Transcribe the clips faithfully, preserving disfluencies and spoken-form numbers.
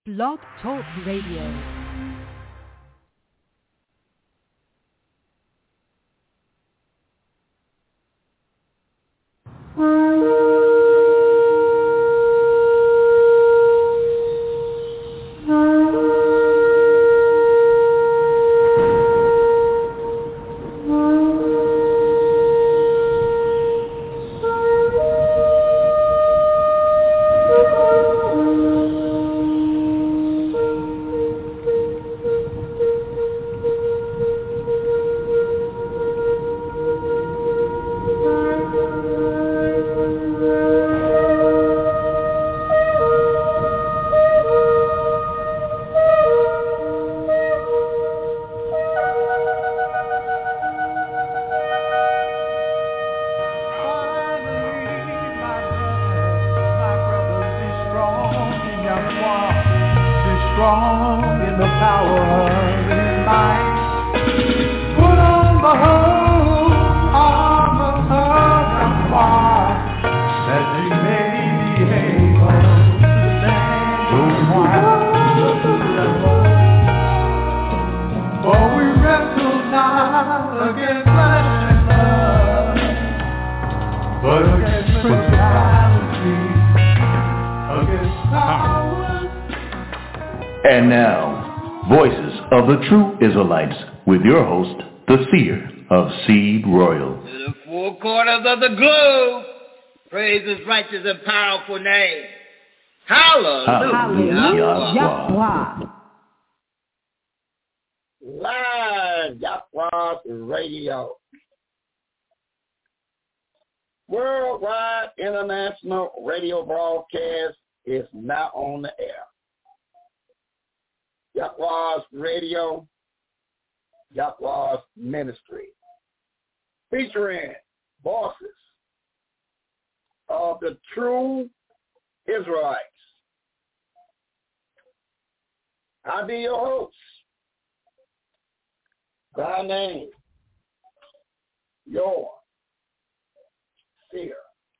Blog Talk Radio. And now, Voices of the True Israelites, with your host, the Seer of Seed Royal. To the four corners of the globe, praise His righteous and powerful name. Hallelujah. Hallelujah. Yahweh. Live Yahweh Radio. Worldwide international radio broadcast is now on the air. Yahweh's Radio, Yahweh's Ministry, featuring voices of the true Israelites. I be your host, by name, your Seer,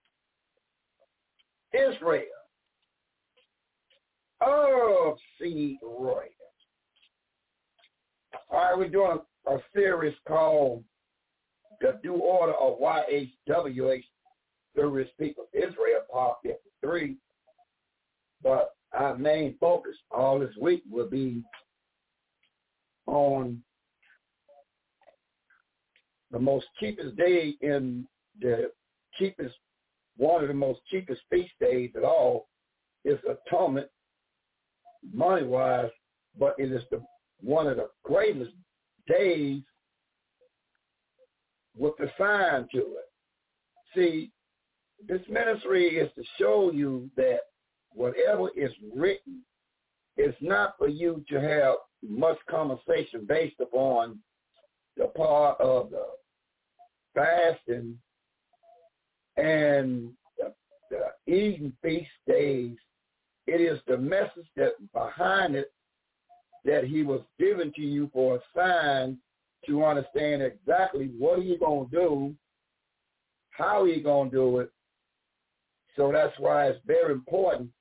Israel of Seed Royal. All right, we're doing a series called The Due Order of Y H W H, the People of Israel, Part fifty-three. But our main focus all this week will be on the most cheapest day in the cheapest, one of the most cheapest feast days at all is Atonement, money-wise, but it is the one of the greatest days with the sign to it. See, this ministry is to show you that whatever is written is not for you to have much conversation based upon the part of the fasting and the, the eating feast days. It is the message that behind it that he was given to you for a sign to understand exactly what he's going to do, how he's going to do it. So that's why it's very important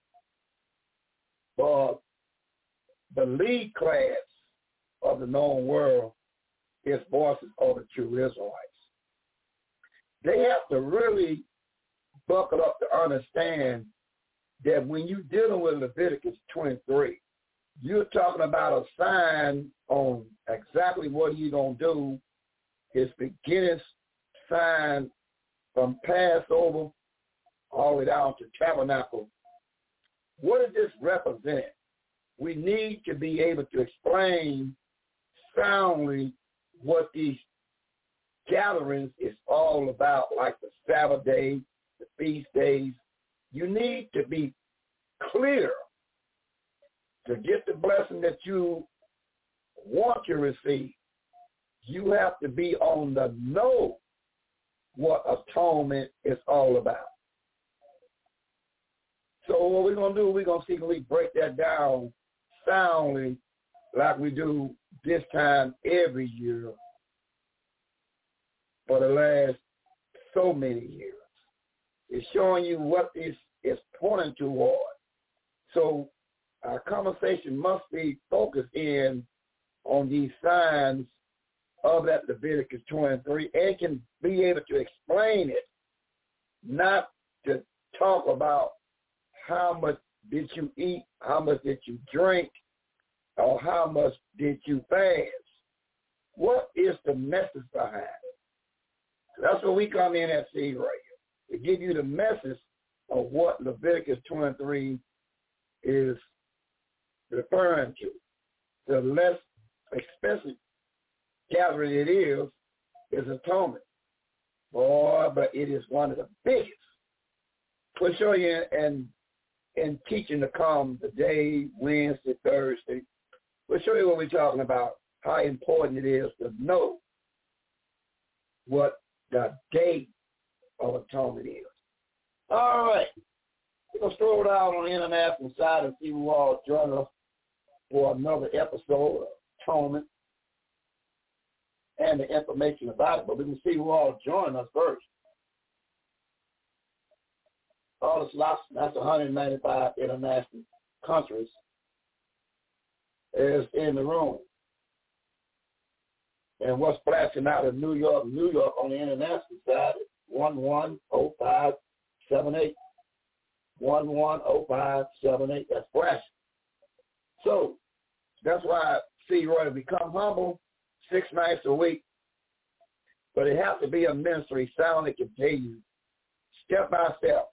for the lead class of the known world is Voices of the True Israelites. They have to really buckle up to understand that when you're dealing with Leviticus twenty-three, you're talking about a sign on exactly what you're going to do. His beginning sign from Passover all the way down to Tabernacle. What does this represent? We need to be able to explain soundly what these gatherings is all about, like the Sabbath day, the feast days. You need to be clear to get the blessing that you want to receive. You have to be on the know what atonement is all about. So what we're going to do, we're going to see if we break that down soundly like we do this time every year for the last so many years. It's showing you what this is pointing toward. So our conversation must be focused in on these signs of that Leviticus twenty-three and can be able to explain it, not to talk about how much did you eat, how much did you drink, or how much did you fast. What is the message behind it? That's what we come in at Seed Radio, to give you the message of what Leviticus twenty-three is referring to. The less expensive gathering it is, is atonement. Boy, but it is one of the biggest. We'll show you in, in teaching to come today, Wednesday, Thursday. We'll show you what we're talking about, how important it is to know what the day of atonement is. All right. We're going to throw it out on the international side and see who all join us for another episode of atonement and the information about it, but we can see who all join us first. All the slots, that's one hundred ninety-five international countries, is in the room. And what's flashing out in New York, New York on the international side is one one oh five seven eight. one one oh five seven eight, that's flashing. So that's why C. Roy become humble six nights a week. But it has to be a ministry sound that can tell you step by step.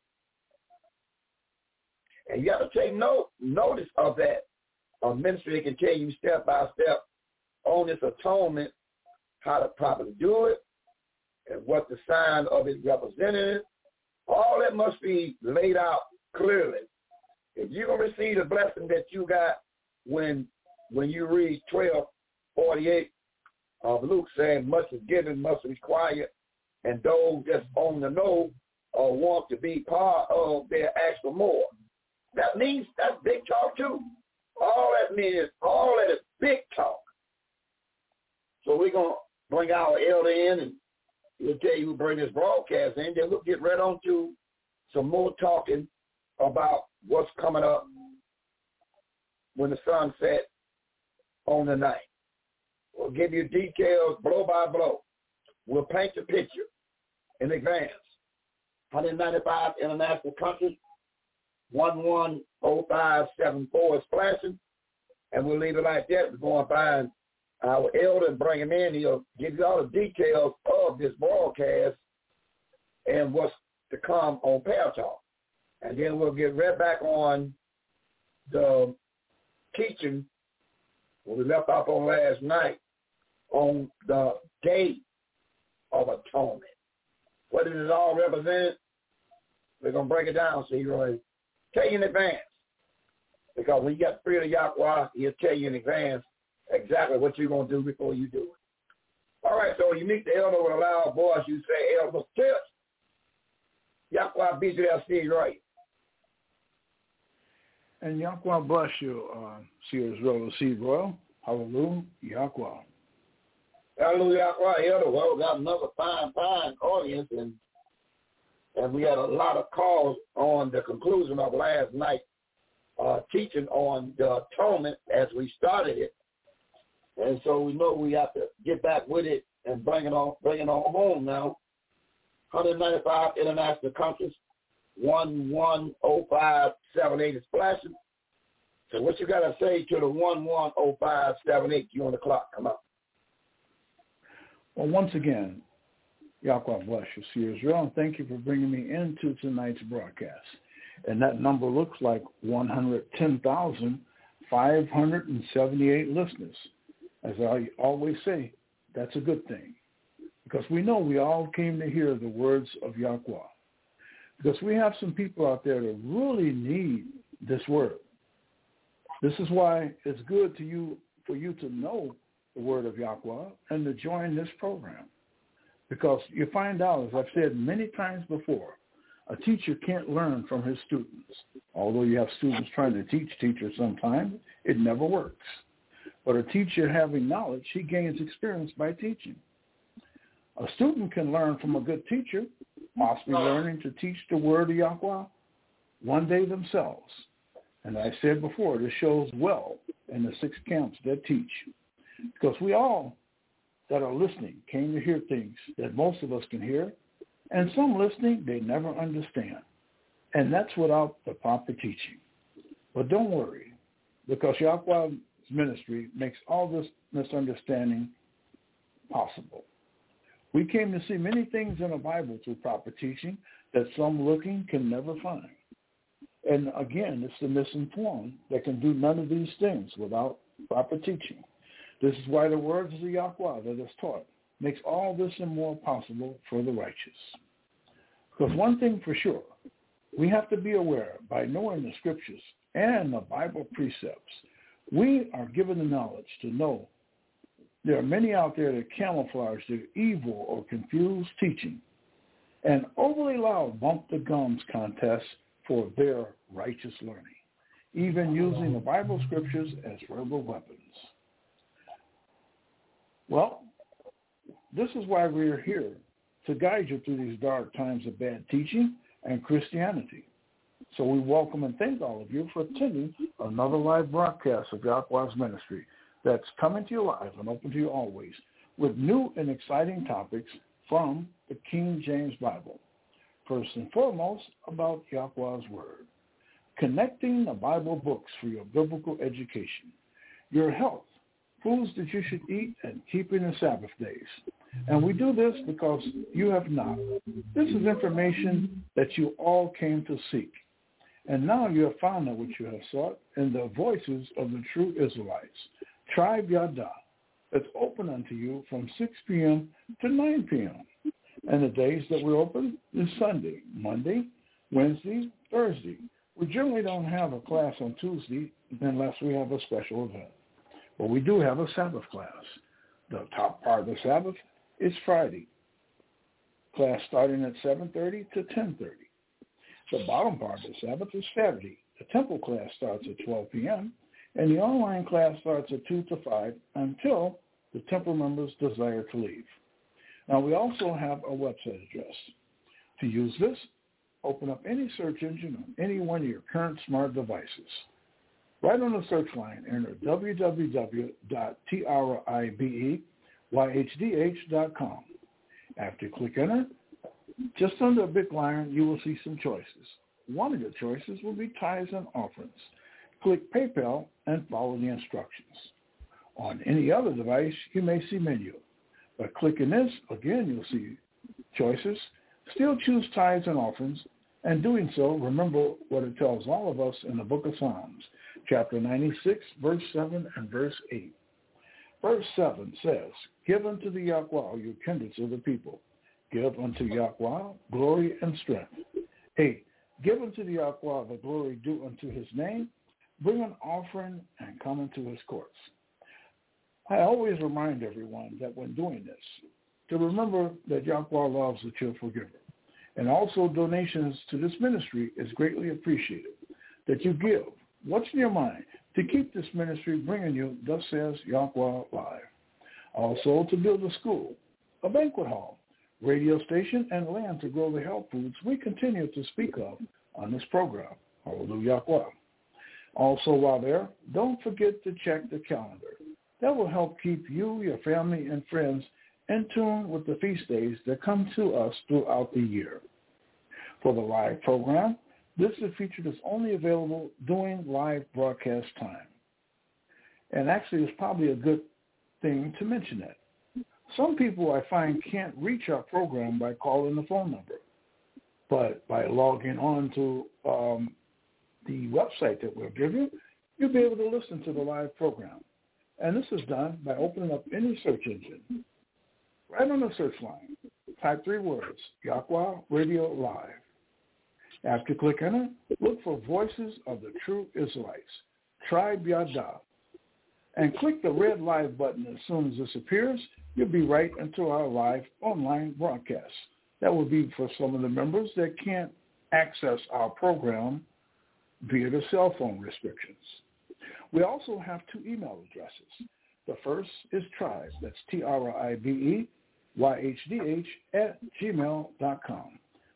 And you got to take note, notice of that. A ministry that can tell you step by step on this atonement, how to properly do it, and what the sign of it represented. All that must be laid out clearly. If you're going to receive the blessing that you got when when you read twelve forty-eight of Luke, saying much is given, much is required, and those that's on the know or want to be part of, they ask for more. That means that's big talk too. All that means, all that is big talk. So we're going to bring our elder in, and he'll tell you who bring this broadcast in. Then we'll get right on to some more talking about what's coming up when the sun sets on the night. We'll give you details blow by blow. We'll paint the picture in advance. one hundred ninety-five international countries, one one oh five seven four is flashing, and we'll leave it like that. We're going to find our elder and bring him in. He'll give you all the details of this broadcast and what's to come on Prayer Talk. And then we'll get right back on the teaching when we left off on last night on the Day of Atonement. What does it all represent? We're going to break it down, so you're tell you in advance. Because when you got the Spirit of Yahweh, he'll tell you in advance exactly what you're going to do before you do it. All right, so you meet the elder with a loud voice. You say, Elder Tips. Yahweh be to that seed right. And Yahweh bless you, uh, Seers Royal, Seed Royal. Hallelujah, Yahweh. Hallelujah, Yahweh, Elder. Well, we got another fine, fine audience, and and we had a lot of calls on the conclusion of last night uh, teaching on the atonement as we started it. And so we know we have to get back with it and bring it on, bring it on home now. one hundred ninety-five international countries, one one oh five seven eight is flashing. So what you got to say to the one one oh five seven eight? You on the clock? Come on. Well, once again, Yahweh bless you, Seers Royal, and thank you for bringing me into tonight's broadcast. And that number looks like one hundred ten thousand five hundred seventy-eight listeners. As I always say, that's a good thing. Because we know we all came to hear the words of Yahweh. Because we have some people out there that really need this word. This is why it's good to you for you to know the word of Yahweh and to join this program. Because you find out, as I've said many times before, a teacher can't learn from his students. Although you have students trying to teach teachers sometimes, it never works. But a teacher having knowledge, he gains experience by teaching. A student can learn from a good teacher, possibly learning to teach the word of Yahweh one day themselves. And I said before, this shows well in the six camps that teach. Because we all that are listening came to hear things that most of us can hear, and some listening, they never understand. And that's without the proper teaching. But don't worry, because Yahweh's ministry makes all this misunderstanding possible. We came to see many things in the Bible through proper teaching that some looking can never find. And again, it's the misinformed that can do none of these things without proper teaching. This is why the words of the Yahweh that is taught makes all this and more possible for the righteous. Because one thing for sure, we have to be aware by knowing the scriptures and the Bible precepts, we are given the knowledge to know there are many out there that camouflage their evil or confused teaching and overly loud bump the gums contests for their righteous learning, even using the Bible scriptures as verbal weapons. Well, this is why we're here, to guide you through these dark times of bad teaching and Christianity. So we welcome and thank all of you for attending another live broadcast of Yahweh's ministry that's coming to you live and open to you always with new and exciting topics from the King James Bible. First and foremost, about Yahweh's Word, connecting the Bible books for your biblical education, your health, foods that you should eat, and keeping the Sabbath days. And we do this because you have not. This is information that you all came to seek. And now you have found out what you have sought in the voices of the true Israelites, Tribe Yada, that's open unto you from six p.m. to nine p.m. And the days that we're open is Sunday, Monday, Wednesday, Thursday. We generally don't have a class on Tuesday unless we have a special event. But we do have a Sabbath class. The top part of the Sabbath is Friday. Class starting at seven thirty to ten thirty. The bottom part of the Sabbath is Saturday. The temple class starts at twelve p.m., and the online class starts at two to five until the temple members desire to leave. Now, we also have a website address. To use this, open up any search engine on any one of your current smart devices. Right on the search line, enter w w w dot tribe y h d h dot com. After you click enter, just under a big line, you will see some choices. One of the choices will be tithes and offerings. Click PayPal and follow the instructions. On any other device, you may see menu. By clicking this, again, you'll see choices. Still choose tithes and offerings, and doing so, remember what it tells all of us in the book of Psalms, chapter ninety-six, verse seven and verse eight. Verse seven says, "Give unto the Yahweh your kindreds of the people. Give unto Yahweh glory and strength." eight. "Give unto the Yahweh the glory due unto his name. Bring an offering and come into his courts." I always remind everyone that when doing this, to remember that Yahweh loves the cheerful giver. And also donations to this ministry is greatly appreciated. That you give what's in your mind to keep this ministry bringing you, thus says Yahweh Live. Also to build a school, a banquet hall, radio station, and land to grow the health foods we continue to speak of on this program. Hallelujah. Also, while there, don't forget to check the calendar. That will help keep you, your family, and friends in tune with the feast days that come to us throughout the year. For the live program, this is a feature that's only available during live broadcast time. And actually, it's probably a good thing to mention that. Some people I find can't reach our program by calling the phone number, but by logging on to um, the website that we'll give you, you'll be able to listen to the live program. And this is done by opening up any search engine. Right on the search line, type three words, Yahweh Radio Live. After you click enter, look for Voices of the True Israelites, Tribe Yada, and click the red live button. As soon as this appears, you'll be right into our live online broadcast. That will be for some of the members that can't access our program via the cell phone restrictions. We also have two email addresses. The first is tribe, that's T R I B E Y H D H at gmail dot com.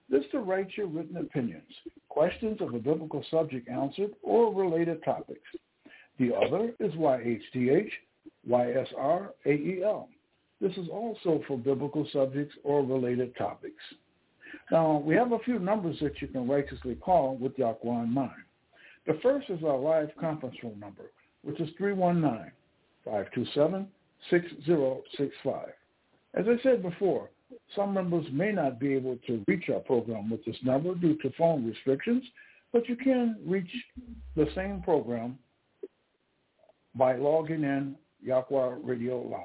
This to write your written opinions, questions of a biblical subject answered, or related topics. The other is Y H T H, Y S R A E L. This is also for biblical subjects or related topics. Now, we have a few numbers that you can righteously call with Yahweh in mind. The first is our live conference phone number, which is three one nine, five two seven, six zero six five. As I said before, some members may not be able to reach our program with this number due to phone restrictions, but you can reach the same program by logging in Yahweh Radio Live.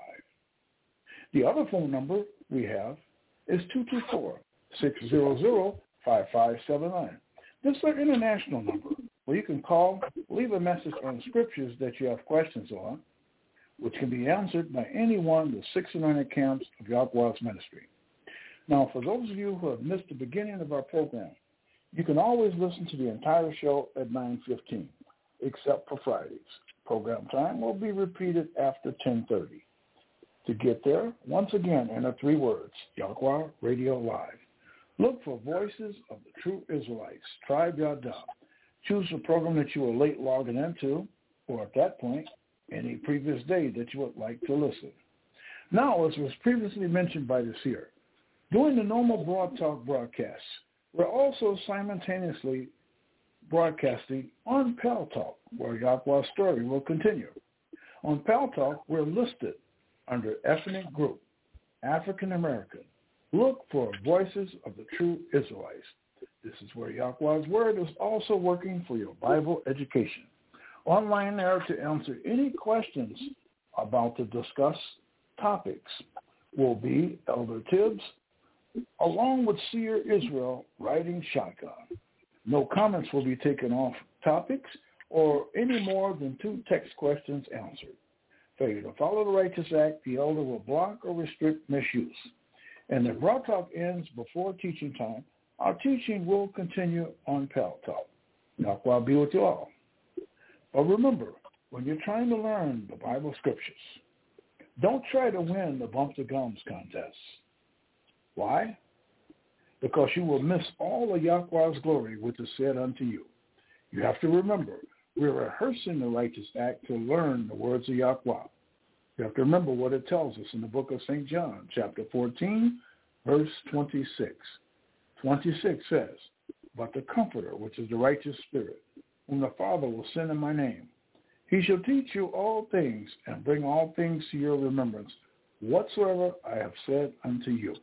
The other phone number we have is two two four, six zero zero, five five seven nine. This is our international number where you can call, leave a message on scriptures that you have questions on, which can be answered by any one of the six anointed camps of Yahweh's ministry. Now, for those of you who have missed the beginning of our program, you can always listen to the entire show at nine fifteen, except for Fridays. Program time will be repeated after ten thirty. To get there, once again, enter three words, Yahweh Radio Live. Look for Voices of the True Israelites, Tribe Yada. Choose the program that you were late logging into, or at that point, any previous day that you would like to listen. Now, as was previously mentioned by the seer, during the normal Broad Talk broadcasts, we're also simultaneously broadcasting on Pal Talk, where Yahweh's story will continue. On Pal Talk, we're listed under ethnic group, African American. Look for Voices of the True Israelites. This is where Yahweh's Word is also working for your Bible education. Online there to answer any questions about the discussed topics will be Elder Tibbs, along with Seer Israel riding shotgun. No comments will be taken off topics or any more than two text questions answered. Failure to follow the Righteous Act, the elder will block or restrict misuse. And if Broad Talk ends before teaching time, our teaching will continue on Pal Talk. Yahweh be with you all. But remember, when you're trying to learn the Bible scriptures, don't try to win the Bump the Gums contest. Why? Because you will miss all of Yahweh's glory which is said unto you. You have to remember, we're rehearsing the Righteous Act to learn the words of Yahweh. You have to remember what it tells us in the book of Saint John, chapter fourteen, verse twenty-six. twenty-six says, but the Comforter, which is the righteous Spirit, whom the Father will send in my name, he shall teach you all things and bring all things to your remembrance, whatsoever I have said unto you.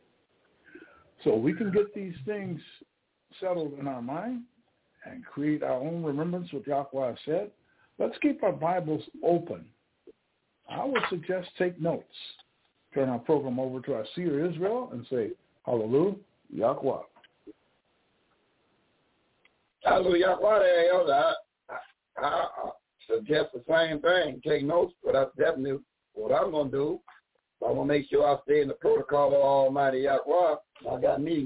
So we can get these things settled in our mind and create our own remembrance what Yahweh said. Let's keep our Bibles open. I would suggest take notes. Turn our program over to our Seer Israel and say, Hallelujah, Yahweh. Hallelujah, Yahweh. I, I, I suggest the same thing. Take notes, but that's definitely what I'm going to do. I want to make sure I stay in the protocol of Almighty Yahweh. I got me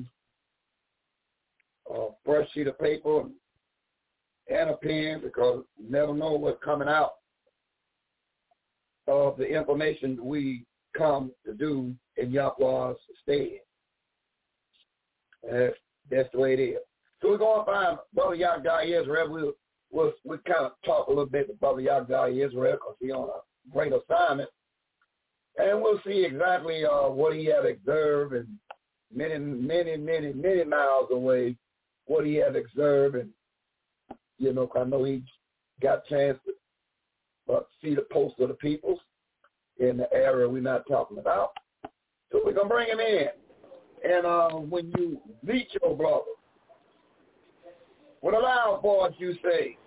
a fresh sheet of paper and a pen because you never know what's coming out of the information we come to do in Yahweh's stead. Uh, that's the way it is. So we're going to find Brother Yahweh Israel. We'll, we'll, we'll kind of talk a little bit with Brother Yahweh Israel because he's on a great assignment. And we'll see exactly uh, what he had observed and many, many, many, many miles away, what he had observed. And, you know, I know he got a chance to uh, see the pulse of the peoples in the area we're not talking about. So we're going to bring him in. And uh, when you meet your brother, with a loud voice you say,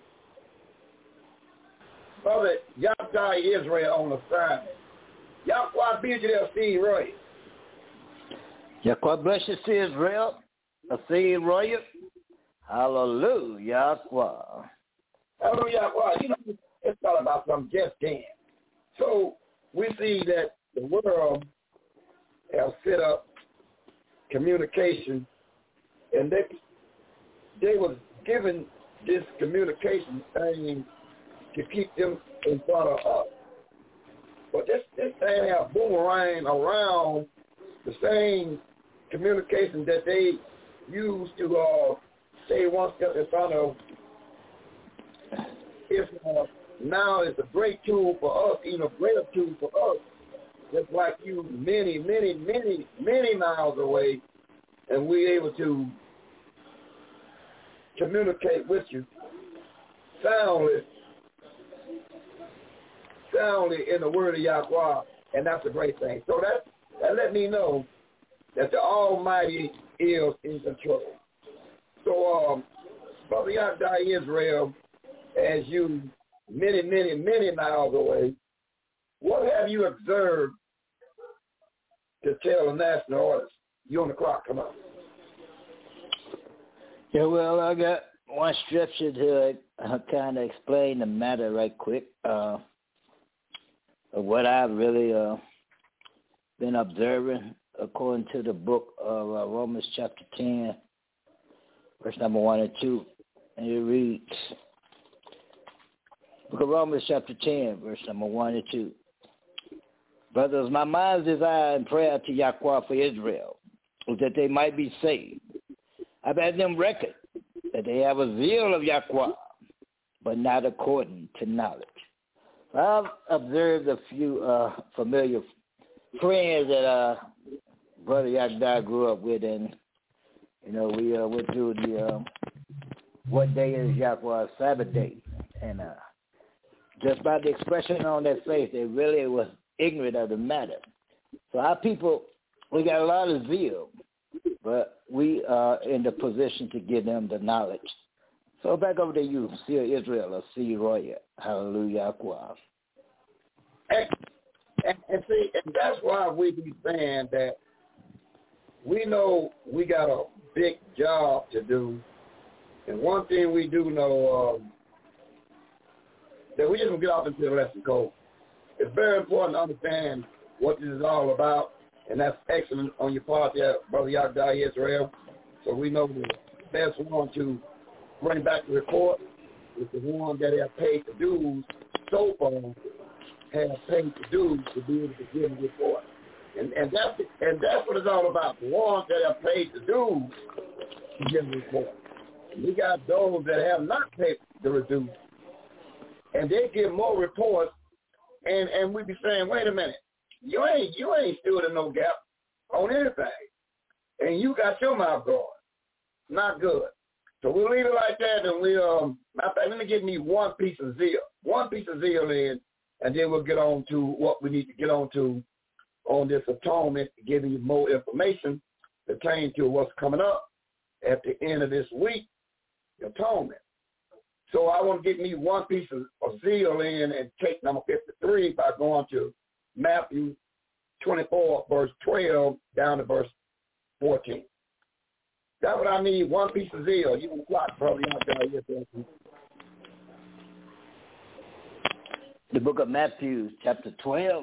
Brother Yahweh Israel on assignment. Yahweh be you there, Steve Roy. Yahweh bless you, see Israel. I see Roy. Hallelujah, Yahweh. Hallelujah, Yahweh. You know, it's not about some just can. So we see that the world has set up communication, and they they was given this communication thing to keep them in front of us. But this, this thing have boomerang around the same communication that they used to uh, say one step in front of Islam now is a great tool for us, even a greater tool for us, just like you many, many, many, many miles away, and we're able to communicate with you soundly, soundly in the word of Yahweh, and that's a great thing. So that, that let me know that the Almighty is in control. So, um, Brother Yahweh Israel, as you many, many, many miles away, what have you observed to tell the national audience? You on the clock, come on. Yeah, well, I got one scripture to uh, kind of explain the matter right quick. Uh, of what I've really uh, been observing according to the book of uh, Romans chapter ten, verse number one and two. And it reads, book of Romans chapter ten, verse number one and two. Brothers, my mind's desire and prayer to Yahweh for Israel was that they might be saved. I've had them record that they have a zeal of Yahweh, but not according to knowledge. I've observed a few uh, familiar friends that uh, Brother Yahweh grew up with, and, you know, we uh, went through the, uh, what day is Yahweh's Sabbath day, and uh, just by the expression on their face, they really was ignorant of the matter. So our people, we got a lot of zeal, but we are in the position to give them the knowledge. So back over to you, Seer Israel or Seer Roya. Hallelujah. And, and, and see, and that's why we be saying that we know we got a big job to do. And one thing we do know, um, that we just don't get off into the lesson code. It's very important to understand what this is all about, and that's excellent on your part there, Brother Yahweh Israel. So we know the best one to bring back the report is the one that have paid the dues so far, have paid the dues to be able to give the report. And, and, that's, and that's what it's all about, the ones that have paid the dues to give the report. We got those that have not paid the dues, and they give more reports, and, and we be saying, wait a minute, you ain't you ain't stood in no gap on anything, and you got your mouth going. Not good. So we'll leave it like that, and we'll, um, matter of fact, let me give me one piece of zeal, one piece of zeal in, and then we'll get on to what we need to get on to on this atonement, giving you more information pertaining to what's coming up at the end of this week, atonement. So I want to get me one piece of, of zeal in and take number fifty-three by going to Matthew twenty-four, verse twelve, down to verse fourteen. That's what I need, one piece of zeal. You can clock probably out there. The book of Matthew, chapter twelve.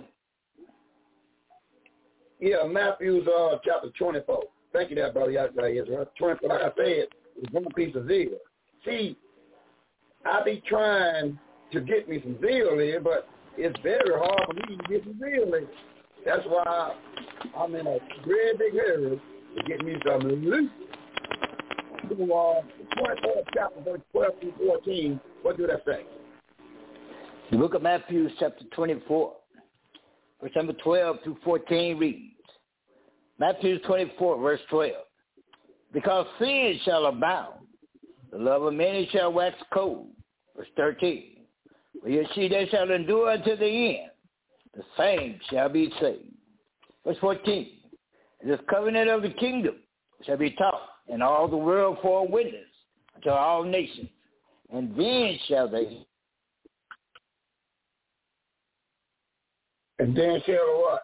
Yeah, Matthew's uh, chapter twenty-four. Thank you, that brother. twenty-four, like I said, is one piece of zeal. See, I be trying to get me some zeal in, but it's very hard for me to get some zeal in. That's why I'm in a very big hurry to get me some loot. So, uh, twenty-four, chapter verse twelve through fourteen, what do that say? The book of Matthew, chapter twenty-four, verse number twelve through fourteen reads, Matthew twenty-four, verse twelve, because sin shall abound, the love of many shall wax cold. Verse thirteen, but yet she that shall endure unto the end, the same shall be saved. Verse fourteen, this covenant of the kingdom shall be taught in all the world for a witness unto all nations, and then shall they. And then shall what?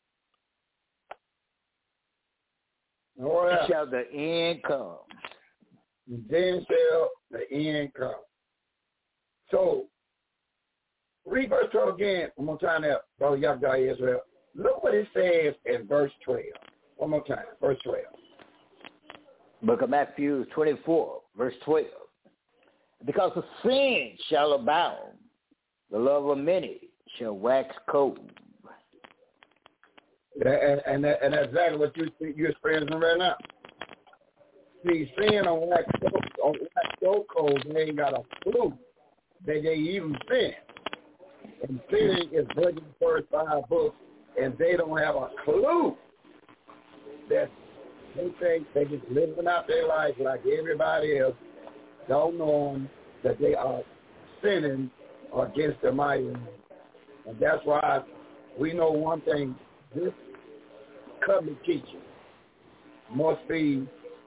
Oh, yeah. Shall the end come. And then shall the end come. So, read verse twelve again. One more time there, Brother Yahweh Israel. Look what it says in verse twelve. One more time, verse twelve. Book of Matthew twenty-four, verse twelve. Because the sin shall abound, the love of many shall wax cold. And, and, and that's exactly what you, you're experiencing right now. See, sin on wax on wax chokehold, they ain't got a clue that they even sin. And sinning is breaking the first five books, and they don't have a clue that they think they just living out their life like everybody else, don't know that they are sinning against the mighty one. And that's why we know one thing, this covenant teaching must be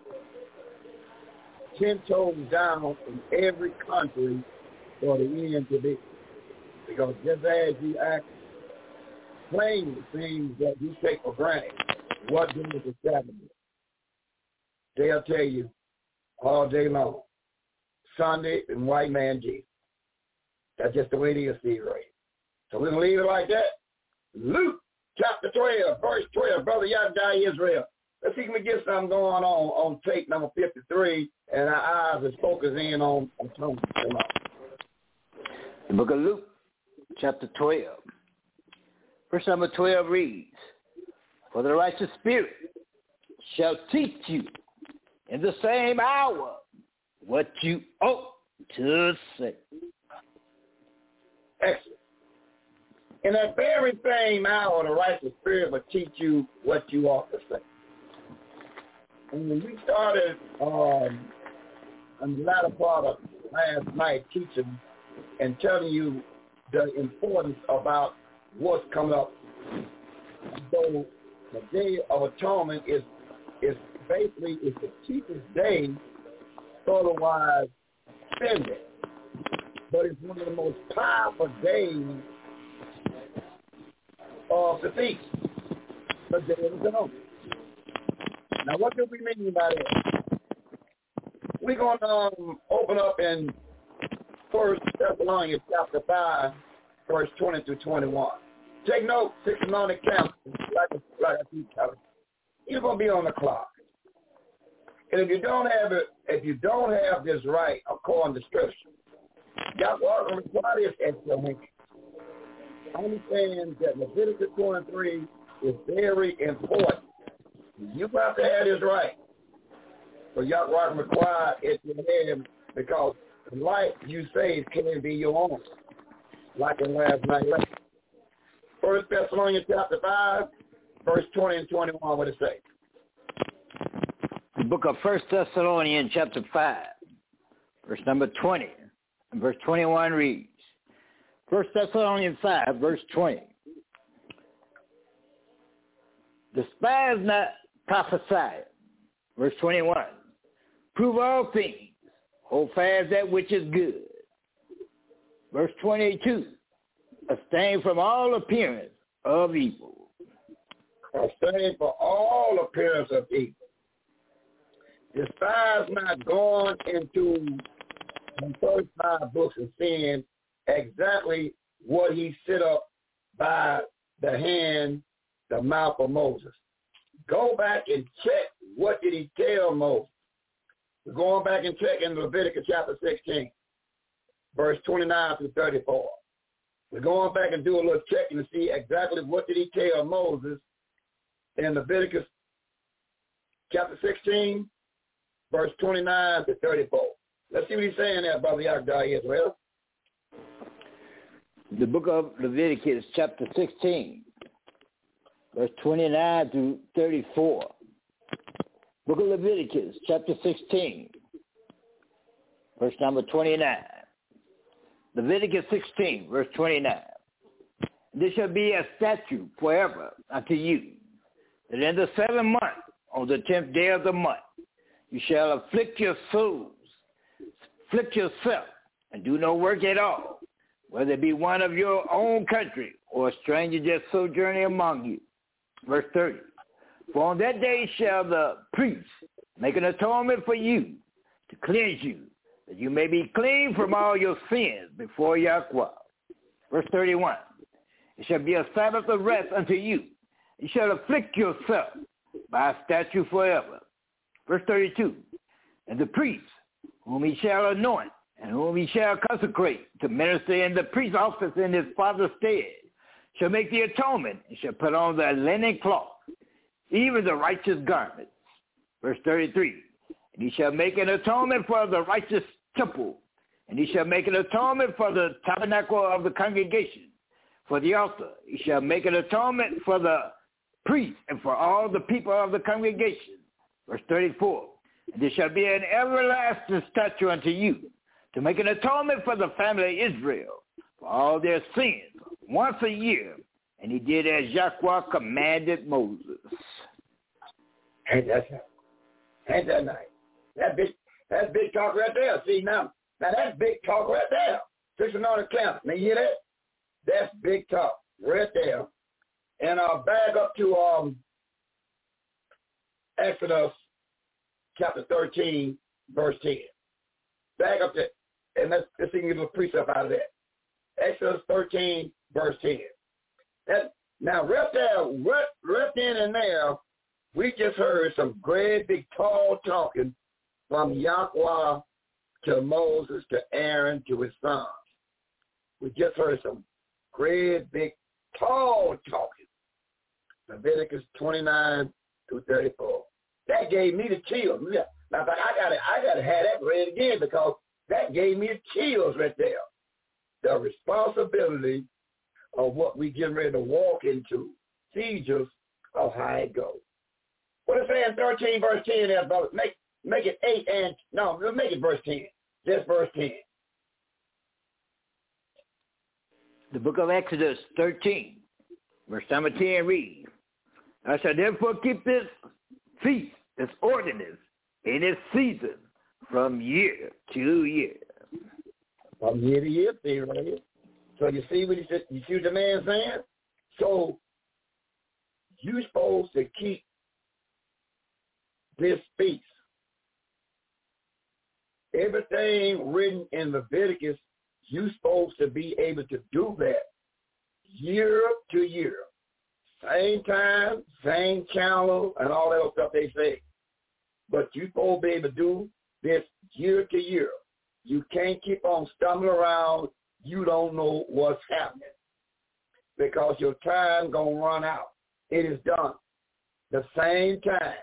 ten toes down in every country for the end to be. Because just as you act plain the things that you take for granted, what do is establish? They'll tell you all day long, Sunday and white man Jesus. That's just the way it is, Steve Ray. So we're going to leave it like that. Luke chapter twelve, verse twelve, Brother Yadai Israel. Let's see if we can get something going on on tape number fifty-three, and our eyes is focused in on atonement. The book of Luke, chapter twelve. Verse number twelve reads, "For the righteous spirit shall teach you in the same hour what you ought to say." Excellent. In that very same hour, the righteous spirit will teach you what you ought to say. And when we started um, in the latter part of last night teaching and telling you the importance about what's coming up, so the Day of Atonement is is basically it's the cheapest day, otherwise spending. But it's one of the most powerful days of the feast, the Day of Atonement. Now, what do we mean by that? We're going to um, open up in First Thessalonians chapter five, verse twenty through twenty-one. Take note, six Thessalonians count, like a, like a few counts. You're going to be on the clock. And if you don't have it, if you don't have this right according to Scripture, Yahweh will require this explanation. Understand that Leviticus twenty-three is very important. You have to have this right. So Yahweh require it to have, because the life you save can be your own, like in last night lesson. First Thessalonians chapter five, verse twenty and twenty-one, what it say? The book of First Thessalonians chapter five, verse number twenty, and verse twenty-one reads, First Thessalonians five, verse twenty. Despise not prophesying. Verse twenty-one. Prove all things. Hold fast that which is good. Verse twenty-two. Abstain from all appearance of evil. Abstain from all appearance of evil. Despise not going into the first five books and seeing exactly what he set up by the hand, the mouth of Moses. Go back and check what did he tell Moses. We're going back and checking Leviticus chapter sixteen, verse twenty-nine through thirty-four. We're going back and do a little checking to see exactly what did he tell Moses in Leviticus chapter sixteen, verse twenty-nine to thirty-four. Let's see what he's saying there, Brother Yahweh Israel. The book of Leviticus chapter sixteen, verse twenty-nine through thirty-four. Book of Leviticus chapter sixteen, verse number twenty-nine. Leviticus sixteen, verse twenty-nine. This shall be a statute forever unto you, that in the seventh month, on the tenth day of the month, you shall afflict your souls, afflict yourself, and do no work at all, whether it be one of your own country or a stranger just sojourning among you. Verse thirty. For on that day shall the priest make an atonement for you to cleanse you, that you may be clean from all your sins before Yahweh. Verse thirty-one. It shall be a Sabbath of rest unto you. You shall afflict yourself by a statute forever. Verse thirty-two. And the priest, whom he shall anoint, and whom he shall consecrate to minister in the priest's office in his father's stead, shall make the atonement, and shall put on the linen cloth, even the righteous garments. Verse thirty-three. And he shall make an atonement for the righteous temple. And he shall make an atonement for the tabernacle of the congregation, for the altar. He shall make an atonement for the priest and for all the people of the congregation. Verse thirty-four. And there shall be an everlasting statute unto you, to make an atonement for the family of Israel, for all their sins, once a year. And he did as Yahweh commanded Moses. Ain't that Ain't that nice? That big, that's big talk right there. See, now, now that's big talk right there. Fixing on the camp. Now, you hear that? That's big talk right there. And I'll back up to um, Exodus chapter thirteen, verse ten. Back up to, and let's, let's see, give a precept out of that. Exodus thirteen, verse ten. That, now, right there, right, right then and there, we just heard some great big tall talking from Yahweh to Moses to Aaron to his sons. We just heard some great big tall talking. Leviticus twenty-nine through thirty-four. That gave me the chills. Now, I got to I got to have that read again because that gave me the chills right there. The responsibility of what we getting ready to walk into. See just of how it goes. What it say in thirteen verse ten there, brother? Make make it eight and no, make it verse ten. Just verse ten. The book of Exodus thirteen, verse number ten reads, I shall therefore keep this feast, this ordinance, in its season, from year to year. From year to year, see right here. So you see what he said? You see what the man saying? So you're supposed to keep this feast. Everything written in Leviticus, you're supposed to be able to do that year to year. Same time, same channel, and all that stuff they say. But you're supposed to be able to do this year to year. You can't keep on stumbling around. You don't know what's happening because your time going to run out. It is done. The same time,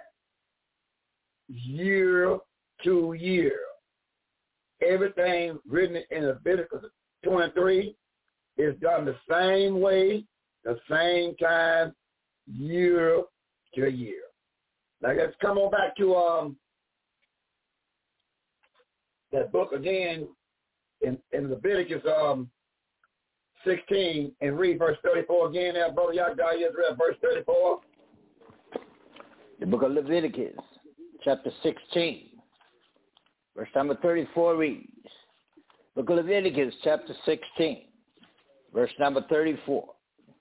year to year. Everything written in Leviticus twenty-three is done the same way, the same time, year to year. Now let's come on back to um that book again in, in Leviticus um sixteen and read verse thirty-four again there, brother. Y'all got Israel, verse thirty-four. The book of Leviticus, chapter sixteen, verse number thirty-four reads, book of Leviticus, chapter sixteen, verse number thirty-four.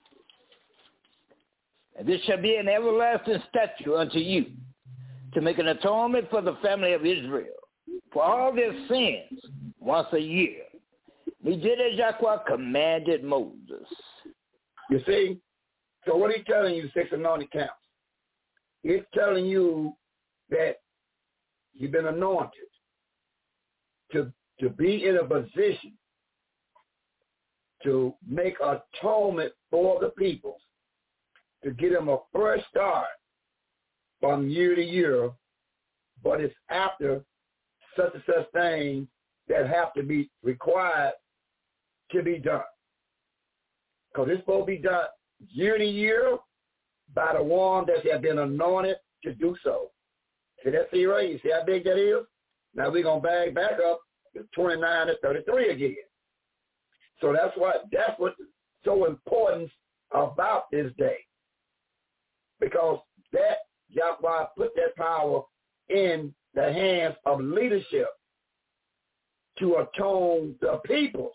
And this shall be an everlasting statute unto you, to make an atonement for the family of Israel, for all their sins, once a year. He did as Yahweh commanded Moses. You see? So what he's telling you, six anointed camps, it's telling you that you've been anointed to, to be in a position to make atonement for the people, to get them a fresh start from year to year, but it's after such and such things that have to be required to be done. Because it's supposed to be done year to year by the one that have been anointed to do so. See that see right? You see how big that is? Now we're going to back back up to twenty-nine to thirty-three again. So that's what that's what's so important about this day. Because that Yahweh put that power in the hands of leadership to atone the peoples.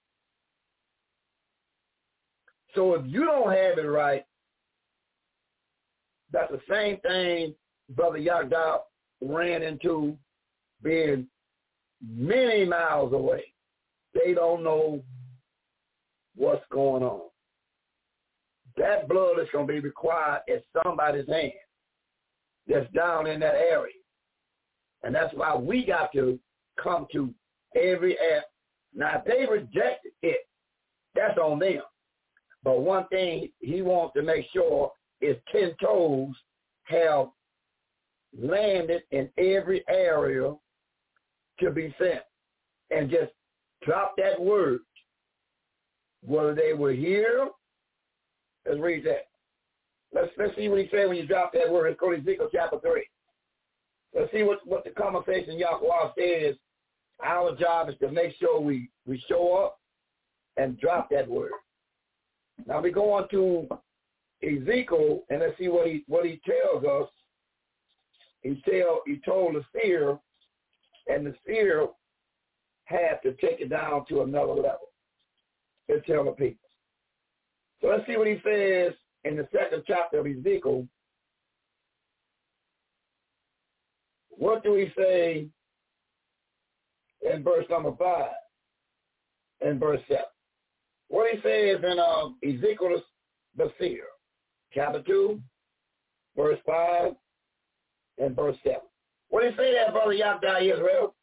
So if you don't have it right, that's the same thing Brother Yagda ran into being many miles away. They don't know what's going on. That blood is going to be required at somebody's hand that's down in that area. And that's why we got to come to every act. Now, if they rejected it, that's on them. But one thing he wants to make sure is ten toes have landed in every area to be sent, and just drop that word. Whether they were here, let's read that. Let's let's see what he said when you drop that word. Let's go to Ezekiel chapter three. Let's see what, what the conversation Yahweh says. Our job is to make sure we, we show up and drop that word. Now we go on to Ezekiel, and let's see what he what he tells us. He tell he told the seer, and the seer had to take it down to another level to tell the people. So let's see what he says in the second chapter of Ezekiel. What do he say in verse number five and verse seven? What he says in um, Ezekiel the seer, chapter two, verse five and verse seven. What do you say there, Brother Yahweh Israel?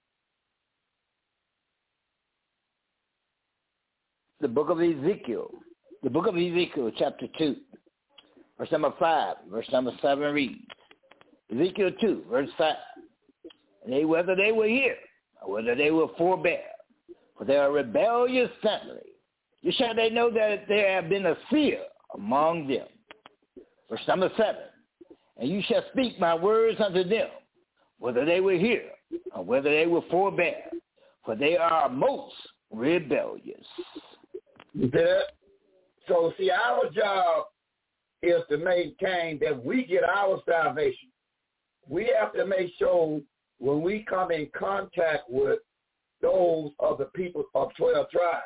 The book of Ezekiel, the book of Ezekiel, chapter two, verse number five, verse number seven reads, Ezekiel two, verse five, and they, whether they were here or whether they will forbear, for they are a rebellious family, you shall they know that there have been a seer among them. Verse number seven, and you shall speak my words unto them, whether they were here or whether they will forbear, for they are most rebellious. That, so see, our job is to maintain that we get our salvation. We have to make sure when we come in contact with those of the people of twelve tribes,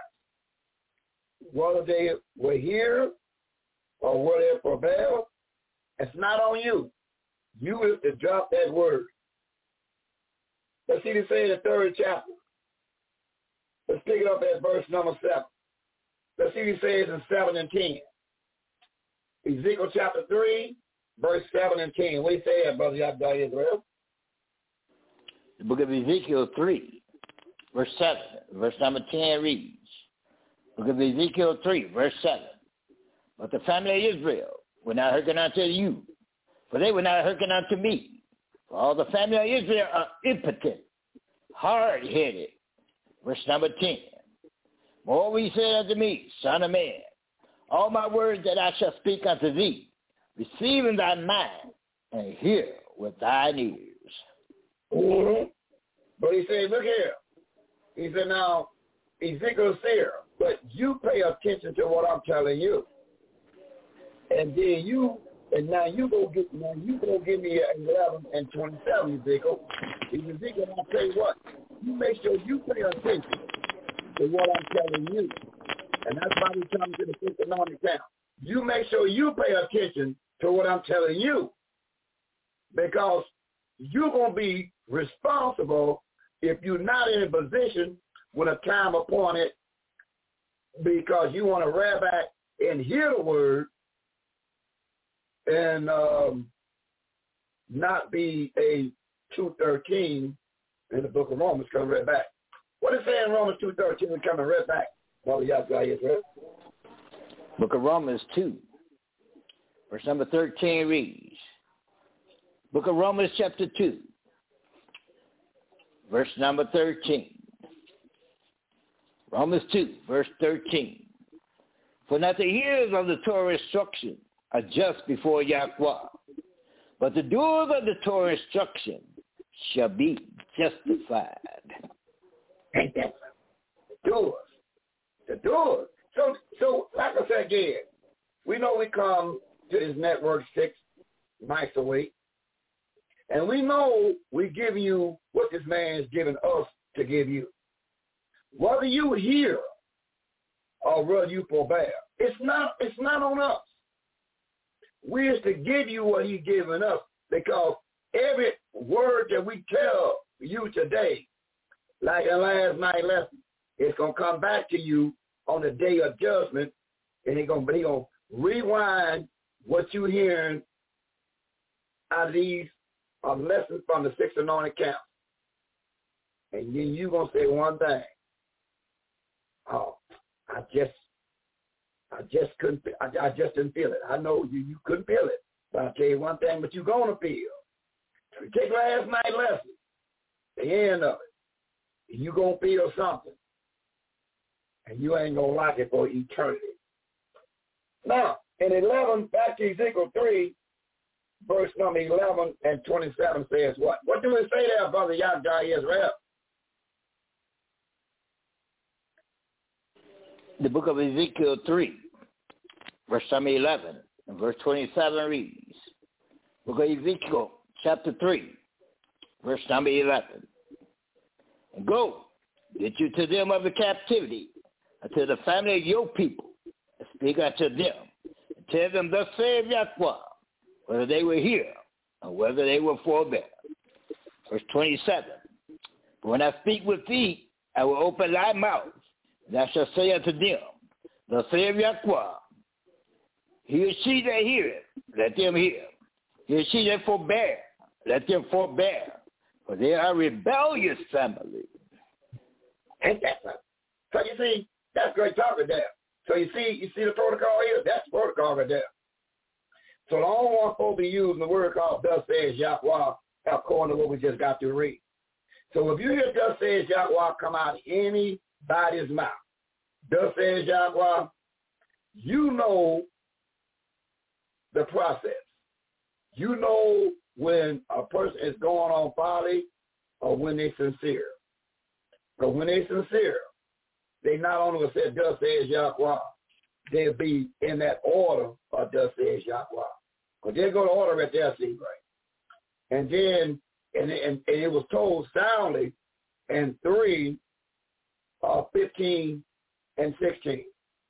whether they were here or whether they rebelled, it's not on you. You have to drop that word. Let's see this say in the third chapter. Let's pick it up at verse number seven. Let's see what he says in seven and ten. Ezekiel chapter three, verse seven and ten. What do you say there, Brother Yahweh Israel? The book of Ezekiel three, verse seven, verse number ten reads, book of Ezekiel three, verse seven, but the family of Israel will not hearken unto you, for they will not hearken unto me. For all the family of Israel are impotent, hard-headed. Verse number ten, moreover he said unto me, Son of man, all my words that I shall speak unto thee, receive in thy mind, and hear with thine ears. Mm-hmm. But he said, look here. He said, now, Ezekiel said, but you pay attention to what I'm telling you. And then you, and now you go get, now you go give me eleven and twenty-seven, Ezekiel. Ezekiel, I'll tell you what, you make sure you pay attention to what I'm telling you. And that's why we come to the fifth anointing camp. You make sure you pay attention to what I'm telling you. Because you're going to be responsible if you're not in a position when a time appointed, because you want to read back and hear the word and um, not be a two thirteen in the book of Romans come read back. What is it saying in Romans two thirteen and coming read back? Well, y'all got it, right? Book of Romans two, verse number thirteen reads, book of Romans chapter two, verse number thirteen. Romans two, verse thirteen. For not the hearers of the Torah instruction are just before Yahweh, but the doers of the Torah instruction shall be justified. Ain't that the doers? The doers. So, so like I said again, we know we come to this network six nights a week, and we know we give you what this man is giving us to give you. Whether you hear or whether you forbear, it's not, it's not on us. We is to give you what he's giving us, because every word that we tell you today, like in last night's lesson, it's going to come back to you on the day of judgment, and he's going to, he going to rewind what you're hearing out of these uh, lessons from the sixth anointed camp. And then you're going to say one thing. Oh, I just, I just couldn't, I, I just didn't feel it. I know you, you couldn't feel it. But I'll tell you one thing, but you're going to feel You take last night's lesson, the end of it, you going to feel something, and you ain't going to like it for eternity. Now, in eleven, back to Ezekiel three, verse number eleven and twenty-seven says what? What do it say there, Brother Yahweh Israel? The book of Ezekiel three, verse number eleven, and verse twenty-seven reads, book of Ezekiel, chapter three, verse number eleven. And go, get you to them of the captivity, unto the family of your people, and speak unto them, and tell them, thus saith Yahweh, whether they will hear, or whether they will forbear. Verse twenty-seven. But when I speak with thee, I will open thy mouth, and I shall say unto them, thus saith Yahweh, he or she that heareth, let them hear. He or she that forbear, let them forbear. For they are a rebellious family. Ain't that something? So you see, that's great talk right there. So you see, you see the protocol here? That's the protocol right there. So the only one supposed to be using the word called thus says Yahweh, according to what we just got to read. So if you hear thus says Yahweh come out of anybody's mouth, thus says Yahweh, you know the process. You know when a person is going on folly or when they're sincere. But when they're sincere, they not only will say, thus says Yahweh, they'll be in that order of thus says Yahweh. Because they'll go to order right there, see, right? And then, and, and, and it was told soundly in three, uh, fifteen, and sixteen.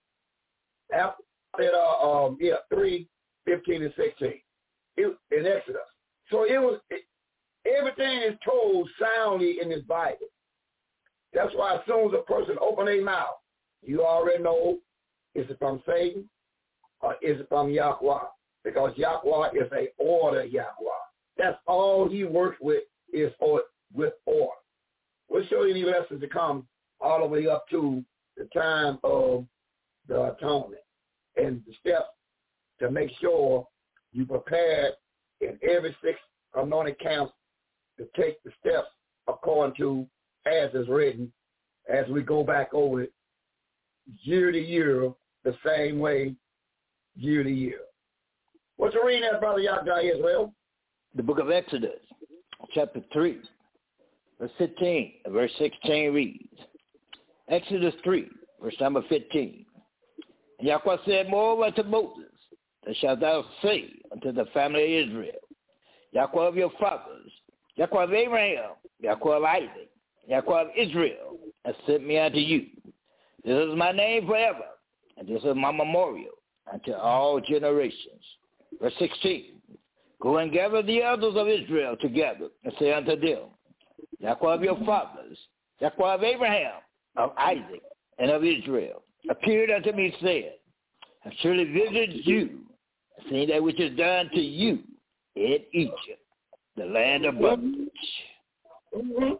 After, uh, um, yeah, three, fifteen, and sixteen. It, in Exodus. So it was, it, everything is told soundly in this Bible. That's why as soon as a person opens their mouth, you already know, is it from Satan or is it from Yahweh? Because Yahweh is a order Yahweh. That's all he works with is or, with order. We'll show you any lessons to come all the way up to the time of the atonement and the steps to make sure you prepared in every six anointed camps to take the steps according to as is written as we go back over it year to year the same way year to year. What's the reading there, Brother Yahweh Israel? The book of Exodus, chapter three, verse fifteen, and verse sixteen reads, Exodus three, verse number fifteen. And Yahweh said, moreover to Moses, that shalt thou say unto the family of Israel, Yahweh of your fathers, Yahweh of Abraham, Yahweh of Isaac, Yahweh of Israel, has sent me unto you. This is my name forever, and this is my memorial unto all generations. Verse sixteen, go and gather the elders of Israel together, and say unto them, Yahweh of your fathers, Yahweh of Abraham, of Isaac, and of Israel, appeared unto me, saying, I surely visited you, and seen that which is done to you in Egypt, the land of bondage. Mm-hmm.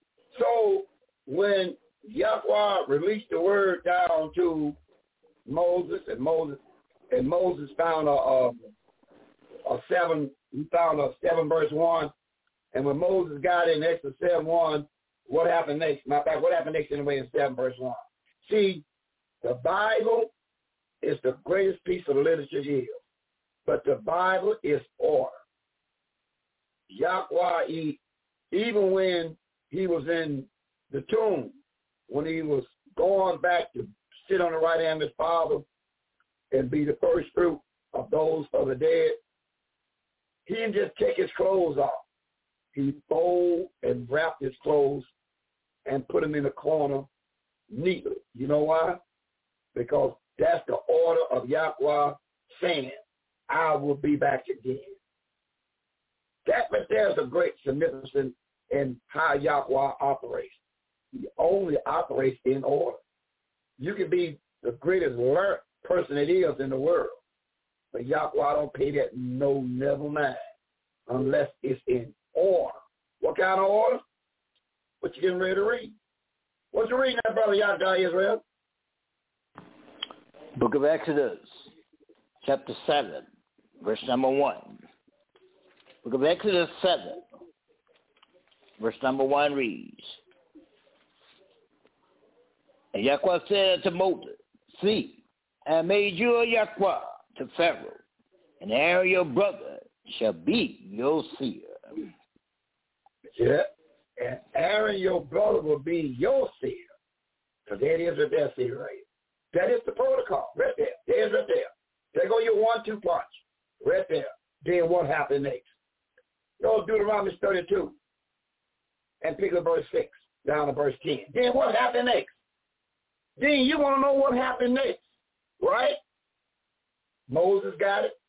So when Yahweh released the word down to Moses, and Moses and Moses found a, a, a seven, he found a seven verse one, and when Moses got in Exodus seven one, what happened next? Matter of fact, what happened next anyway in seven verse one? See, the Bible is the greatest piece of literature here, but the Bible is order. Yahweh, he, even when he was in the tomb, when he was going back to sit on the right hand of his Father and be the first fruit of those of the dead, he didn't just take his clothes off. He folded and wrapped his clothes and put them in a corner neatly. You know why? Because that's the order of Yahweh saying, I will be back again. That right there is a great significance in how Yahweh operates. He only operates in order. You can be the greatest learned person it is in the world, but Yahweh don't pay that no never mind unless it's in order. What kind of order? What you getting ready to read? What's you reading there, Brother Yahweh Israel? Book of Exodus, chapter seven, verse number one. Book of Exodus seven, verse number one reads, and Yahweh said unto Moses, see, I made you a Yahweh to Pharaoh, and Aaron your brother shall be your seer. Yeah, and Aaron your brother will be your seer. So that is what that seer right. That is the protocol right there. There's right there. There go your one two punch right there. Then what happened next? Go to Deuteronomy thirty-two and pick up verse six down to verse ten. Then what happened next? Then you want to know what happened next, right? Moses got it.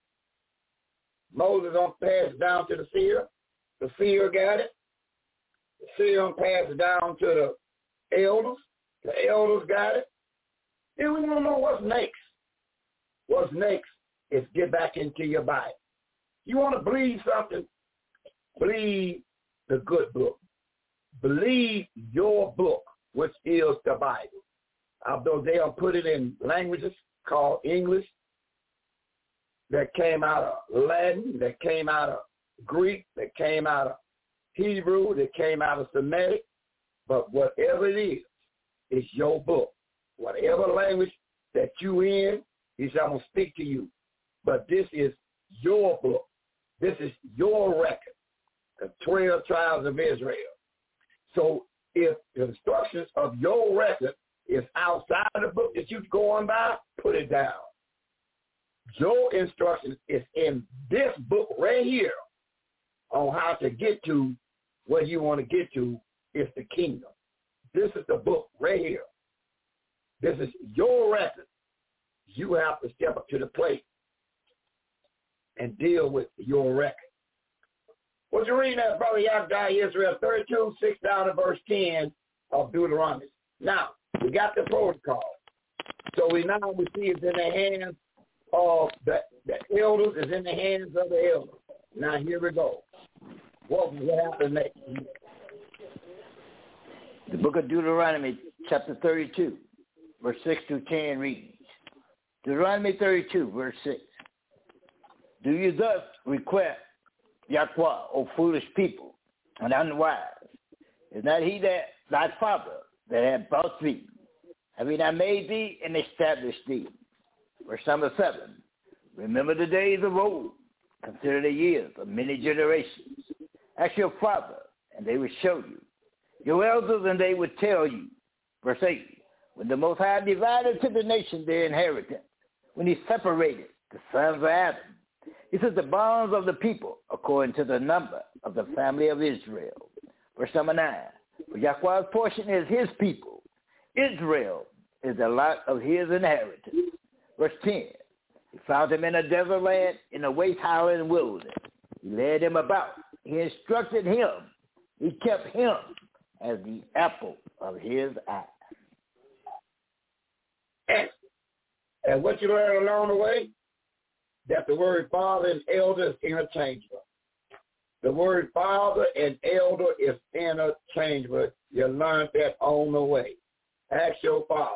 Moses on pass it down to the seer. The seer got it. The seer on pass it down to the elders. The elders got it. Then we want to know what's next. What's next is get back into your Bible. You want to believe something? Believe the good book. Believe your book, which is the Bible. Although they are put it in languages called English, that came out of Latin, that came out of Greek, that came out of Hebrew, that came out of Semitic, but whatever it is, it's your book. Whatever language that you in, he said, I'm going to speak to you. But this is your book. This is your record, the twelve tribes of Israel. So if the instructions of your record is outside of the book that you're going by, put it down. Your instructions is in this book right here on how to get to where you want to get to is the kingdom. This is the book right here. This is your record. You have to step up to the plate and deal with your record. What you reading that, Brother Yahweh Israel, thirty-two, six down to verse ten of Deuteronomy. Now, we got the protocol. So we now we see it's in the hands of the, the elders, it's in the hands of the elders. Now, here we go. What will happen next? The book of Deuteronomy, chapter thirty-two, verse six through ten reads, Deuteronomy thirty-two, verse six. Do you thus request Yahweh, O foolish people, and unwise? Is not he that thy father that hath brought thee? Have he not made thee and established thee? Verse number seven. Remember the days of old. Consider the years of many generations. Ask your father, and they will show you. Your elders, and they would tell you. Verse eight. When the Most High divided to the nation their inheritance, when he separated the sons of Adam, he said the bonds of the people according to the number of the family of Israel. Verse number nine. For Yahweh's portion is his people. Israel is the lot of his inheritance. Verse ten. He found him in a desert land, in a waste howling wilderness. He led him about. He instructed him. He kept him as the apple of his eye. And, and what you learn along the way, that the word father and elder is interchangeable. The word father and elder is interchangeable. You learned that on the way. Ask your father,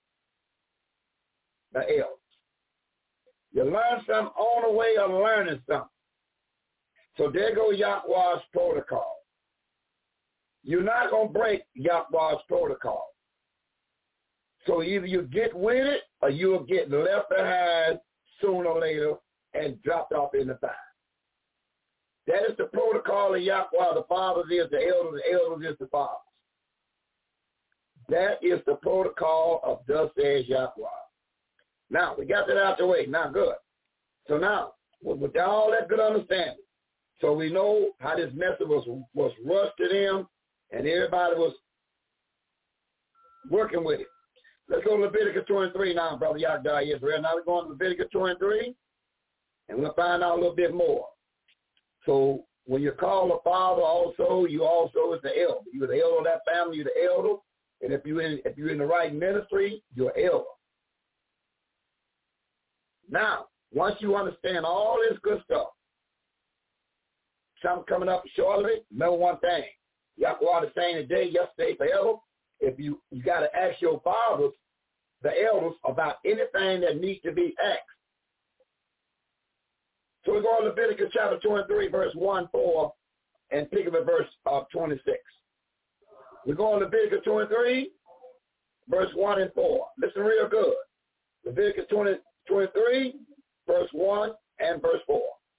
the elder. You learn something on the way of learning something. So there goes Yahweh's protocol. You're not going to break Yahweh's protocol. So either you get with it or you'll get left behind sooner or later and dropped off in the fire. That is the protocol of Yahweh. The fathers is the elders, the elders is the fathers. That is the protocol of thus says Yahweh. Now, we got that out the way. Now, good. So now, with all that good understanding, so we know how this message was, was rushed to them, and everybody was working with it. Let's go to Leviticus twenty-three now, Brother Yahweh Israel. Now we're going to Leviticus twenty-three, and we'll find out a little bit more. So when you call a father also, you also is the elder. You're the elder of that family, you're the elder. And if you're in, if you're in the right ministry, you're elder. Now, once you understand all this good stuff, something coming up shortly, remember one thing. Yahweh the same today, yesterday, forever. If you, you got to ask your fathers, the elders, about anything that needs to be asked. So we go to Leviticus chapter twenty-three, verse one, four, and pick up at verse uh, twenty-six. We're going to Leviticus twenty-three, verse one and four. Listen real good. Leviticus twenty, twenty-three, verse one and verse four.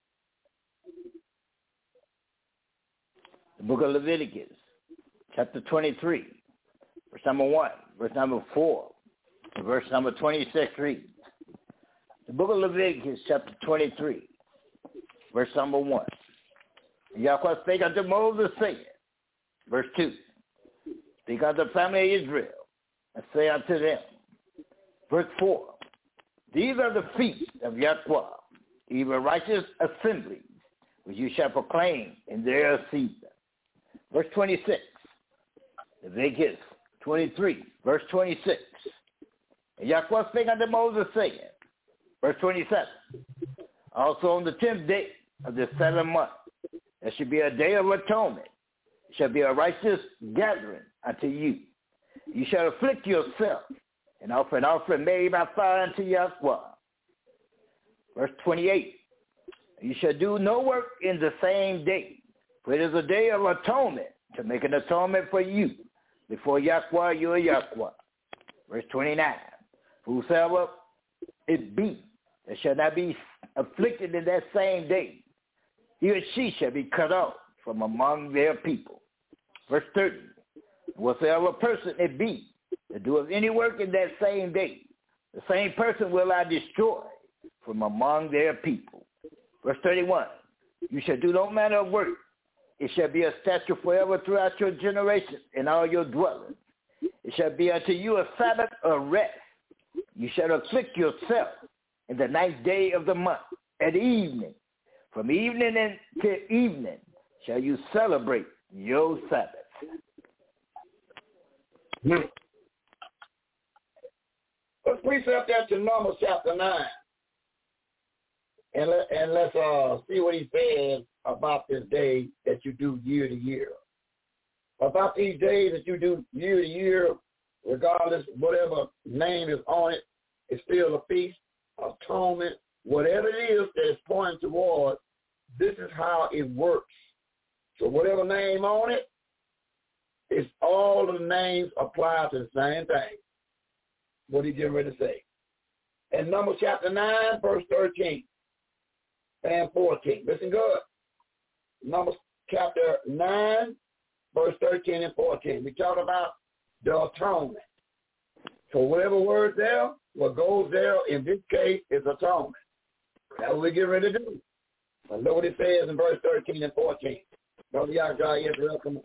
The book of Leviticus, chapter twenty-three, verse number one, verse number four, and verse number twenty-six reads. The book of Leviticus, chapter twenty-three, verse number one. Yahweh spake unto Moses, saying, verse two, speak unto the family of Israel, and say unto them, verse four, these are the feasts of Yahweh, even righteous assemblies, which you shall proclaim in their season. Verse twenty-six, Leviticus twenty-three, verse twenty-six. And Yahweh spake unto Moses, saying, verse twenty-seven, also on the tenth day of the seventh month, there shall be a day of atonement. It shall be a righteous gathering unto you. You shall afflict yourself and offer an offering made by fire unto Yahweh. Verse twenty-eight, you shall do no work in the same day, for it is a day of atonement, to make an atonement for you before Yahweh your Yahweh. Verse twenty-nine, whosoever it be that shall not be afflicted in that same day, he or she shall be cut off from among their people. Verse thirty, whatsoever person it be that doeth any work in that same day, the same person will I destroy from among their people. Verse thirty-one, you shall do no manner of work. It shall be a statute forever throughout your generations in all your dwellings. It shall be unto you a Sabbath of rest. You shall afflict yourself in the ninth day of the month at evening. From evening to evening shall you celebrate your Sabbath. Hmm. Let's precept that to Numbers chapter nine. And, let, and let's uh, see what he says about this day that you do year to year. About these days that you do year to year, regardless whatever name is on it, it's still a feast, atonement, whatever it is that is pointing toward, this is how it works. So whatever name on it, it's all of the names apply to the same thing. What he getting ready to say. In Numbers chapter nine, verse thirteen and fourteen. Listen good. Numbers chapter nine, verse thirteen and fourteen. We talk about the atonement. So whatever word there, what goes there in this case is atonement. That's what we get ready to do. But look what it says in verse thirteen and fourteen. Brother Yahweh, yes, welcome.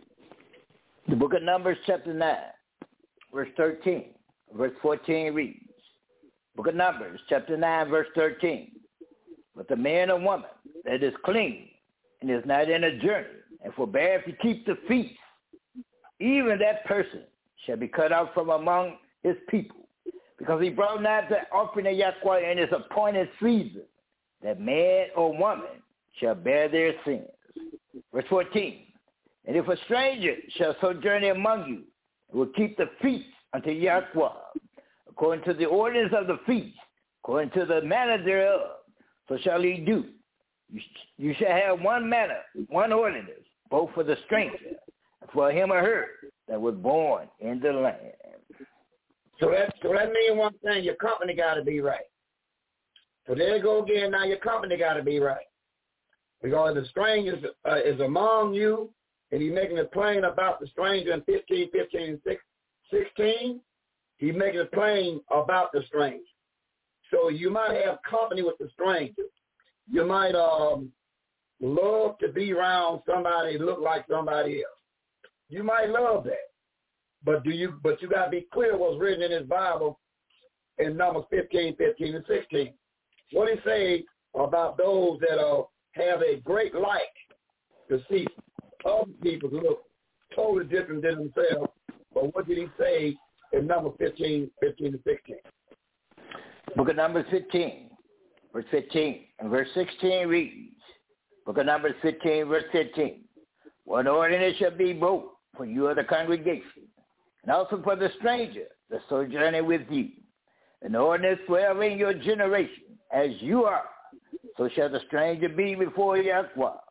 The book of Numbers chapter nine, verse thirteen, verse fourteen reads, book of Numbers chapter nine, verse thirteen. But the man or woman that is clean and is not in a journey and forbear to keep the feast, even that person shall be cut off from among his people, because he brought not the offering of Yahweh in his appointed season, that man or woman shall bear their sins. Verse fourteen, and if a stranger shall sojourn among you, and will keep the feast unto Yahweh, according to the ordinance of the feast, according to the manner thereof, so shall he do. You, sh- you shall have one manner, one ordinance, both for the stranger and for him or her that was born in the land. So that so that means one thing, your company got to be right. So there you go again, now your company got to be right. Because the stranger is, uh, is among you, and he's making it plain about the stranger in fifteen, fifteen, and sixteen. He's making it plain about the stranger. So you might have company with the stranger. You might um, love to be around somebody that look like somebody else. You might love that. But do you? But you got to be clear what's written in his Bible in Numbers fifteen, fifteen, and sixteen. What he say about those that uh, have a great like to see other people who look totally different than themselves. But what did he say in Numbers fifteen, fifteen, and sixteen? Book of Numbers fifteen, verse fifteen, and verse sixteen reads, Book of Numbers fifteen, verse fifteen, one ordinance shall be both for you of the congregation, and also for the stranger that sojourning with you. An ordinance forever in your generation, as you are, so shall the stranger be before Yahweh.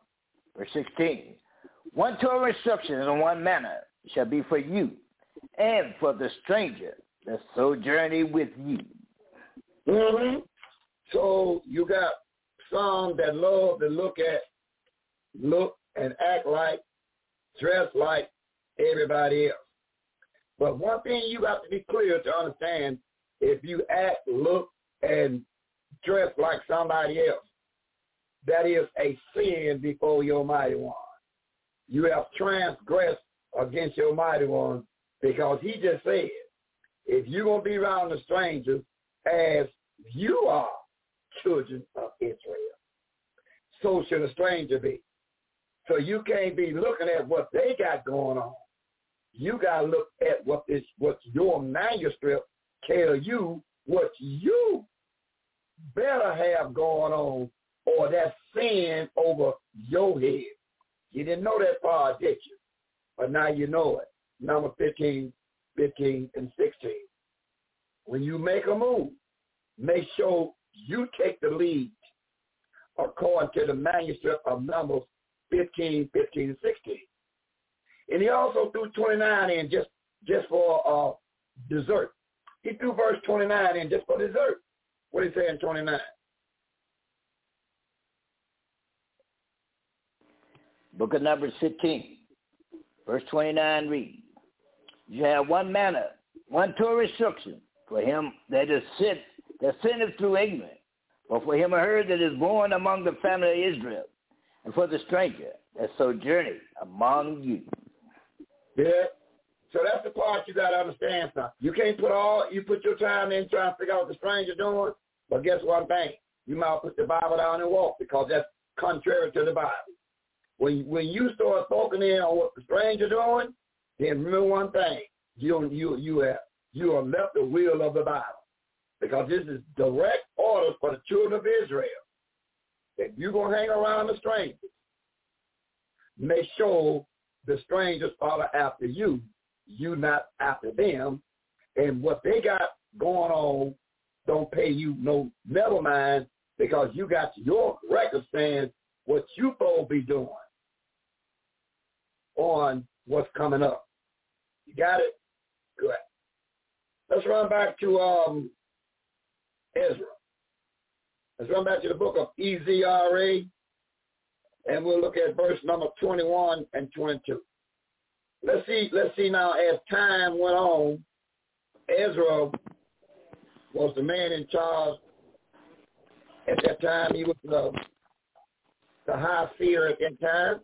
Verse sixteen. One Torah instruction and one manner shall be for you and for the stranger that sojourney with you. Mm-hmm. So you got some that love to look at, look and act like, dress like everybody else. But one thing you got to be clear to understand, if you act, look, and dress like somebody else, that is a sin before your mighty one. You have transgressed against your mighty one, because he just said, if you're going to be around the strangers as you are children of Israel, so should a stranger be. So you can't be looking at what they got going on. You got to look at what this, what your manuscript tell you, what you better have going on, or that sin over your head. You didn't know that part, did you? But now you know it. Number fifteen, fifteen, and sixteen. When you make a move, make sure you take the lead according to the manuscript of Numbers fifteen, fifteen, and sixteen. And he also threw twenty-nine in just, just for uh, dessert. He threw verse twenty-nine in just for dessert. What did he say in twenty-nine? Book of Numbers fifteen, verse twenty-nine reads, you have one manner, one Torah instruction for him that is sent, that sinneth through ignorance, or for him a herd that is born among the family of Israel, and for the stranger that sojourneth among you. Yeah. So that's the part you got to understand, son. You can't put all, you put your time in trying to figure out what the stranger doing, but guess one thing? You might put the Bible down and walk, because that's contrary to the Bible. When when you start focusing in on what the stranger doing, then remember one thing: you you you have you are left the will of the Bible, because this is direct orders for the children of Israel. If you're gonna hang around the strangers, make sure the strangers follow after you, you not after them, and what they got going on don't pay you no never mind, because you got your record saying what you supposed to be doing on what's coming up. You got it? Good. Let's run back to um, Ezra. Let's run back to the book of Ezra, and we'll look at verse number twenty-one and twenty-two. Let's see, let's see now, as time went on, Ezra was the man in charge. At that time, he was the, the high seer at that time.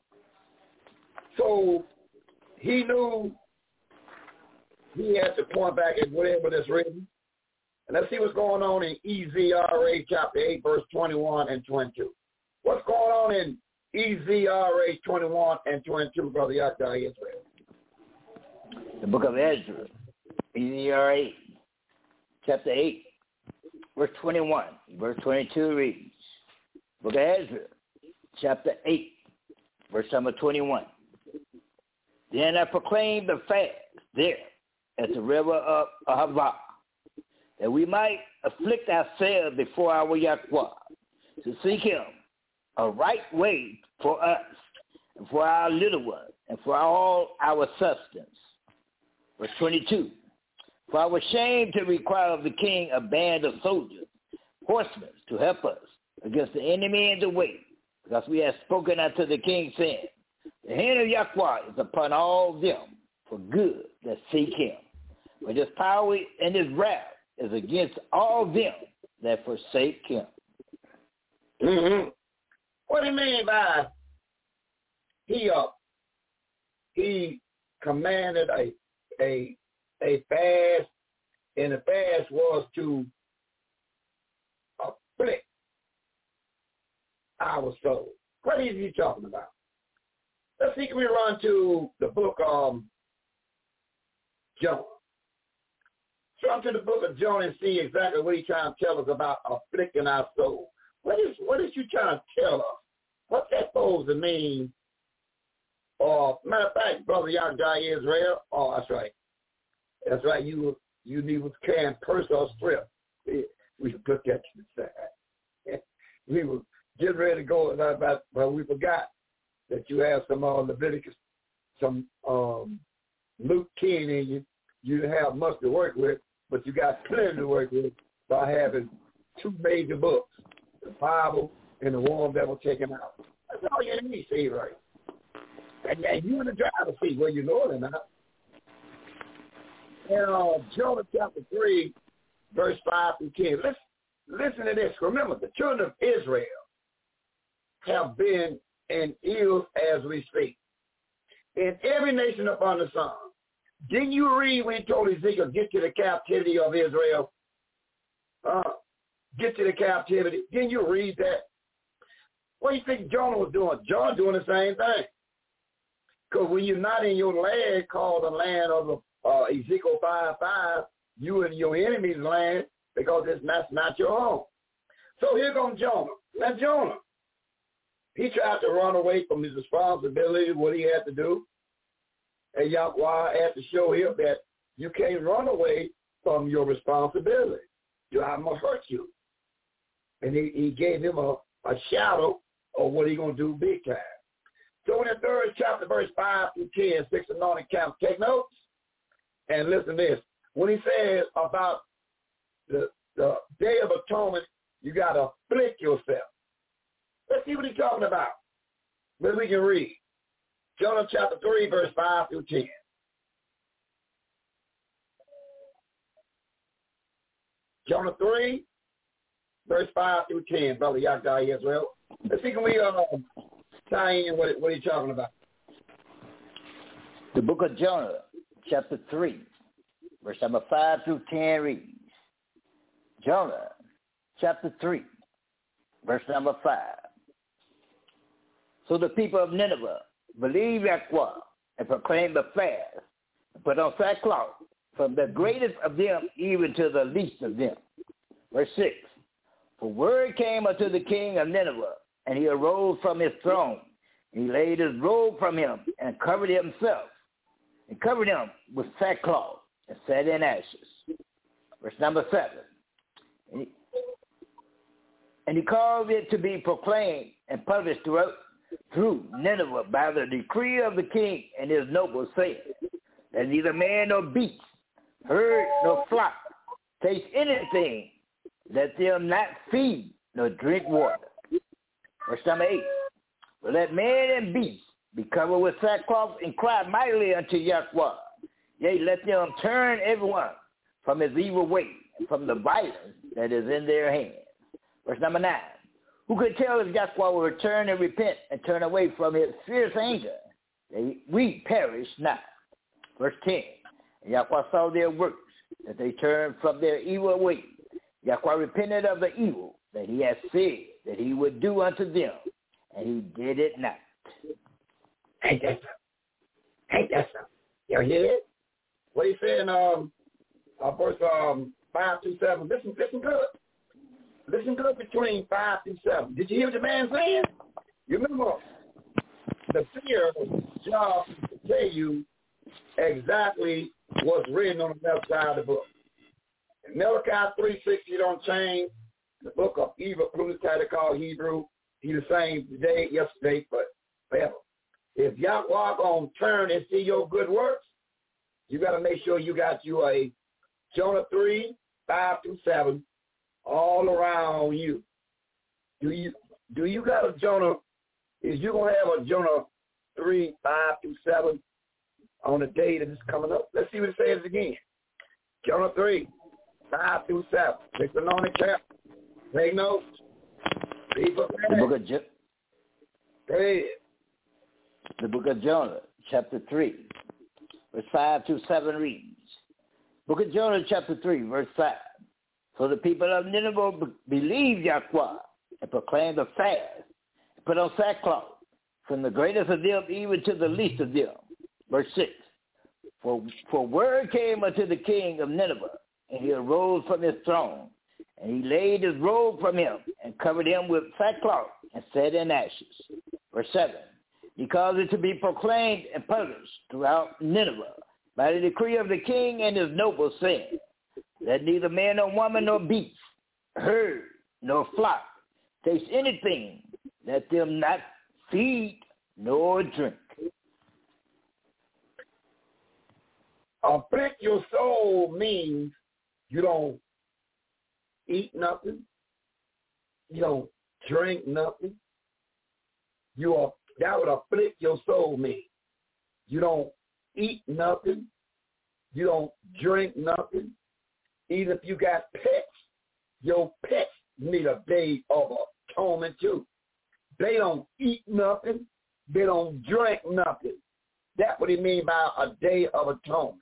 So he knew he had to point back at whatever that's written. And let's see what's going on in Ezra chapter eight, verse twenty-one and twenty-two. What's going on in Ezra twenty-one and twenty-two, Brother Yakda Israel? The book of Ezra, Ezra eight, chapter eight, verse twenty-one. Verse twenty-two reads, book of Ezra, chapter eight, verse number twenty-one. Then I proclaimed the fast there at the river of Ahava, that we might afflict ourselves before our Yahweh, to seek him a right way for us, and for our little ones, and for all our substance. Verse twenty-two. For I was ashamed to require of the king a band of soldiers, horsemen, to help us against the enemy in the way, because we have spoken unto the king, saying, the hand of Yahweh is upon all them for good that seek him. But his power and his wrath is against all them that forsake him. Mm-hmm. What do you mean by he uh, he commanded a a a fast, and the fast was to afflict our soul? What is he talking about? Let's see, can we run to the book of Jonah? Run to the book of Jonah and see exactly what he's trying to tell us about afflicting our soul. What is what is you trying to tell us? What's that supposed to mean? Or uh, matter of fact, Brother Yakda Israel, oh, that's right. That's right, you you need was carrying purse or strip. We, we put that to the side. We were getting ready to go, but we forgot. that you have some uh, Leviticus, some um, Luke ten in you. You didn't have much to work with, but you got plenty to work with by having two major books, the Bible and the one that was taken out. That's all you need to see, right? And, and you in the driver's seat, whether you know it or not. And uh, Jonah chapter three, verse five through ten. Listen, listen to this. Remember, the children of Israel have been in ills as we speak. In every nation upon the sun. Didn't you read when he told Ezekiel, get to the captivity of Israel? Uh, get to the captivity. Didn't you read that? What do you think Jonah was doing? Jonah doing the same thing. Because when you're not in your land called the land of uh, Ezekiel five five, you in your enemy's land because it's not, not your own. So here comes Jonah. Now Jonah, he tried to run away from his responsibility, what he had to do. And Yahweh had to show him that you can't run away from your responsibility. I'm going to hurt you. And he, he gave him a, a shadow of what he's going to do big time. So in the third chapter, verse five through ten, six anointed camp, take notes and listen to this. When he says about the, the Day of Atonement, you got to afflict yourself. Let's see what he's talking about. Then we can read. Jonah chapter three, verse five through ten. Jonah three, verse five through ten, Brother Yahweh as well. Let's see, can we uh, tie in what, what he's talking about? The book of Jonah, chapter three, verse number five through ten reads, Jonah, chapter three, verse number five. So the people of Nineveh believed Yahweh and proclaimed the fast, and put on sackcloth, from the greatest of them even to the least of them. Verse six, for word came unto the king of Nineveh, and he arose from his throne. He laid his robe from him and covered himself, and covered him with sackcloth, and sat in ashes. Verse number seven, and he, and he caused it to be proclaimed and published throughout through Nineveh by the decree of the king and his nobles, saying that neither man nor beast, herd nor flock, taste anything, let them not feed nor drink water. Verse number eight, but let man and beast be covered with sackcloth and cry mightily unto Yahweh. Yea, let them turn everyone from his evil way and from the violence that is in their hands. Verse number nine, who could tell if Yahweh will return and repent and turn away from his fierce anger? They, we perish not. Verse ten, and Yahweh saw their works, that they turned from their evil ways. Yahweh repented of the evil that he had said that he would do unto them, and he did it not. Ain't that something? Ain't that something? You hear it? What he said in um, uh, verse um, five through seven. Listen, listen good. Listen good between five through seven. Did you hear what the man saying? You remember the seer's job to tell you exactly what's written on the left side of the book. In Malachi three six, you don't change. The book of Hebrew, title called Hebrew. He the same today, yesterday, but forever. If Yahweh gonna turn and see your good works, you got to make sure you got you a Jonah three, five through seven, all around you. Do you do you got a Jonah? Is you gonna have a Jonah three, five through seven on the day that is coming up? Let's see what it says again. Jonah three, five through seven. Listen on the cap. Take notes. The book of jo- Go ahead. The book of Jonah, chapter three, verse five through seven reads. Book of Jonah, chapter three, verse five. So the people of Nineveh be- believed Yahweh and proclaimed the fast, and put on sackcloth, from the greatest of them even to the least of them. Verse six. For, for word came unto the king of Nineveh, and he arose from his throne, and he laid his robe from him, and covered him with sackcloth, and sat in ashes. Verse seven. He caused it to be proclaimed and published throughout Nineveh by the decree of the king and his nobles, saying that neither man nor woman nor beast, herd nor flock taste anything, let them not feed nor drink. Afflict your soul means you don't eat nothing, you don't drink nothing. You are, that would afflict your soul mean. You don't eat nothing, you don't drink nothing. Even if you got pets, your pets need a day of atonement too. They don't eat nothing, they don't drink nothing. That's what he mean by a day of atonement.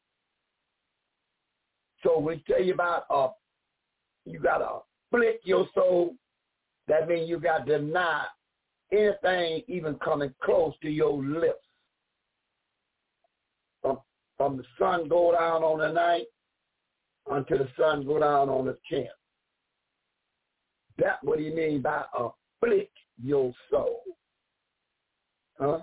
So we tell you about uh, you got to afflict your soul. That means you got to deny anything even coming close to your lips. From, from the sun go down on the night until the sun go down on the tenth. That's what he means by afflict your soul. Huh?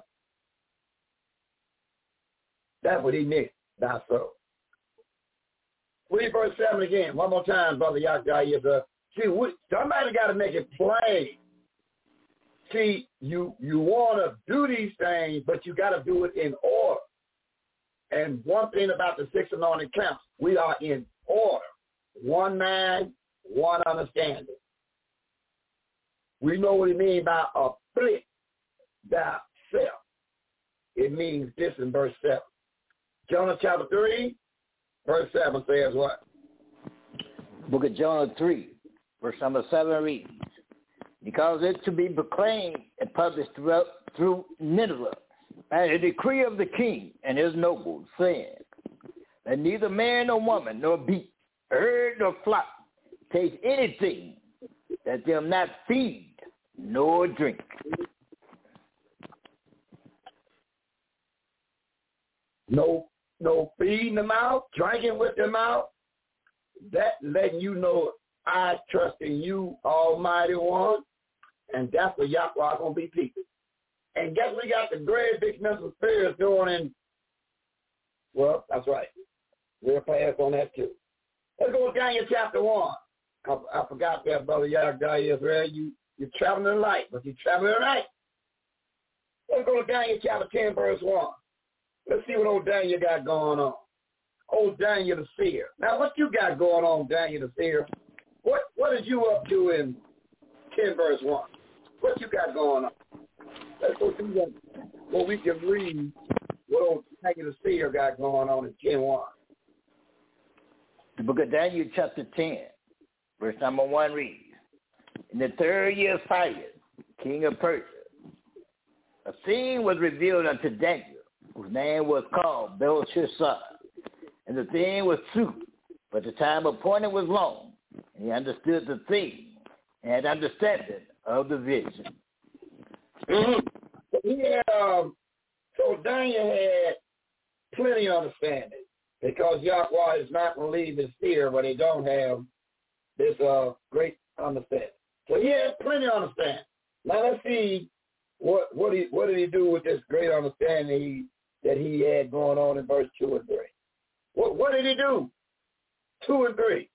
That's what he meant by soul. Read verse seven again. One more time, Brother Yahya. See, we, somebody got to make it plain. See, you you want to do these things, but you got to do it in order. And one thing about the six anointed camps, we are in order. One mind, one understanding. We know what it means by afflict thyself. It means this in verse seven. Jonah chapter three, verse seven says what? Book of Jonah three, verse number seven reads, because it to be proclaimed and published throughout, through Nineveh, and a decree of the king and his nobles, saying that neither man nor woman, nor beast, herd nor flock taste anything, that them not feed nor drink. No, no feeding them out, drinking with them out. That letting you know I trust in you, Almighty One, and that's what Yahweh are going to be people. And guess we got the great big mental spirits going in. Well, that's right. We'll pass on that too. Let's go to Daniel chapter one. I, I forgot that, Brother Yahweh Israel. You, you're traveling in light, but you're traveling in night. Let's go to Daniel chapter ten, verse one. Let's see what old Daniel got going on. Old Daniel the seer. Now, what you got going on, Daniel the seer? What What is you up to in ten, verse one? What you got going on? Let's go see what, what we can read what old Daniel the seer got going on in ten one. The book of Daniel chapter ten, verse number one reads, in the third year of Cyrus, king of Persia, a thing was revealed unto Daniel, whose name was called Belshazzar. And the thing was true, but the time appointed was long, and he understood the thing, and had understanding of the vision. Mm-hmm. Yeah, um, so Daniel had plenty of understanding, because Yahweh is not going to leave his fear when he don't have this uh, great understanding. So he had plenty of understanding. Now let's see what what he what did he do with this great understanding he, that he had going on in verse two and three. What what did he do? Two and three.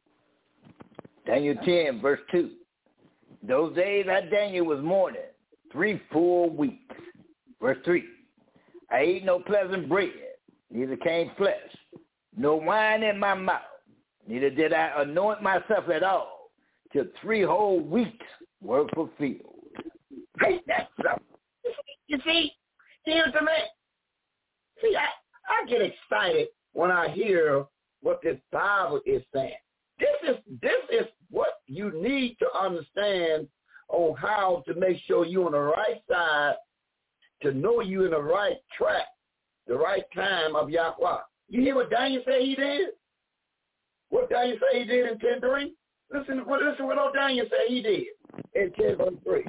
Daniel ten, verse two. Those days that Daniel was mourning three full weeks. Verse three. I ate no pleasant bread, neither came flesh, no wine in my mouth, neither did I anoint myself at all, till three whole weeks were fulfilled. Hey, that's something. You see, here's the man. See, I, I get excited when I hear what this Bible is saying. This is this is what you need to understand on how to make sure you're on the right side, to know you're in the right track, the right time of Yahweh. You hear what Daniel said he did? What Daniel said he did in ten three? Listen, listen what old Daniel said he did in ten verse three.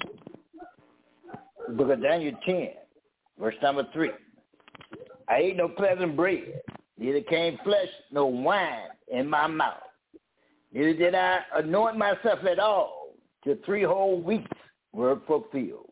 Book of Daniel ten, verse number three. I ate no pleasant bread, neither came flesh, no wine in my mouth. Neither did I anoint myself at all, till three whole weeks were fulfilled.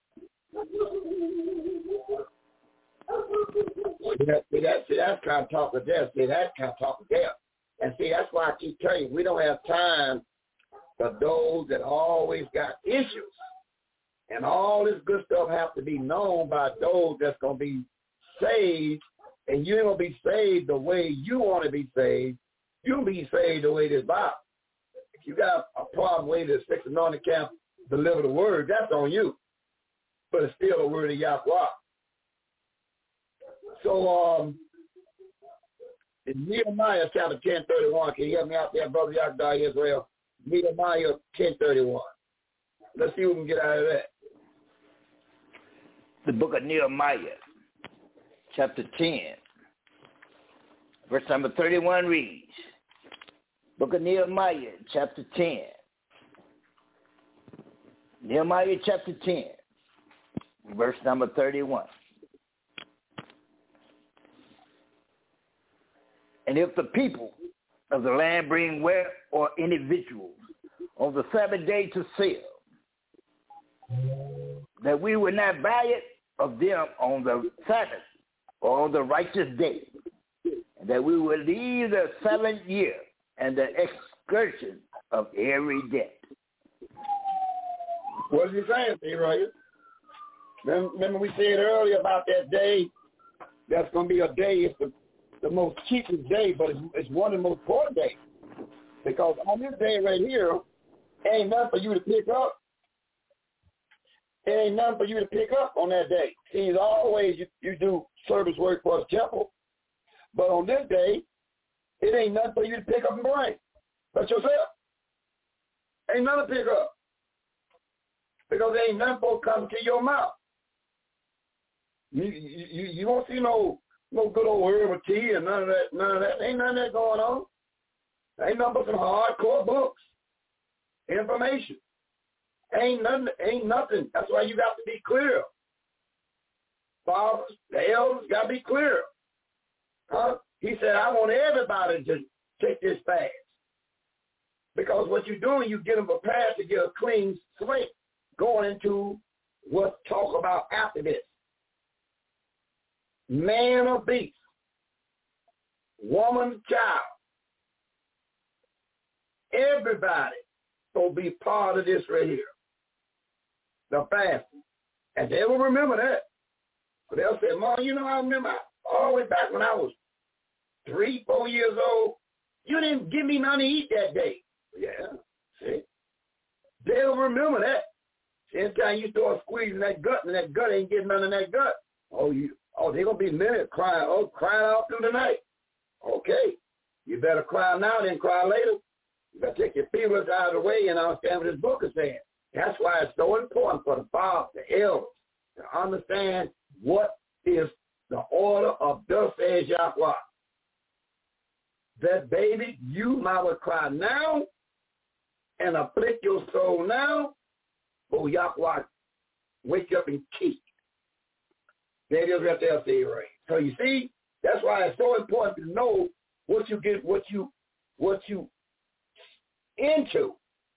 See, that, see, that, see, that's kind of talk of death. See, that's kind of talk of death. And see, that's why I keep telling you, we don't have time for those that always got issues. And all this good stuff has to be known by those that's going to be saved. And you ain't going to be saved the way you want to be saved. You'll be saved the way this Bible. If you got a problem way to six anointed camp deliver the word, that's on you. But it's still a word of Yahweh. So um, in Nehemiah chapter ten thirty-one, can you help me out there, Brother Yahweh Israel? Nehemiah ten thirty-one. Let's see what we can get out of that. The book of Nehemiah, chapter ten, verse number thirty-one reads, book of Nehemiah, chapter ten. Nehemiah, chapter ten, verse number thirty-one. And if the people of the land bring ware or individuals on the Sabbath day to sell, that we would not buy it of them on the Sabbath or on the righteous day, and that we would leave the seventh year and the excursion of every debt. What is he saying, see, right? Remember we said earlier about that day, that's going to be a day, it's the, the most cheapest day, but it's, it's one of the most important days. Because on this day right here, ain't nothing for you to pick up. It ain't nothing for you to pick up on that day. See, as always, you, you do service work for the temple. But on this day, it ain't nothing for you to pick up and bring. But yourself. Ain't nothing to pick up. Because there ain't nothing for to come to your mouth. You, you, you, you won't see no no good old herbal tea and none of that. None of that. Ain't none of that going on. Ain't nothing but some hardcore books. Information. Ain't nothing. Ain't nothing. That's why you got to be clear. Fathers, the elders got to be clear. Huh? He said, I want everybody to take this fast. Because what you're doing, you get them prepared to get a clean slate going into what talk about after this. Man or beast, woman, child, everybody will be part of this right here. The fasting. And they will remember that. But they'll say, Mom, you know, I remember all the way back when I was three, four years old, you didn't give me nothing to eat that day. Yeah, see? They'll remember that. Anytime you start squeezing that gut and that gut ain't getting none of that gut, oh, you, oh, they're going to be minutes crying, oh, crying out through the night. Okay, you better cry now than cry later. You better take your feelings out of the way and understand what this book is saying. That's why it's so important for the father, the elders, to understand what is the order of thus says Yahweh. That baby, you might well cry now and afflict your soul now, oh Yahweh, wake up and keep. There it is right there, see, right? So you see, that's why it's so important to know what you get, what you, what you into.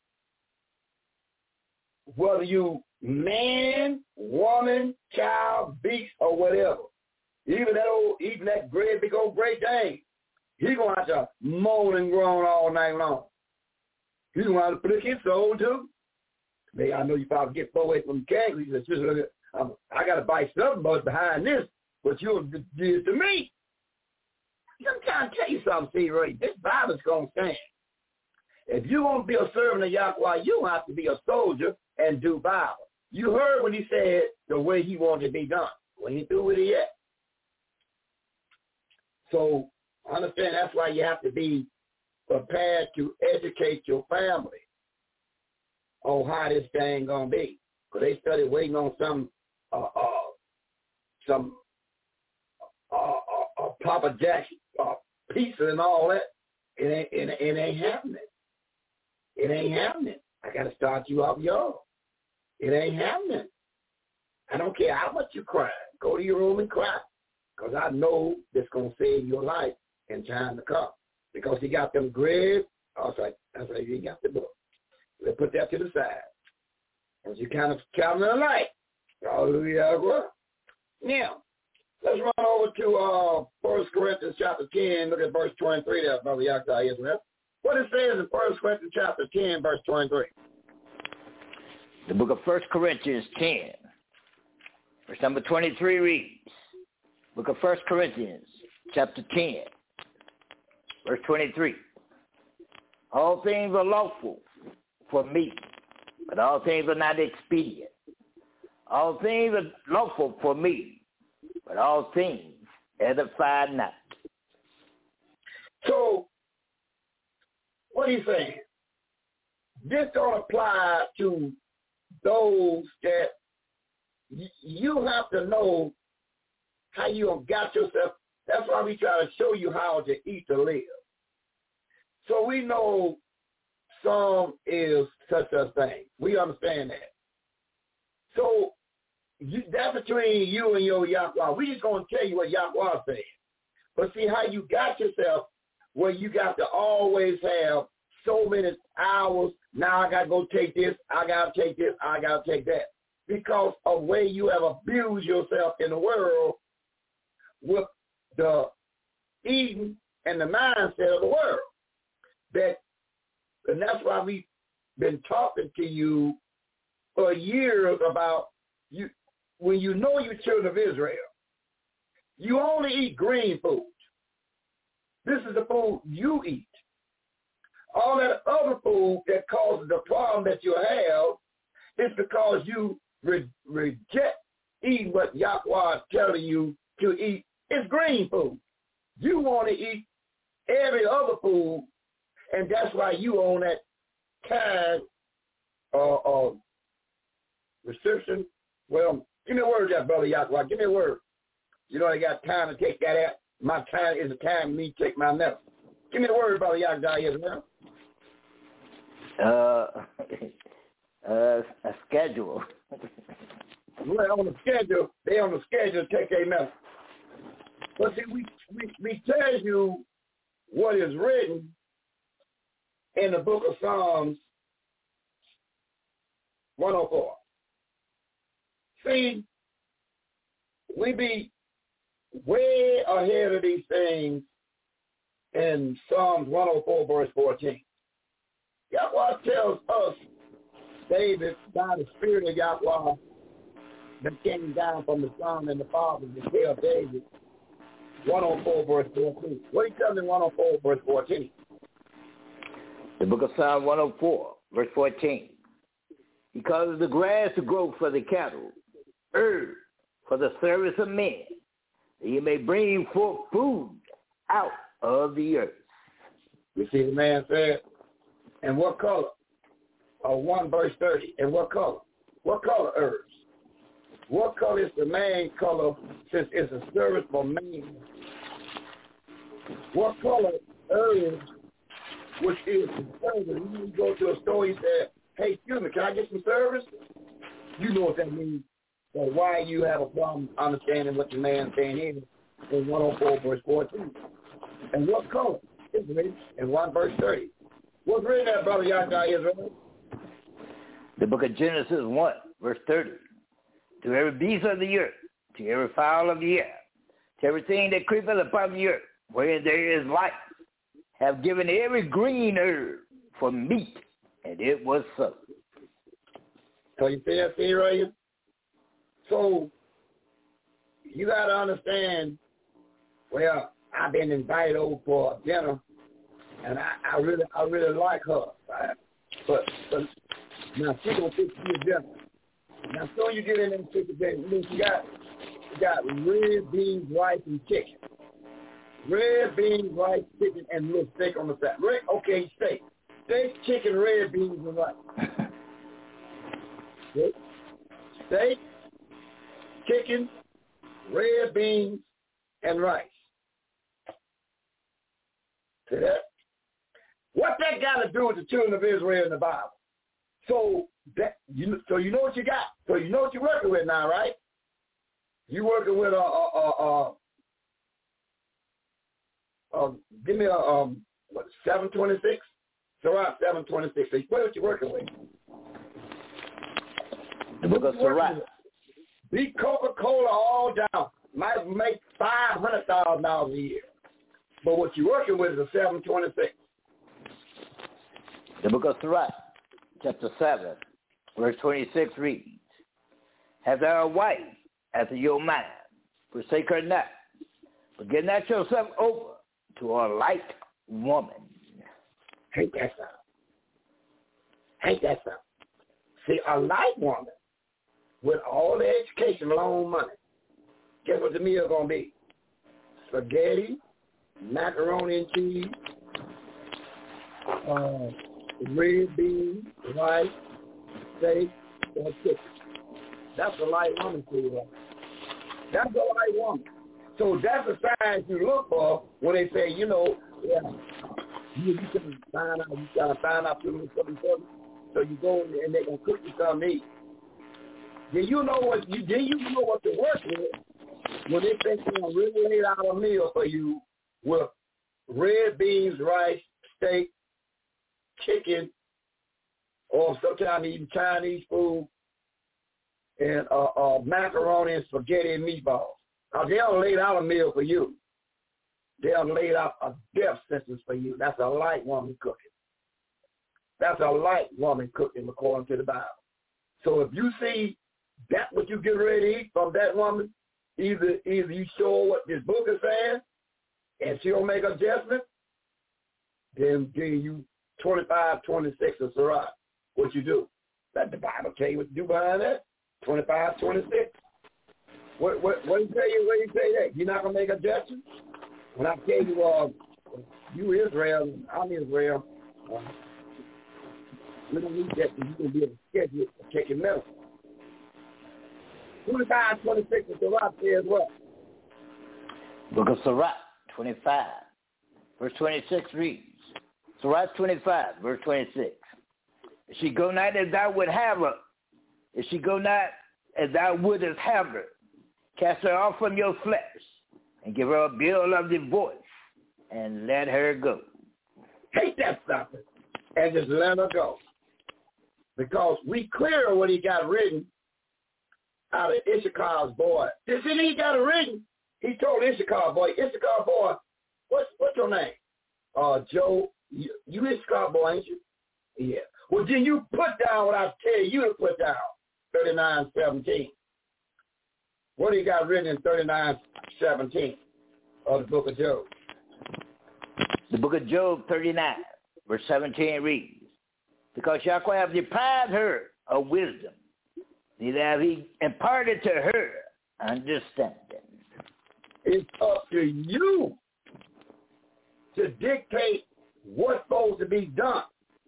Whether you man, woman, child, beast, or whatever. Even that old, even that great big old Great Dane, he's going to have to moan and groan all night long. He's going to have to flick his soul too. Maybe I know you probably get far away from the king. He says, look at, um, I got to bite something but behind this, but you'll do it to me. I'm trying to tell you something, see, Ray. This Bible's going to stand. If you want to be a servant of Yahweh, you have to be a soldier and do Bible. You heard when he said the way he wanted to be done. We ain't through with it yet. So understand that's why you have to be prepared to educate your family on how this thing gonna be. Because they started waiting on some uh, uh, some uh, uh, uh, Papa Jack uh, pizza and all that. It ain't, it, it ain't happening. It ain't happening. I got to start you off young. It ain't happening. I don't care how much you cry. Go to your room and cry. Because I know that's going to save your life in time to come. Because he got them grave. I was like, I was like, you got the book. Let's put that to the side. As you kind of traveling the light. Hallelujah. Now, let's run over to uh, First Corinthians chapter ten. Look at verse twenty-three there, Brother Yahweh Israel. What it says in First Corinthians chapter ten, verse twenty-three. The book of First Corinthians ten, verse number twenty-three reads, book of First Corinthians, chapter ten, verse twenty-three. All things are lawful for me, but all things are not expedient. All things are lawful for me, but all things edify not. So, what are you saying? This don't apply to those that y- you have to know how you got yourself. That's why we try to show you how to eat to live. So we know some is such a thing. We understand that. So you, that's between you and your Yahweh. We just going to tell you what Yahweh said. But see how you got yourself where you got to always have so many hours. Now I got to go take this. I got to take this. I got to take that. Because of way you have abused yourself in the world with the eating and the mindset of the world. That, and that's why we've been talking to you for years about you. When you know you're children of Israel, you only eat green food. This is the food you eat. All that other food that causes the problem that you have is because you re- reject eating what Yahweh is telling you to eat. It's green food. You want to eat every other food, and that's why you on that time uh, uh, restriction. Well, give me a word there, Brother Yahweh. Give me a word. You know I got time to take that out. My time is the time for me to take my nap. Give me the word, Brother Yahweh, now. Uh, uh, a schedule. Well, on the schedule, they on the schedule to take a nap. But see, we, we, we tell you what is written in the book of Psalms one oh four. See, we be way ahead of these things in Psalms one oh four, verse fourteen. Yahweh tells us, David, by the Spirit of Yahweh, that came down from the Son and the Father to tell David, one oh four, verse fourteen. What he tells in one oh four, verse fourteen? The book of Psalm one oh four, verse fourteen. He causes the grass to grow for the cattle, herb for the service of men, that he may bring forth food out of the earth. You see the man said, and what color? Uh, one verse thirty. And what color? What color herbs? What color is the main color since it's a service for man? What color herbs, which is the service? You go to a store, you say, hey, excuse me, can I get some service? You know what that means. So why you have a problem understanding what the man's saying here in one oh four, verse fourteen. And what color? It's written in one verse thirty. What's written there, Brother Yahweh Israel? The book of Genesis one, verse thirty. To every beast of the earth, to every fowl of the air, to everything that creepeth upon the earth, wherein there is life, have given every green herb for meat, and it was so. So you see that, see right here? So you got to understand, well, I've been invited over for dinner, and I, I really I really like her. Right? But, but now she's going to fix you a dinner. Now, so you get in there and fix the dinner. You got, you got red beans, rice, and chicken. Red beans, rice, chicken, and a little steak on the side. Red, okay, steak. Steak, chicken, red beans, and rice. Okay. Steak, chicken, red beans, and rice. See that? What that got to do with the children of Israel in the Bible? So that you, so you know what you got. So you know what you're working with now, right? You working with a, a, a, a, a give me a um what seven twenty six. Sirach seven twenty six. So you know what you're working with. The book of Sirach. Beat Coca-Cola all down. Might make five hundred thousand dollars a year. But what you're working with is a seven twenty-six. The book of Sirach, chapter seven, Verse twenty-six reads, have thou a wife after your mind, forsake her not, but give not yourself over to a light woman. Hate that sound. Hate that sound. See, a light woman with all the education, loan money, guess what the meal going to be? Spaghetti, macaroni and cheese, uh, red beans, rice, steak, or chicken. That's a light woman for you. That's a light woman. So that's the signs you look for when they say, you know, yeah, you, you can find out, you gotta find out something, something, something. So you go in there and they're gonna cook you something to eat. Then you know what you then you know what to work with when they think they're gonna really lay out a meal for you with red beans, rice, steak, chicken, or sometimes even Chinese food, and uh, uh, macaroni and spaghetti and meatballs. Now, they don't lay out a meal for you. They don't lay out a death sentence for you. That's a light woman cooking. That's a light woman cooking according to the Bible. So if you see that what you get ready to eat from that woman, either either you show what this book is saying, and she'll make adjustment, then give you twenty-five, twenty-six of Sirach. What you do? Let the Bible tell you what to do behind that. twenty-five, twenty-six. What what what do you tell you? What do you say that? You're not gonna make adjustments? When I tell you, uh, you Israel, I'm Israel. Uh, we don't need that. You're gonna be able to schedule it to take your medicine. twenty-five, twenty-six of Sirach says what? Book of Sirach, twenty-five, verse twenty-six reads, Sirach twenty-five, verse twenty-six. If she go not as thou would have her, if she go not as thou wouldest have her, cast her off from your flesh, and give her a bill of divorce, and let her go. Take that stuff and just let her go. Because we clear what he got written out of Issachar's boy. This is he got it written. He told Issachar boy, Issachar boy, what's what's your name? Uh, Joe, you, you Issachar boy, ain't you? Yeah. Well, then you put down what I tell you to put down, thirty-nine seventeen. What do you got written in thirty-nine seventeen of the book of Job? The book of Job thirty-nine, verse seventeen reads, because Yahweh have deprived her of wisdom, neither have he imparted to her understanding. It's up to you to dictate what's supposed to be done.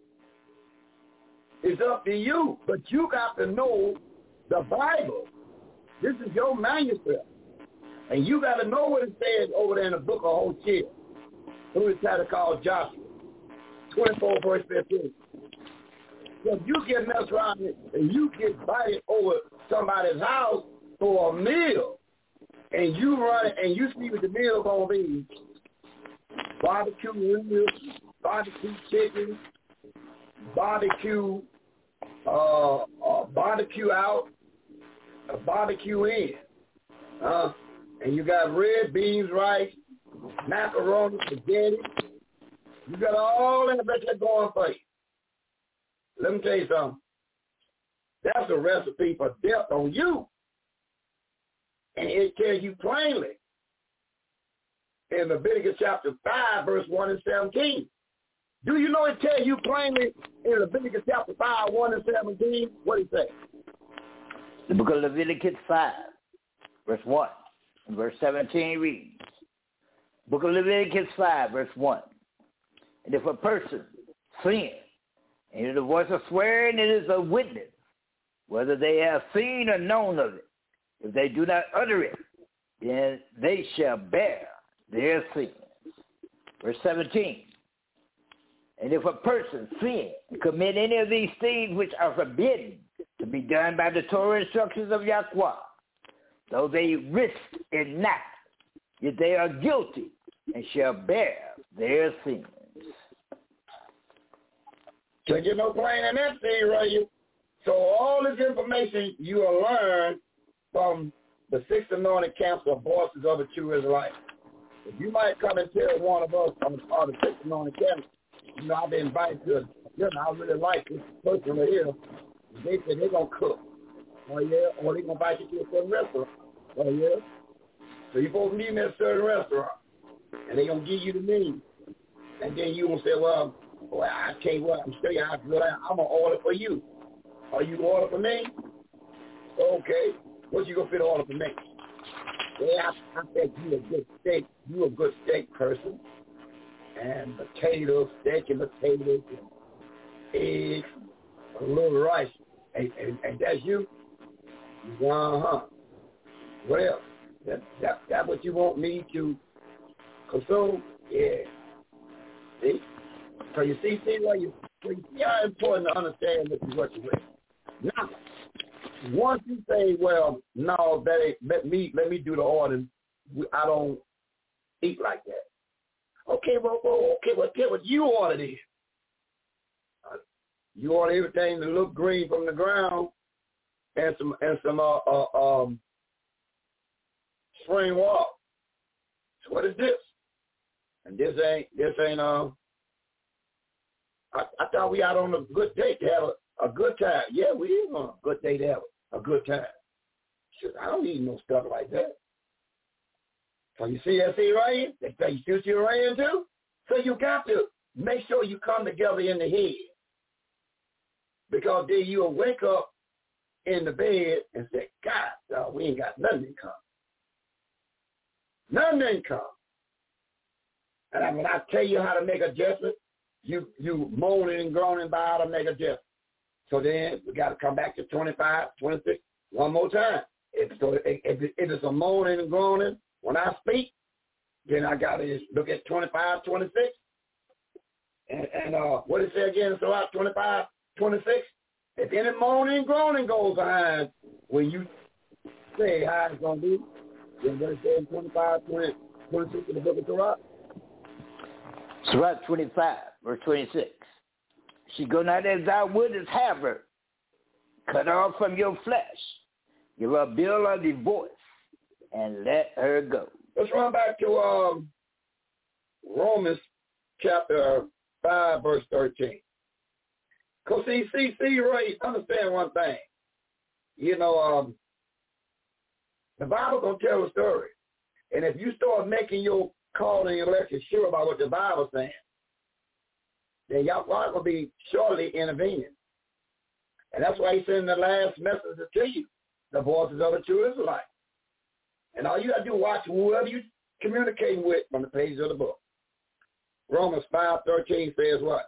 It's up to you, but you got to know the Bible. This is your manuscript. And you got to know what it says over there in the book of Hosea, who is title called Joshua, twenty-four, verse fifteen. So if you get messed around and you get invited over somebody's house for a meal, and you run it and you see what the meal going to be, barbecue ribs, barbecue chicken, barbecue, uh, uh, barbecue out, a barbecue in, uh, and you got red beans, rice, macaroni, spaghetti. You got all that that going for you. Let me tell you something. That's a recipe for death on you. And it tells you plainly in Leviticus chapter five, verse one and seventeen. Do you know it tells you plainly in Leviticus chapter five, one and seventeen? What does it say? The book of Leviticus five, verse one and verse seventeen reads, book of Leviticus five, verse one. And if a person sin, and in the voice of swearing it is a witness, whether they have seen or known of it, if they do not utter it, then they shall bear their sins. Verse seventeen. And if a person sin and commit any of these things which are forbidden to be done by the Torah instructions of Yahweh, though they risk it not, yet they are guilty and shall bear their sins. So you know plain in that thing, right? You. So all this information you will learn from the six anointed camps of voices of the true Israelites. If you might come and tell one of us from the six anointed camps, you know, I've been invited to, you know, I really like this person right here. they say they're going to cook. Oh, yeah? Or they're going to invite you to a certain restaurant. Oh, yeah? So you're supposed to meet them at a certain restaurant. And they're going to give you the menu. And then you going to say, well, boy, I tell you what, I'm sure you how good I am. I'm going to order for you. Are you going to order for me? Okay. What you going to fit order for me? Yeah, I, I bet you a good steak. You a good steak person. And potatoes, steak and potatoes, and eggs, a little rice. And, and, and that's you? Uh-huh. Well, that, that, that what you want me to consume? Yeah. See? So you see, see what you, so you see how important to understand what you what you with. Now, once you say, well, no, that ain't, let me let me do the ordering. I don't eat like that. Okay, well, well okay, well, tell what you ordered is. Uh, you order everything that look green from the ground, and some and some uh, uh um spring water. So what is this? And this ain't this ain't uh. I, I thought we out on a good date to have a, a good time. Yeah, we is on a good date to have a, a good time. Shit, I don't need no stuff like that. So you see that, see right? They say you shoot your ran too. So you got to make sure you come together in the head, because then you'll wake up in the bed and say, God, dog, we ain't got nothing in common. Nothing in common. And when I tell you how to make adjustments, You you moaning and groaning by how to make a difference. So then we got to come back to twenty-five, twenty-six, one more time. If, so if, if, if it's a moaning and groaning, when I speak, then I got to look at twenty-five, twenty-six. And, and uh, what did it say again? So out twenty-five, twenty-six. If any moaning and groaning goes behind when you say how it's going to be, then what it say in twenty-five, twenty, twenty-six in the book of Torah? Surah twenty-five, verse twenty-six. She go not as thou wouldest have her, cut her off from your flesh, give her a bill of divorce, and let her go. Let's run back to um, Romans chapter five, verse thirteen. Because see, see, see, Ray, understand one thing. You know, um, the Bible going to tell a story. And if you start making your calling and election sure about what the Bible's saying, then y'all are going to be shortly intervening. And that's why he sent the last message to you, the voices of the true Israelites. And all you got to do is watch whoever you communicating with from the pages of the book. Romans five thirteen says what?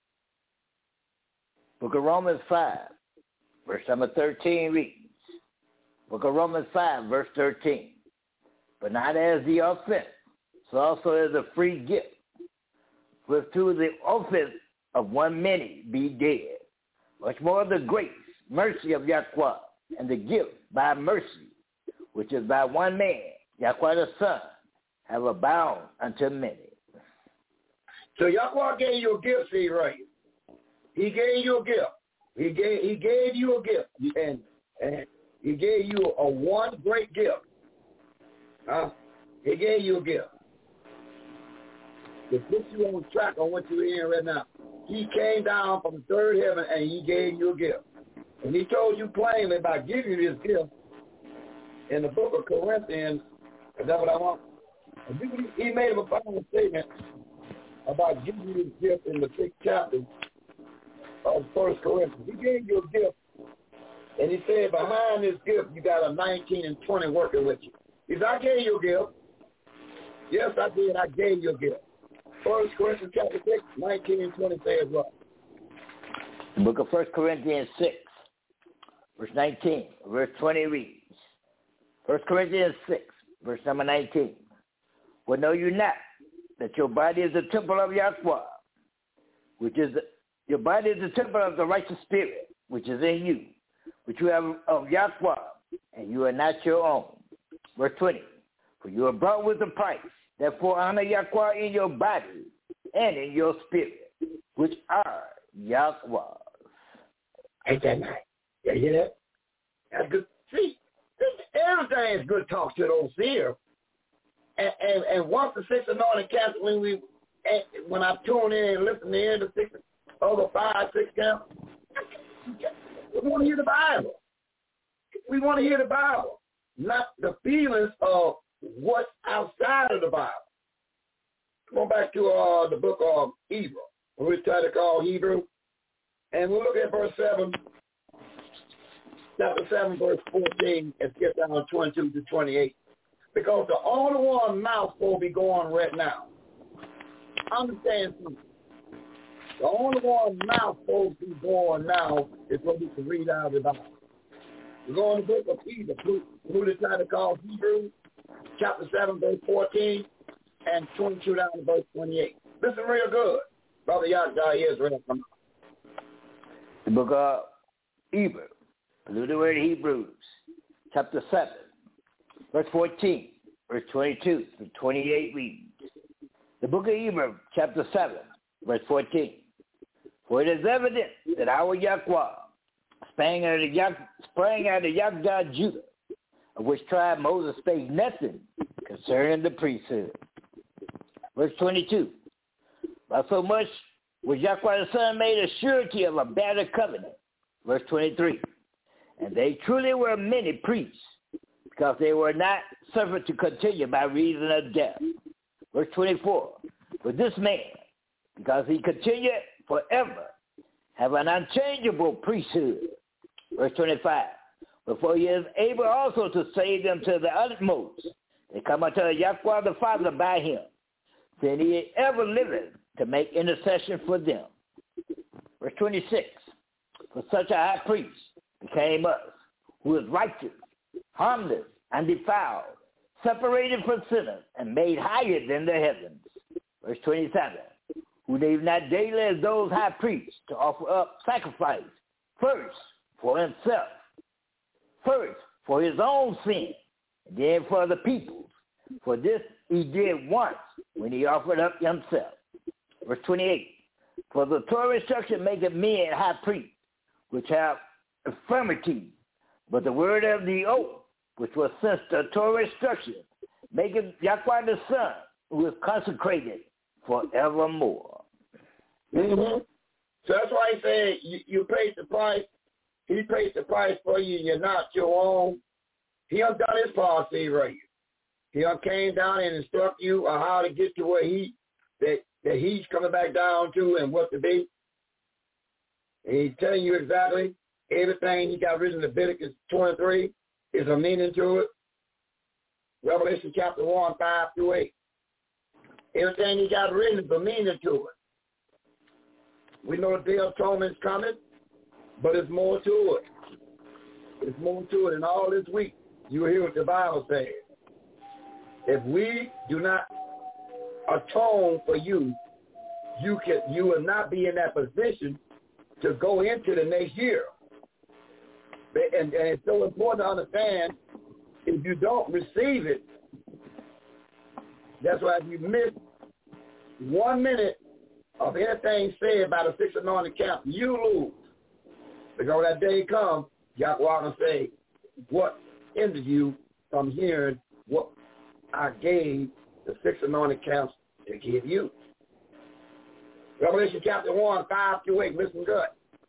Book of Romans five, verse number thirteen reads, Book of Romans five, verse thirteen. But not as the offense, so also as a free gift. For through the offense of one many be dead. Much more the grace, mercy of Yahweh, and the gift by mercy, which is by one man, Yahweh the Son, have abound unto many. So Yahweh gave you a gift, see, right? He gave you a gift. He gave he gave you a gift. And, and he gave you a one great gift. Huh? He gave you a gift. To put you on track on what you're in right now. He came down from the third heaven and he gave you a gift. And he told you plainly about giving you this gift in the book of Corinthians. Is that what I want? He made a final statement about giving you this gift in the sixth chapter of First Corinthians. He gave you a gift, and he said behind this gift you got a nineteen and twenty working with you. He said, I gave you a gift. Yes, I did. I gave you a gift. First Corinthians chapter six, nineteen and twenty says what? The book of First Corinthians six, verse nineteen, verse twenty reads, First Corinthians six, verse number nineteen. Well, know you not that your body is the temple of Yahweh, which is the, your body is the temple of the righteous spirit, which is in you, which you have of Yahweh, and you are not your own. Verse twenty. For you are brought with a price. Therefore honor Yahweh in your body and in your spirit, which are Yahweh's. Ain't that nice? You hear that? That's good. See, everything is good talk to those seer. And, and, and once the six anointed camps, when we, when I tune in and listen to the six, over five, six camps, We want to hear the Bible. We want to hear the Bible, not the feelings of what's outside of the Bible. Go back to uh, the book of Hebrew. We try to call Hebrew. And we'll look at verse seven, chapter seven, verse fourteen, and skip down to twenty-two to twenty-eight. Because the only one mouth will be going right now. Understand something. The only one mouth will be going now is what we can read out of the Bible. We're going to the book of Hebrew, who, who they try to call Hebrew, chapter seven, verse fourteen, and twenty-two down to verse twenty-eight. Listen real good. Brother Yahweh Israel, come on. The book of Hebrew, the word Hebrews, chapter seven, verse fourteen, verse twenty-two to twenty-eight reads. The book of Hebrew, chapter seven, verse fourteen. For it is evident that our Yahweh sprang out of Yah, sprang out of Yahweh Judah, of which tribe Moses spake nothing concerning the priesthood. Verse twenty-two. By so much was Yahweh the Son made a surety of a better covenant. Verse twenty-three. And they truly were many priests, because they were not suffered to continue by reason of death. Verse twenty-four. For this man, because he continued forever, have an unchangeable priesthood. Verse twenty-five. Before he is able also to save them to the utmost, they come unto Yahweh the Father by him, then he ever liveth to make intercession for them. Verse twenty-six. For such a high priest became us, who is righteous, harmless, undefiled, separated from sinners, and made higher than the heavens. Verse twenty-seven. Who need not daily as those high priests to offer up sacrifice, first for himself, first for his own sin, and then for the people's. For this he did once when he offered up himself. Verse twenty-eight. For the Torah instruction maketh men high priests, which have infirmity, but the word of the oath, which was since the Torah instruction, maketh Yahweh the Son, who is consecrated forevermore. Mm-hmm. So that's why he said you, you paid the price. He paid the price for you. You're not your own. He done done his part to save you. He done came down and instruct you on how to get to where he that that he's coming back down to and what to be. And he's telling you exactly everything he got written in Leviticus twenty-three is a meaning to it. Revelation chapter one, five through eight. Everything he got written is a meaning to it. We know the day of atonement is coming, but there's more to it. There's more to it. And all this week, you hear what the Bible says. If we do not atone for you, you can you will not be in that position to go into the next year. And, and it's so important to understand, if you don't receive it, that's why if you miss one minute of anything said by the six anointed camp, you lose. Because that day comes, Yahweh will say, what hindered you from hearing what I gave the six anointed camps to give you? Revelation chapter one, five through eight, listen good.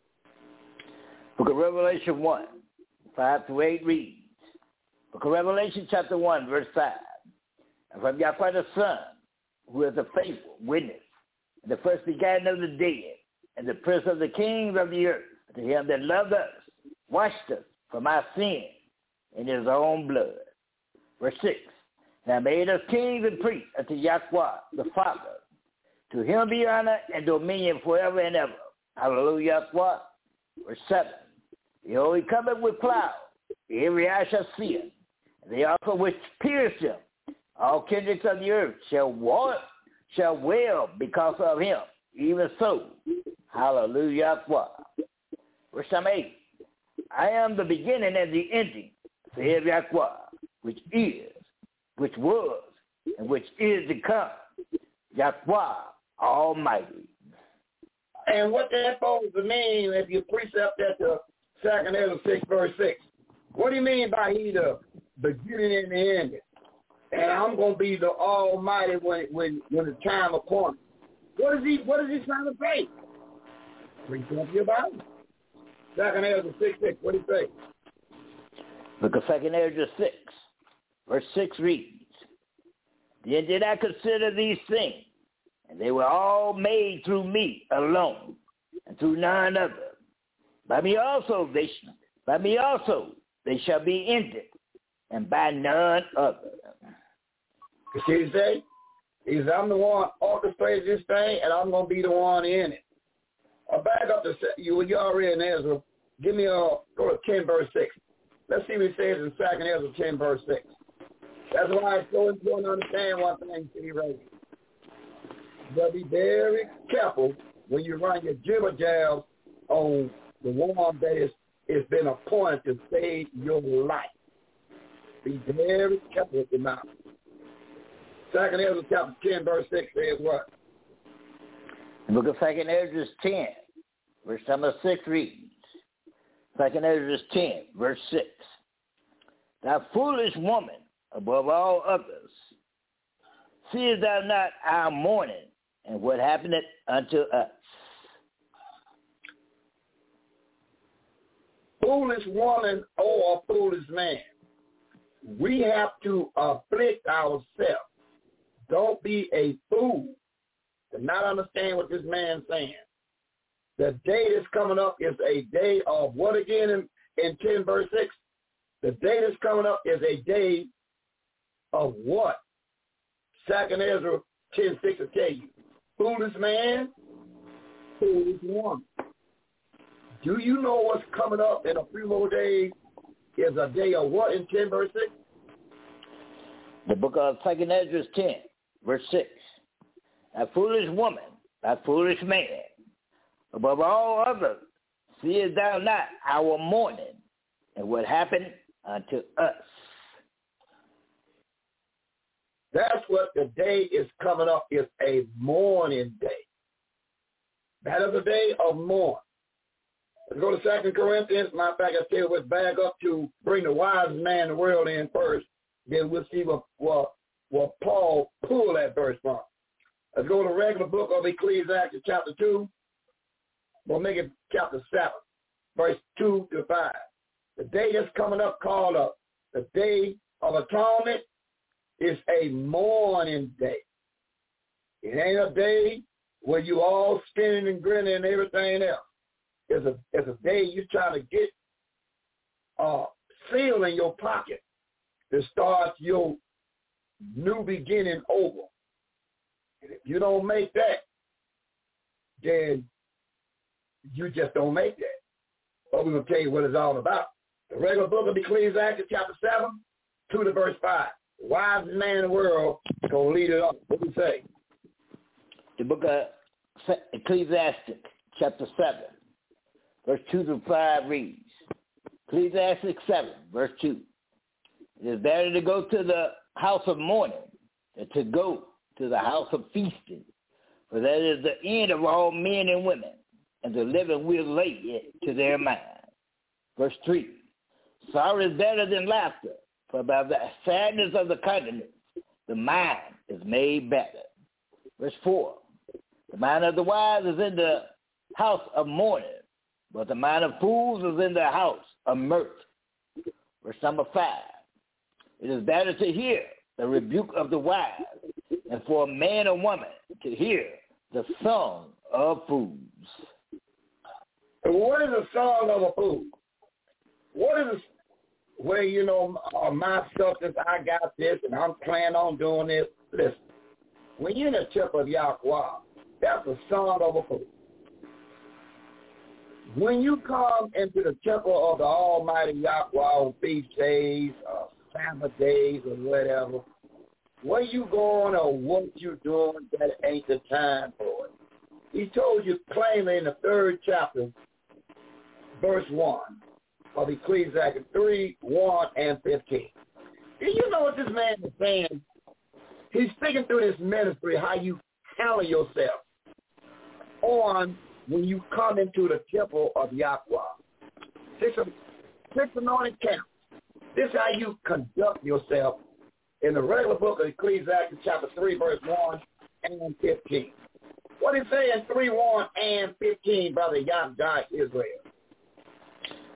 Book of Revelation one, five through eight reads. Book of Revelation chapter one, verse five. And from Yahweh the Son, who is a faithful witness, and the first begotten of the dead, and the prince of the kings of the earth, to him that loved us, washed us from our sins in his own blood. Verse six. Now made us kings and priests unto Yahweh the Father. To him be honor and dominion forever and ever. Hallelujah. Verse seven. Behold, he cometh with clouds. Every eye shall see him. And they also which pierced him, all kindreds of the earth, shall wail, shall wail because of him. Even so. Hallelujah. Verse eight. I am the beginning and the ending, saith Yahweh, which is, which was, and which is to come, Yahweh Almighty. And what that's supposed to mean if you precept at the second Ezra six, verse six? What do you mean by he the beginning and the ending? And I'm going to be the Almighty when when when the time appointed. What is he? What is he trying to say? Precept your Bible. Second Ezra six six. What do you say? Book of Second Ezra six, verse six reads, Then did I consider these things, and they were all made through me alone, and through none other. By me also they sh- by me also they shall be ended, and by none other. You see what he say? He says, I'm the one orchestrated this thing, and I'm going to be the one in it. I'll back up to you. You already in Ezra. Give me a, go to ten verse six. Let's see what it says in Second Ezra ten verse six. That's why it's so important to understand one thing, see right here. You got to be very careful when you run your jibber jabs on the one that is has been appointed to save your life. Be very careful with your mouth. Second Ezra chapter ten, verse six says what? The book of Second Ezra ten, verse number six reads, Second Ezra ten, verse six. Thou foolish woman, above all others, seest thou not our mourning and what happeneth unto us? Foolish woman or a foolish man, we have to afflict ourselves. Don't be a fool to not understand what this man's saying. The day that's coming up is a day of what again in, in ten verse six? The day that's coming up is a day of what? Second Ezra ten six will tell you. Foolish man, foolish woman. Do you know what's coming up in a few more days is a day of what in ten verse six? The book of Second Ezra ten, verse six. That foolish woman, that foolish man, above all others, seest thou not our mourning and what happened unto us? That's what the day is coming up is a mourning day. That is a day of mourning. Let's go to Second Corinthians. Matter of fact, I tell you let's back up to bring the wisest man in the world in first. Then we'll see what, what, what Paul pulled that verse from. Let's go to the regular book of Ecclesiastes chapter two. We'll make it chapter seven, verse two to five. The day that's coming up called up, the day of atonement, is a mourning day. It ain't a day where you all spinning and grinning and everything else. It's a, it's a day you're trying to get uh, seal in your pocket to start your new beginning over. And if you don't make that, then you just don't make that. But we're going to tell you what it's all about. The regular book of Ecclesiastes chapter seven, two to verse five. The wisest man in the world is going to lead it up. What do you say? The book of Ecclesiastes chapter seven, verse two to five reads, Ecclesiastes seven, verse two. It is better to go to the house of mourning than to go to the house of feasting, for that is the end of all men and women, and the living will lay it to their mind. Verse three. Sorrow is better than laughter, for by the sadness of the countenance the mind is made better. Verse four. The mind of the wise is in the house of mourning, but the mind of fools is in the house of mirth. Verse number five. It is better to hear the rebuke of the wise than for a man or woman to hear the song of fools. What is a song of a fool? What is a, where, you know, uh, my substance, I got this, and I'm planning on doing this? Listen, when you're in the temple of Yahweh, that's a song of a fool. When you come into the temple of the Almighty Yahweh on feast days, uh, Sabbath days, or whatever, where you going or what you doing, that ain't the time for it. He told you plainly in the third chapter, verse one of Ecclesiastes three, one, and fifteen. Do you know what this man is saying? He's speaking through this ministry, how you handle yourself on when you come into the temple of Yahweh. Six, six anointed camps. This is how you conduct yourself in the regular book of Ecclesiastes chapter three, verse one and fifteen. What is saying three, one, and fifteen, brother Yahweh Israel?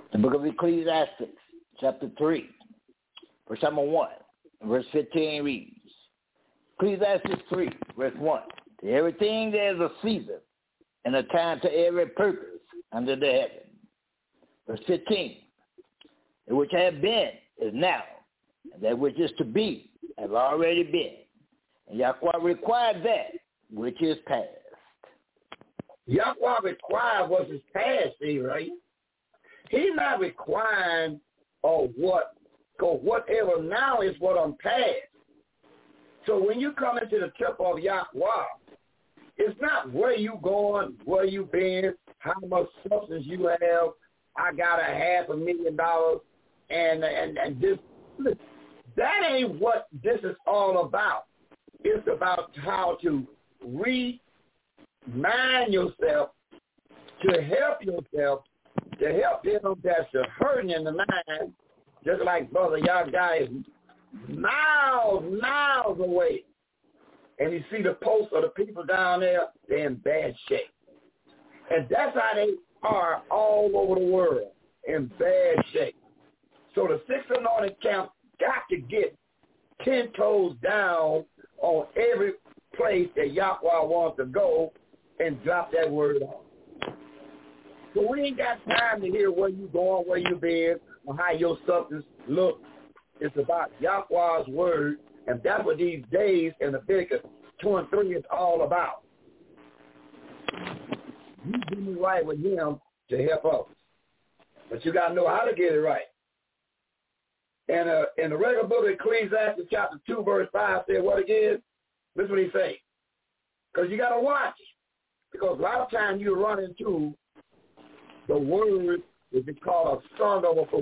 The book of Ecclesiastes, chapter three, verse number one, verse fifteen reads, Ecclesiastes three, verse one, to everything there is a season and a time to every purpose under the heaven. Verse fifteen, that which have been is now, and that which is to be have already been. And Yahweh required that which is past. Yahweh required what is past, see, right? He's not requiring or what, because whatever now is what I'm past. So when you come into the temple of Yahweh, it's not where you going, where you been, how much substance you have. I got a half a million dollars, and and and this. That ain't what this is all about. It's about how to remind yourself, to help yourself, to help them that's hurting in the mind, just like Brother Yahweh is miles, miles away. And you see the posts of the people down there, they're in bad shape. And that's how they are all over the world, in bad shape. So the six anointed camp got to get ten toes down on every place that Yahweh wants to go and drop that word off. So we ain't got time to hear where you going, where you been, or how your substance look. It's about Yahweh's word, and that's what these days in Leviticus two and three is all about. You do me right with him to help others. But you got to know how to get it right. And uh, in the regular book of Ecclesiastes, chapter two, verse five, said what again? This is what he say. Because you got to watch. Because a lot of times you run into the word that is called a son of a fool.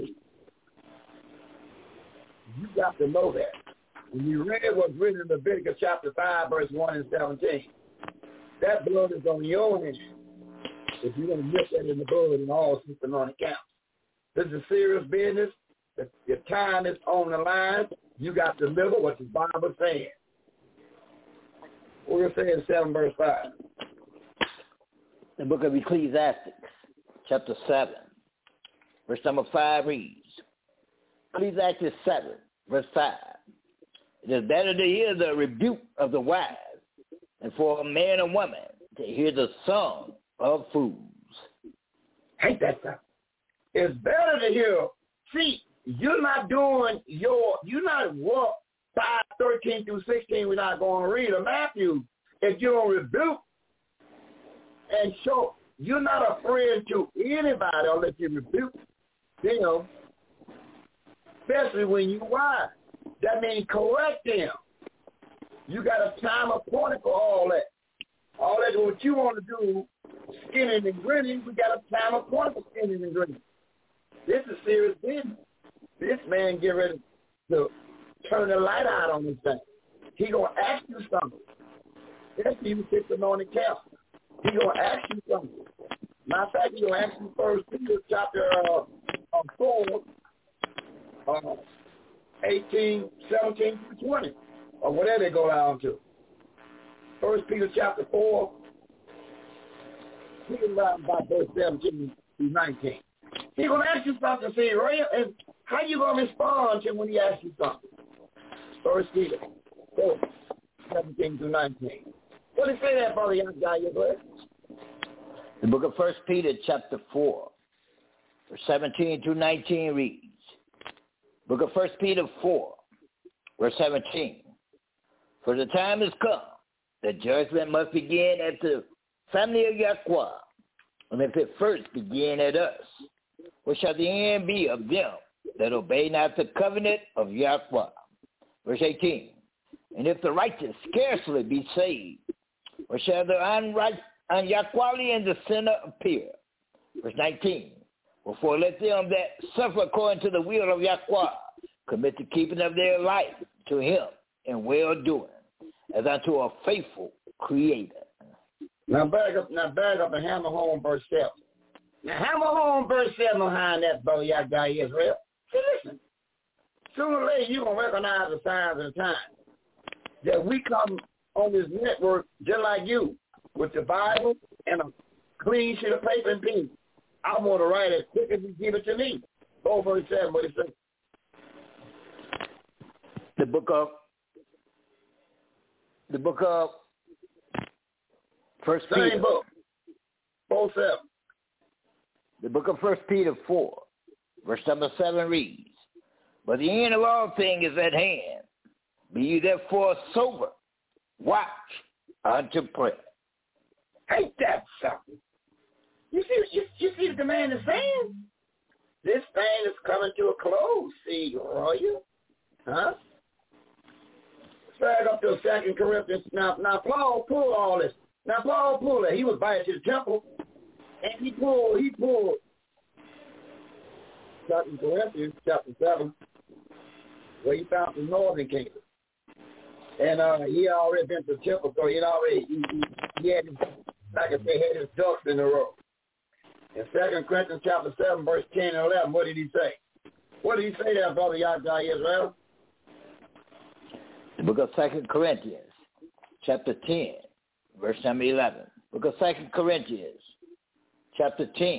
You got to know that. When you read what's written in Leviticus chapter five, verse one and seventeen, that blood is on your hands. If you're going to miss that in the blood and all system on account. This is serious business. If your time is on the line, you got to deliver what the Bible is saying. We're going to say in seven verse five. The book of Ecclesiastes, chapter seven, verse number five reads, Ecclesiastes seven, verse five. It is better to hear the rebuke of the wise than for a man and woman to hear the song of fools. Hate that stuff. It's better to hear. See, you're not doing your, you're not what five, thirteen through sixteen, we're not going to read of Matthew. If you don't rebuke and show, you're not a friend to anybody unless you rebuke them, especially when you wise. That means correct them. You got a time appointed for all that. All that, what you want to do, skinning and grinning, we got a time appointed for skinning and grinning. This is serious business. This man get ready to turn the light out on this thing. He going to ask you something. That's you sitting on the couch. He going to ask you something. Matter of fact, he going to ask you first Peter chapter uh, uh, four, uh, eighteen, seventeen through twenty, or whatever they go down to. First Peter chapter four, he can round about verse seventeen through nineteen. He's going to ask you something, see, right? And how you going to respond to when he asks you something? First Peter four, seventeen through nineteen. What did he say that, Brother Young Guy, your brother? The book of First Peter chapter four, verse seventeen through nineteen reads, book of First Peter four, verse seventeen. For the time has come, the judgment must begin at the family of Yahweh. And if it first begin at us, what shall the end be of them that obey not the covenant of Yahweh? Verse eighteen. And if the righteous scarcely be saved, what shall the unright, unyahweh and the sinner appear? Verse nineteen. Wherefore let them that suffer according to the will of Yahweh commit the keeping of their life to him in well-doing, as unto a faithful creator. Now back up, now back up and hammer home verse seven. Now hammer home verse seven behind that, Brother Yahweh Israel. See, listen. Sooner or later you're going to recognize the signs of the time. That we come on this network just like you, with the Bible and a clean sheet of paper and pen. I want to write it quick as you give it to me. Go verse seven, what it says. The book of the book of First Same Peter. book. Four seven. The book of First Peter four, verse number seven reads, "But the end of all things is at hand. Be you therefore sober, watch unto prayer." Ain't that something? You see, you, you see what the man is saying? This thing is coming to a close, see, Royal. Huh? Back up to Second Corinthians. Now, now Paul pulled all this. Now Paul pulled it. He was by to the temple, and he pulled, he pulled Second Corinthians chapter seven, where he found the northern kingdom. And uh, he already been to the temple, so he already, he, he, he had his, like I say, had his ducks in a row. In Second Corinthians chapter seven, verse ten and eleven, what did he say? What did he say there, Brother Yahweh Israel? The book of Second Corinthians, chapter ten, verse number eleven. Book of Second Corinthians, chapter ten.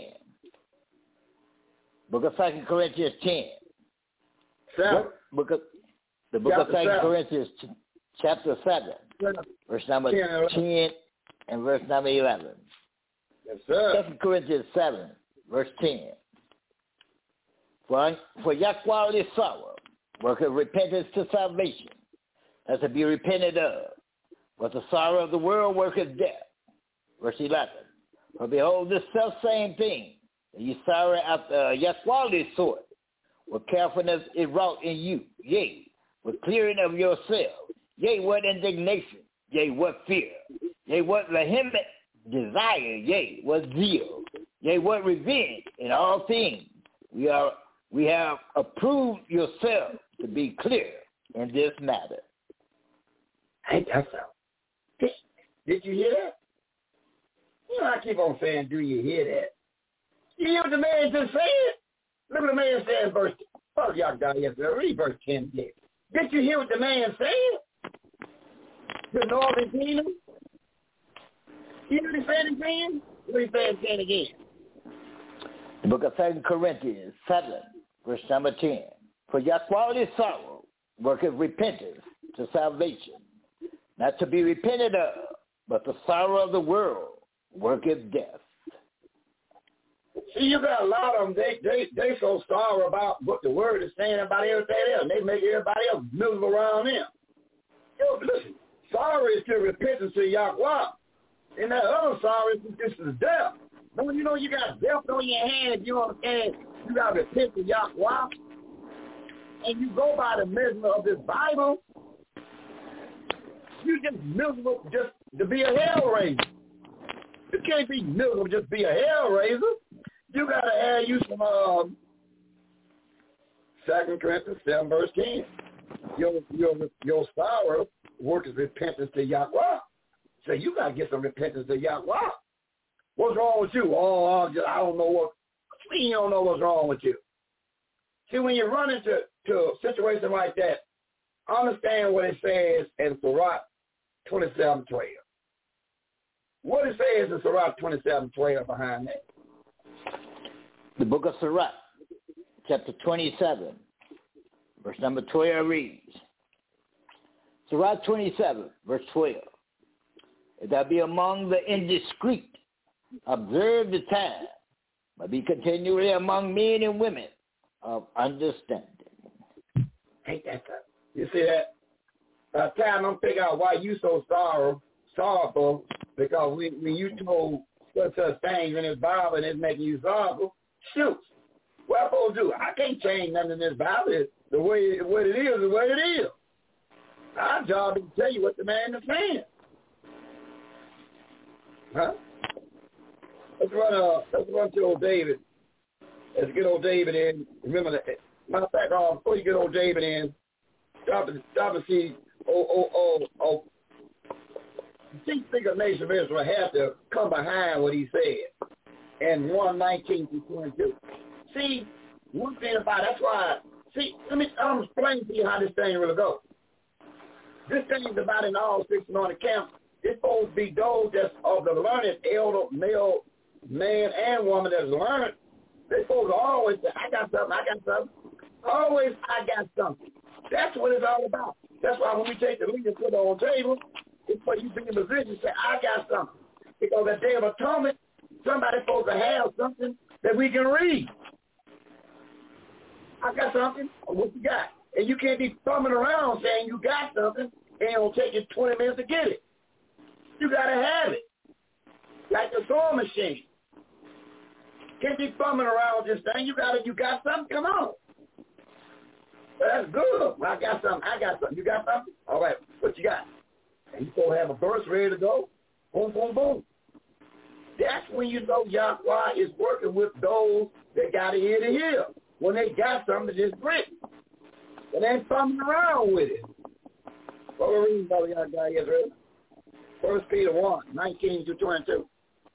Book of Second Corinthians ten. Seven. Book of, the book chapter of Second seven. Corinthians, chapter seven, Seven. verse number ten, ten and verse number eleven. Yes, sir. Second Corinthians seven, verse ten. For, for your quality sorrow, work of repentance to salvation, that's to be repented of. But the sorrow of the world worketh death. Verse eleven. For behold, this self-same thing, that ye sorrow after uh, your quality sort, with carefulness is wrought in you, yea, with clearing of yourselves, yea, what indignation, yea, what fear, yea, what vehement desire, yea, what zeal, yea, what revenge, in all things we are we have approved yourselves to be clear in this matter. Ain't that so? Did, did you hear that? You know, I keep on saying, do you hear that? You hear what the man just said? Look what the man said in verse, oh, y'all got yesterday. Read verse ten again. Did you hear what the man said? The northern kingdom? You know what he said again? What he said again again? The book of Second Corinthians seven, verse number ten. For your quality sorrow worketh repentance to salvation, not to be repented of, but the sorrow of the world worketh death. See, you got a lot of them, they, they, they so sorry about what the word is saying about everything else. They make everybody else miserable around them. Yo, listen, sorry is to repentance to Yahweh. And that other sorry is this is death. Don't you know you got death on your hand if you understand you got to repent to Yahweh? And you go by the measurement of this Bible, you just miserable just to be a hell raiser. You can't be miserable just be a hell raiser. You got to add you some um, Second Corinthians seven, verse ten. Your, your, your sorrow work is repentance to Yahweh. So you got to get some repentance to Yahweh. What's wrong with you? Oh, I don't know what. You don't know what's wrong with you. See, when you run into to a situation like that, understand what it says in Sirach twenty-seven twelve. What it says in Sirach twenty-seven twelve behind that. The book of Sirach, chapter twenty-seven, verse number twelve reads, Sirach twenty-seven, verse twelve. If thou be among the indiscreet, observe the time, but be continually among men and women of understanding. Ain't that something? You see that? By the time I'm figuring out why you so sorrow, sorrowful, because when, when you told such such things in this Bible and it's making you sorrowful, shoot. What I'm supposed to do? I can't change nothing in this Bible. It's the way what it is is what it is. Our job is to tell you what the man is saying. Huh? Let's run uh let's run to old David. Let's get old David in. Remember that matter of fact, uh, before you get old David in, stop to stop to see oh oh oh oh the chief speaker of the nation of Israel had to come behind what he said in one nineteen through twenty-two. See, one thing about it, that's why see, let me I'm explain to you how this thing really goes. This thing is about in all six anointed camps. It's supposed to be those that's of the learned elder male man and woman that's learned, they supposed to always say, I got something, I got something. Always, I got something. That's what it's all about. That's why when we take the lead and put it on the table, it's for you to be in a position to say, I got something. Because that Day of Atonement, somebody's supposed to have something that we can read. I got something. What you got? And you can't be thumbing around saying you got something and it'll take you twenty minutes to get it. You got to have it. Like the sewing machine. Can't be thumbing around this thing. You got to, you got something? Come on. Well, that's good. Well, I got something. I got something. You got something? All right. What you got? And you supposed to have a verse ready to go. Boom, boom, boom. That's when you know Yahweh is working with those that got to hear to hear. When they got something, just bring. But they ain't thumbing around with it. What we're reading, Brother Yahweh Israel? First Peter one, nineteen to twenty-two.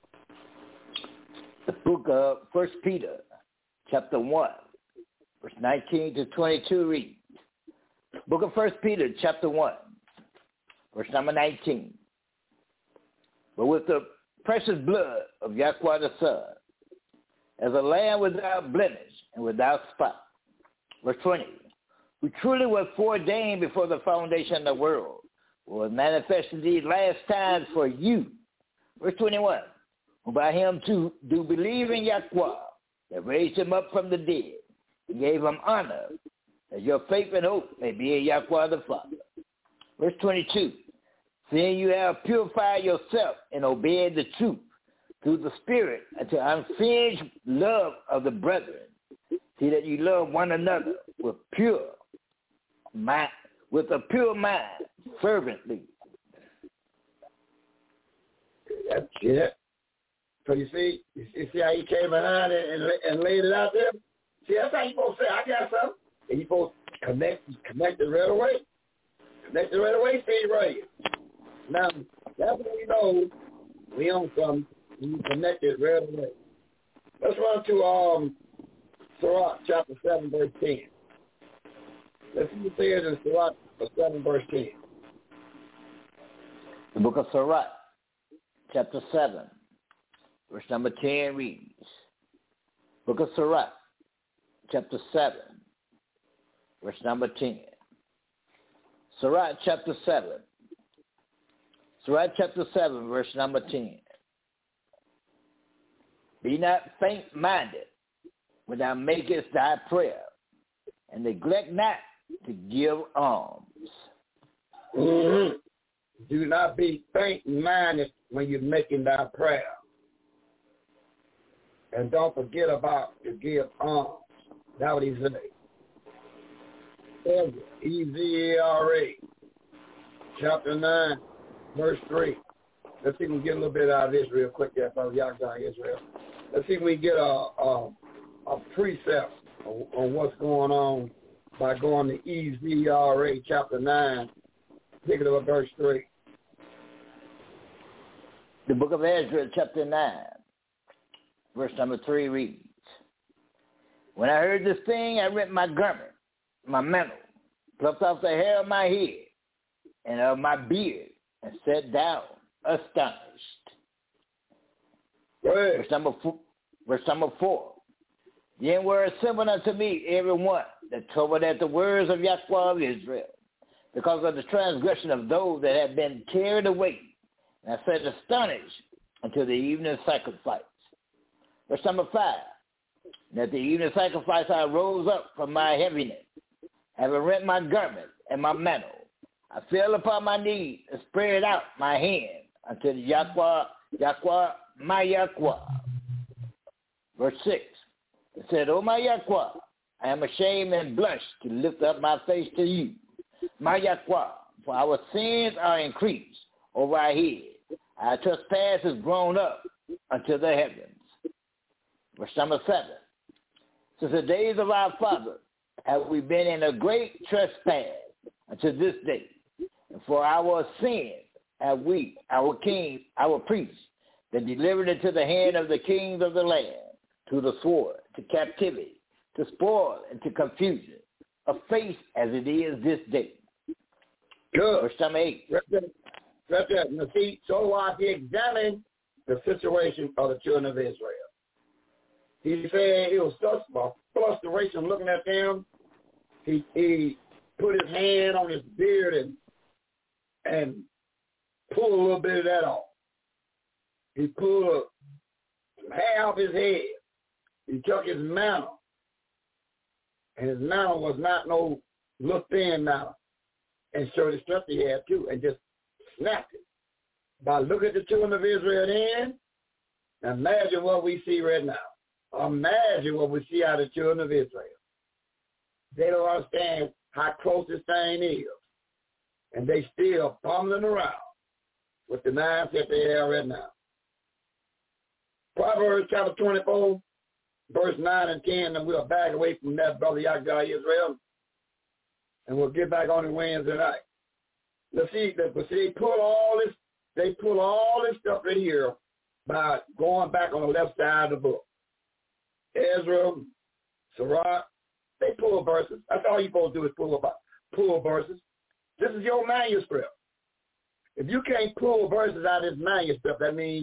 The book of First Peter, chapter one, verse nineteen to twenty-two reads. Book of First Peter, chapter one, verse number nineteen. But with the precious blood of Yahweh the Son, as a lamb without blemish and without spot. Verse twenty. Who truly was foreordained before the foundation of the world, was manifested these last times for you. Verse twenty-one. Who by him too do believe in Yahweh, that raised him up from the dead, and gave him honor, that your faith and hope may be in Yahweh the Father. Verse twenty-two. Seeing you have purified yourself in obeying the truth through the Spirit unto unfeigned love of the brethren, see that you love one another with pure mind, with a pure mind, fervently. That's it. So you see, you see how he came behind it and, and laid it out there? See, that's how you supposed to say, I got something. And you supposed to connect, connect it right away. Connect it right away, stay right here. Now, that's when we know we own something when you connect it right away. Let's run to um, Sirach chapter seven, verse ten. Let's see what it says in Sirach seven, verse ten. The book of Sirach, chapter seven, verse number ten reads. Book of Sirach, chapter seven, verse number ten. Sirach chapter seven. Sirach chapter seven, verse number ten. Be not faint-minded when thou makest thy prayer, and neglect not to give alms. Mm-hmm. Do not be faint-minded when you're making thy prayer. And don't forget about to give alms. That's what he said. E Z A R A, chapter nine, verse three. Let's see if we can get a little bit out of this real quick there, Brother Yahweh Israel. Let's see if we can get a, a, a precept on, on what's going on by going to E Z R A, chapter nine, picking up verse three. The book of Ezra, chapter nine, verse number three reads, When I heard this thing, I rent my garment, my mantle, plucked off the hair of my head and of my beard, and sat down, astonished. Verse number, four, verse number four. Then were assembled unto me every one that troubled at the words of Yahweh of Israel, because of the transgression of those that had been carried away. And I sat astonished until the evening sacrifice. Verse number five. And at the evening sacrifice I rose up from my heaviness, having rent my garment and my mantle. I fell upon my knees and spread out my hand unto the Yahweh, Yahweh, my Yahweh. Verse six. It said, O my Yahweh, I am ashamed and blush to lift up my face to you, my Yahweh, for our sins are increased over our head. Our trespass is grown up unto the heavens. Verse number seven. Since the days of our fathers have we been in a great trespass unto this day. And for our sins have we, our kings, our priests, been delivered into the hand of the kings of the land, to the sword, to captivity, to spoil, and to confusion, a face as it is this day. Good. Verse number eight. Right there. Right there. Now see, so while he examined the situation of the children of Israel. He said it was such a frustration looking at them. He he put his hand on his beard and and pulled a little bit of that off. He pulled a hair off his head. He took his mantle, and his mantle was not no little thin mantle, and showed the strength he had too, and just snapped it. By looking at the children of Israel then, imagine what we see right now. Imagine what we see out of the children of Israel. They don't understand how close this thing is. And they still fumbling around with the mindset they have right now. Proverbs chapter twenty-four, verse nine and ten, and we'll back away from that, Brother Yahweh Israel, and we'll get back on the Wednesday night. Let's see, let's see, they pull all this, they pull all this stuff in here by going back on the left side of the book. Ezra, Sirach, they pull verses. That's all you're supposed to do is pull, pull verses. This is your manuscript. If you can't pull verses out of this manuscript, that means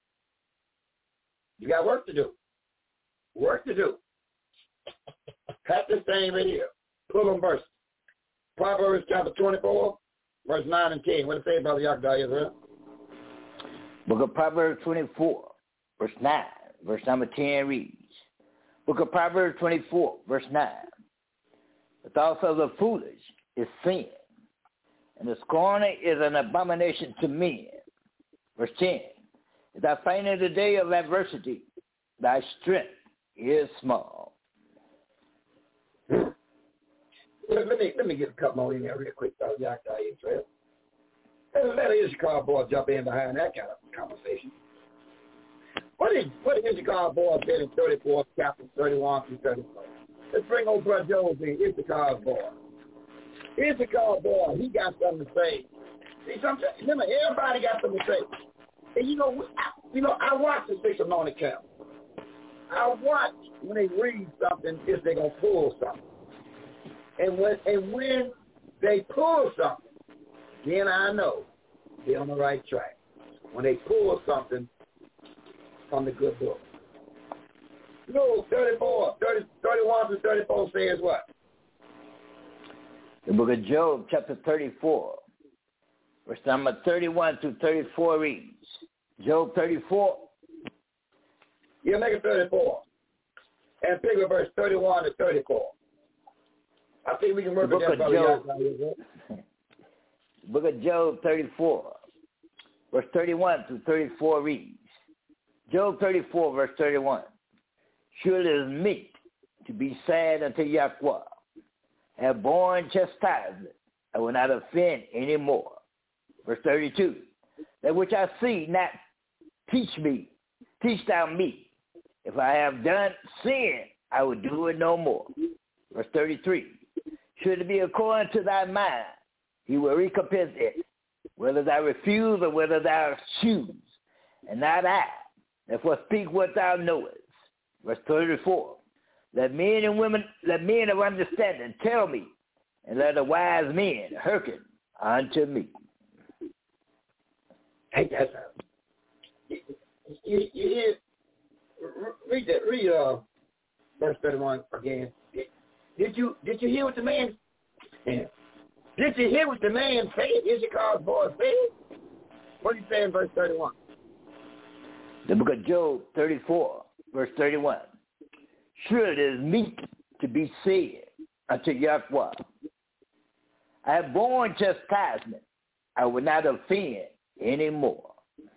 you got work to do. Work to do. Cut this thing right here. Pull them verses. Proverbs chapter twenty-four, verse nine and ten. What does it say, Brother Yahweh Israel? Book of Proverbs twenty-four, verse nine, verse number ten reads, Book of Proverbs twenty-four, verse nine. The thoughts of the foolish is sin, and the scorner is an abomination to men. Verse ten. If thou find in the day of adversity, thy strength is small. Let me let me get a couple more in there real quick, though. Yahweh Israel. Let an Issachar boy jump in behind that kind of conversation. What is what did Issachar boy said in thirty-four, chapter thirty-one through thirty-four? Let's bring old Brother Jones in, Issachar's boy. Issachar boy, he got something to say. See, sometimes, remember, everybody got something to say. And you know, I, you know, I watch the six anointed camp. I watch when they read something, if they're gonna pull something. And when and when they pull something, then I know they're on the right track. When they pull something from the good book. You know, thirty-four, thirty, thirty-one to thirty-four says what? The book of Job, chapter thirty-four, verse number thirty-one to thirty-four reads, Job thirty-four. Yeah, make it thirty-four. And pick up verse thirty-one to thirty-four. I think we can work with that, Brother Yahweh. The book of Job thirty-four, verse thirty-one to thirty-four reads, Job thirty-four, verse thirty-one. Surely it is meet to be sad unto Yahweh. Have borne chastisement, I will not offend any more. Verse thirty-two. That which I see not teach me, teach thou me. If I have done sin, I will do it no more. Verse thirty-three. Should it be according to thy mind, he will recompense it, whether thou refuse or whether thou choose, and not I. Therefore speak what thou knowest. Verse thirty-four. Let men and women, let men of understanding tell me, and let the wise men hearken unto me. Hey, that's a, you, you hear, read that, read uh, verse thirty-one again. Did, did you did you hear what the man said? Did you hear what the man said? Issachar's boy said? What did he say in verse thirty-one? The book of Job thirty-four, verse thirty-one. Sure it is meet to be said unto Yahweh. I have borne chastisement, I will not offend any more.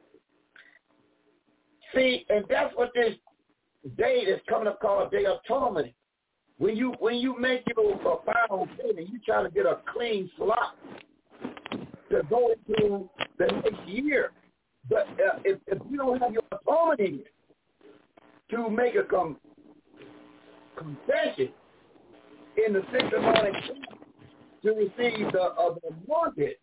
See, and that's what this day that's coming up called Day of Atonement. When you when you make your uh, final payment, you try to get a clean slot to go into the next year. But uh, if, if you don't have your atonement in it to make a com- confession in the sixth anointing to receive the uh, the anointed,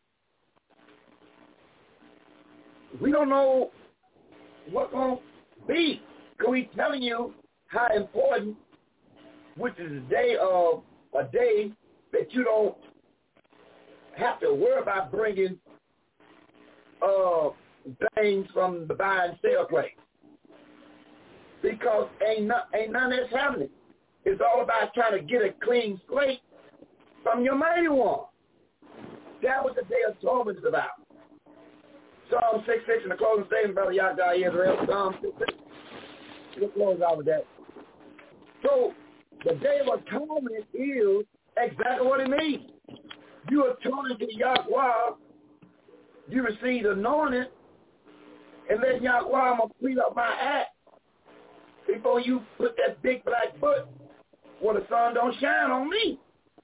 we don't know what's going to be. Because he's telling you how important, which is a day of a day that you don't have to worry about bringing uh, things from the buy and sell place. Because ain't, no, ain't none of that's happening. It's all about trying to get a clean slate from your mighty one. That's what the Day of Atonement is about. Psalm six six in the closing statement, Brother Yahweh Israel, Psalm six six. We'll close out with that. So, the Day of Atonement is exactly what it means. You atone to Yahweh, you receive the anointing, and let Yahweh, I'm going to clean up my act before you put that big black foot where the sun don't shine on me.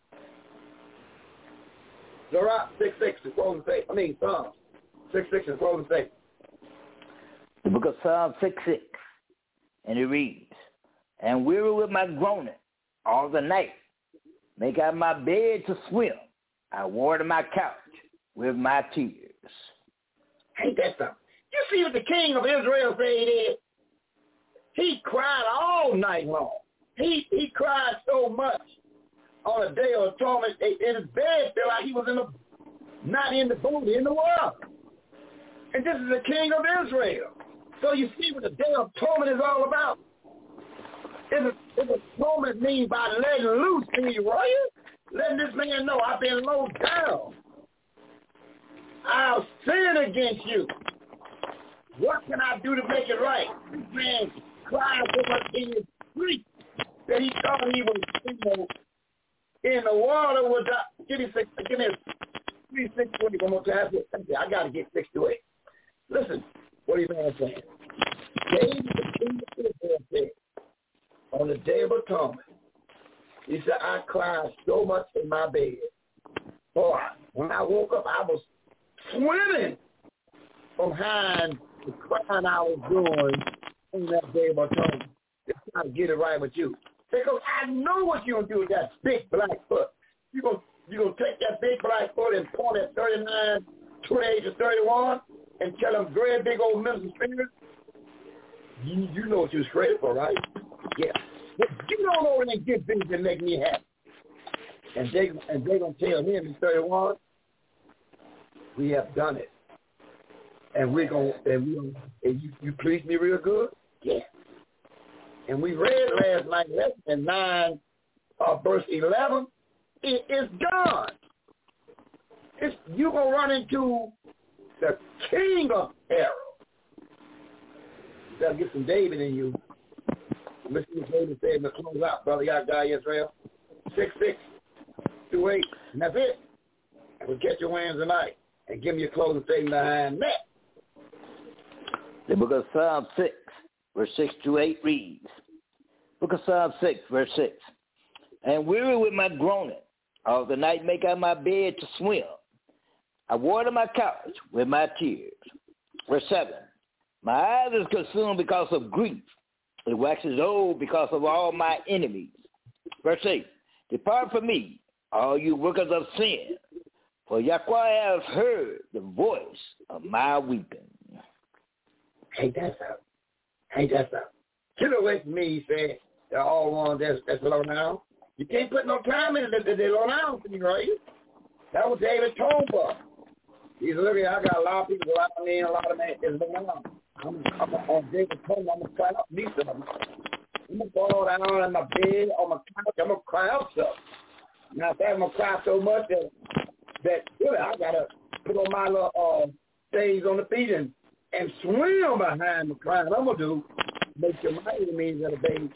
Sirach six six is closing statement. I mean, Psalm six six is closing statement. The book of Psalm six six, and it reads, and weary with my groaning all the night, make out my bed to swim. I water my couch with my tears. Ain't that something? You see what the king of Israel said he did? He cried all night long. He he cried so much on a Day of Atonement, in his bed felt like he was in the, not in the boat, in the world. And this is the king of Israel. So you see what the Day of Atonement is all about. It's a, it's atonement means by letting loose, see, right? Letting this man know I've been low down. I'll sin against you. What can I do to make it right? This man cried so much in his sleep that he thought he was, you know, in the water. Was uh, give me six, give me three six twenty one more time. I got to get six to eight. Listen, what are you man saying? David the king of Israel said on the Day of Atonement, he said, I cried so much in my bed. Boy, when I woke up, I was swimming from behind the crying I was doing on that Day of Atonement. Just trying to get it right with you. Because I know what you're going to do with that big black foot. You're going you're gonna to take that big black foot and point at thirty-nine, twenty-eight to thirty-one and tell them great big old minister spirit. You, you know what you was created for, right? Yeah. But you don't know any good things that make me happy. And they and they gonna tell him in thirty-one, we have done it. And we're gonna and we gonna and you, you please me real good? Yeah. And we read last night in nine uh, verse eleven, it is gone. It's you gonna run into the king of Pharaoh. You gotta get some David in you. Listen to David say in the close out, Brother Yahweh Israel. Six six two eight. And that's it. And we'll catch your wins tonight and give me your closing statement behind that. The book of Psalm six, verse six to eight reads, book of Psalm six, verse six, and weary with my groaning, all the night make I my bed to swim. I water my couch with my tears. Verse seven, my eyes is consumed because of grief. It waxes old because of all my enemies. Verse eight, depart from me, all you workers of sin, for Yahweh has heard the voice of my weeping. Ain't that something? Ain't that something? Get away from me, he said. They're all ones that's, that's low down. You can't put no time in it that they're low down to me, right? That was David told for. He's looking, I got a lot of people go out there, a lot of men is low down. I'm, I'm on David told, I'm going to cry out me something. I'm going to fall down in my bed, on my couch, I'm going to cry out something. Now, if I'm going to cry so much that, that really, I got to put on my little uh, stays on the feet and and swim behind the crying. I'm going to do, make your mighty means that a baby.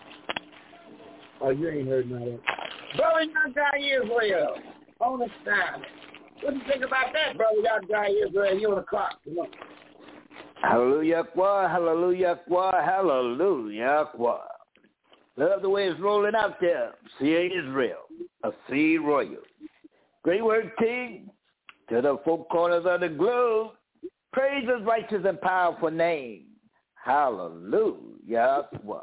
Oh, you ain't heard none of that. Brother Yahweh Israel, on the side. What do you think about that, Brother Yahweh Israel? You on the clock. Come on. Hallelujah, hallelujah, hallelujah. Love the way it's rolling out there. See Israel, a seed royal. Great word, King, to the four corners of the globe. Praise his righteous and powerful name. Hallelujah.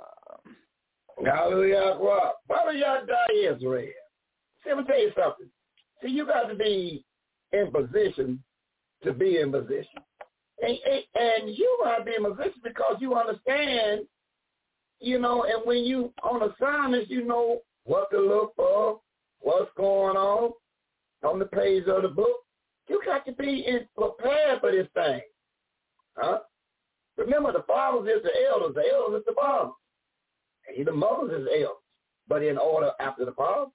Hallelujah. Brother Yahweh Israel. See, let me tell you something. See, you got to be in position to be in position. And, and, and you got to be in position because you understand, you know, and when you on assignments, you know what to look for, what's going on on the page of the book. You got to be in, prepared for this thing. Huh? Remember, the fathers is the elders. The elders is the fathers. And the mothers is the elders. But in order after the father.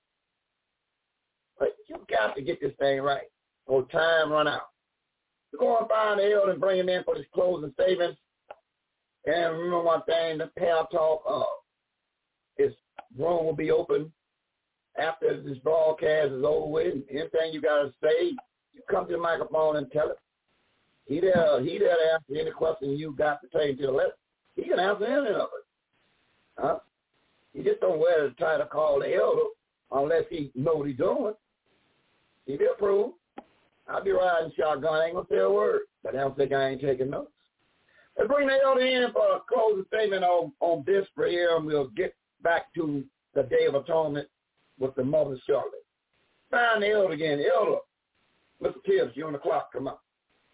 But you got to get this thing right. Or time run out. You go and find the elder and bring him in for his closing statements. And remember one thing, the Pal Talk, uh, his room will be open after this broadcast is over with. Anything you got to say, you come to the microphone and tell it. He there, he there to answer any question you got to take to the left. He can answer any of it. Huh? He just don't wear the title called the elder unless he know what he's doing. He be approved. I'll be riding shotgun. I ain't going to say a word, but I don't think I ain't taking notes. Let's bring the elder in for a closing statement on, on this for here, and we'll get back to the Day of Atonement with the mothers shortly. Find the elder again. Elder, Mister Tibbs, you're on the clock. Come on.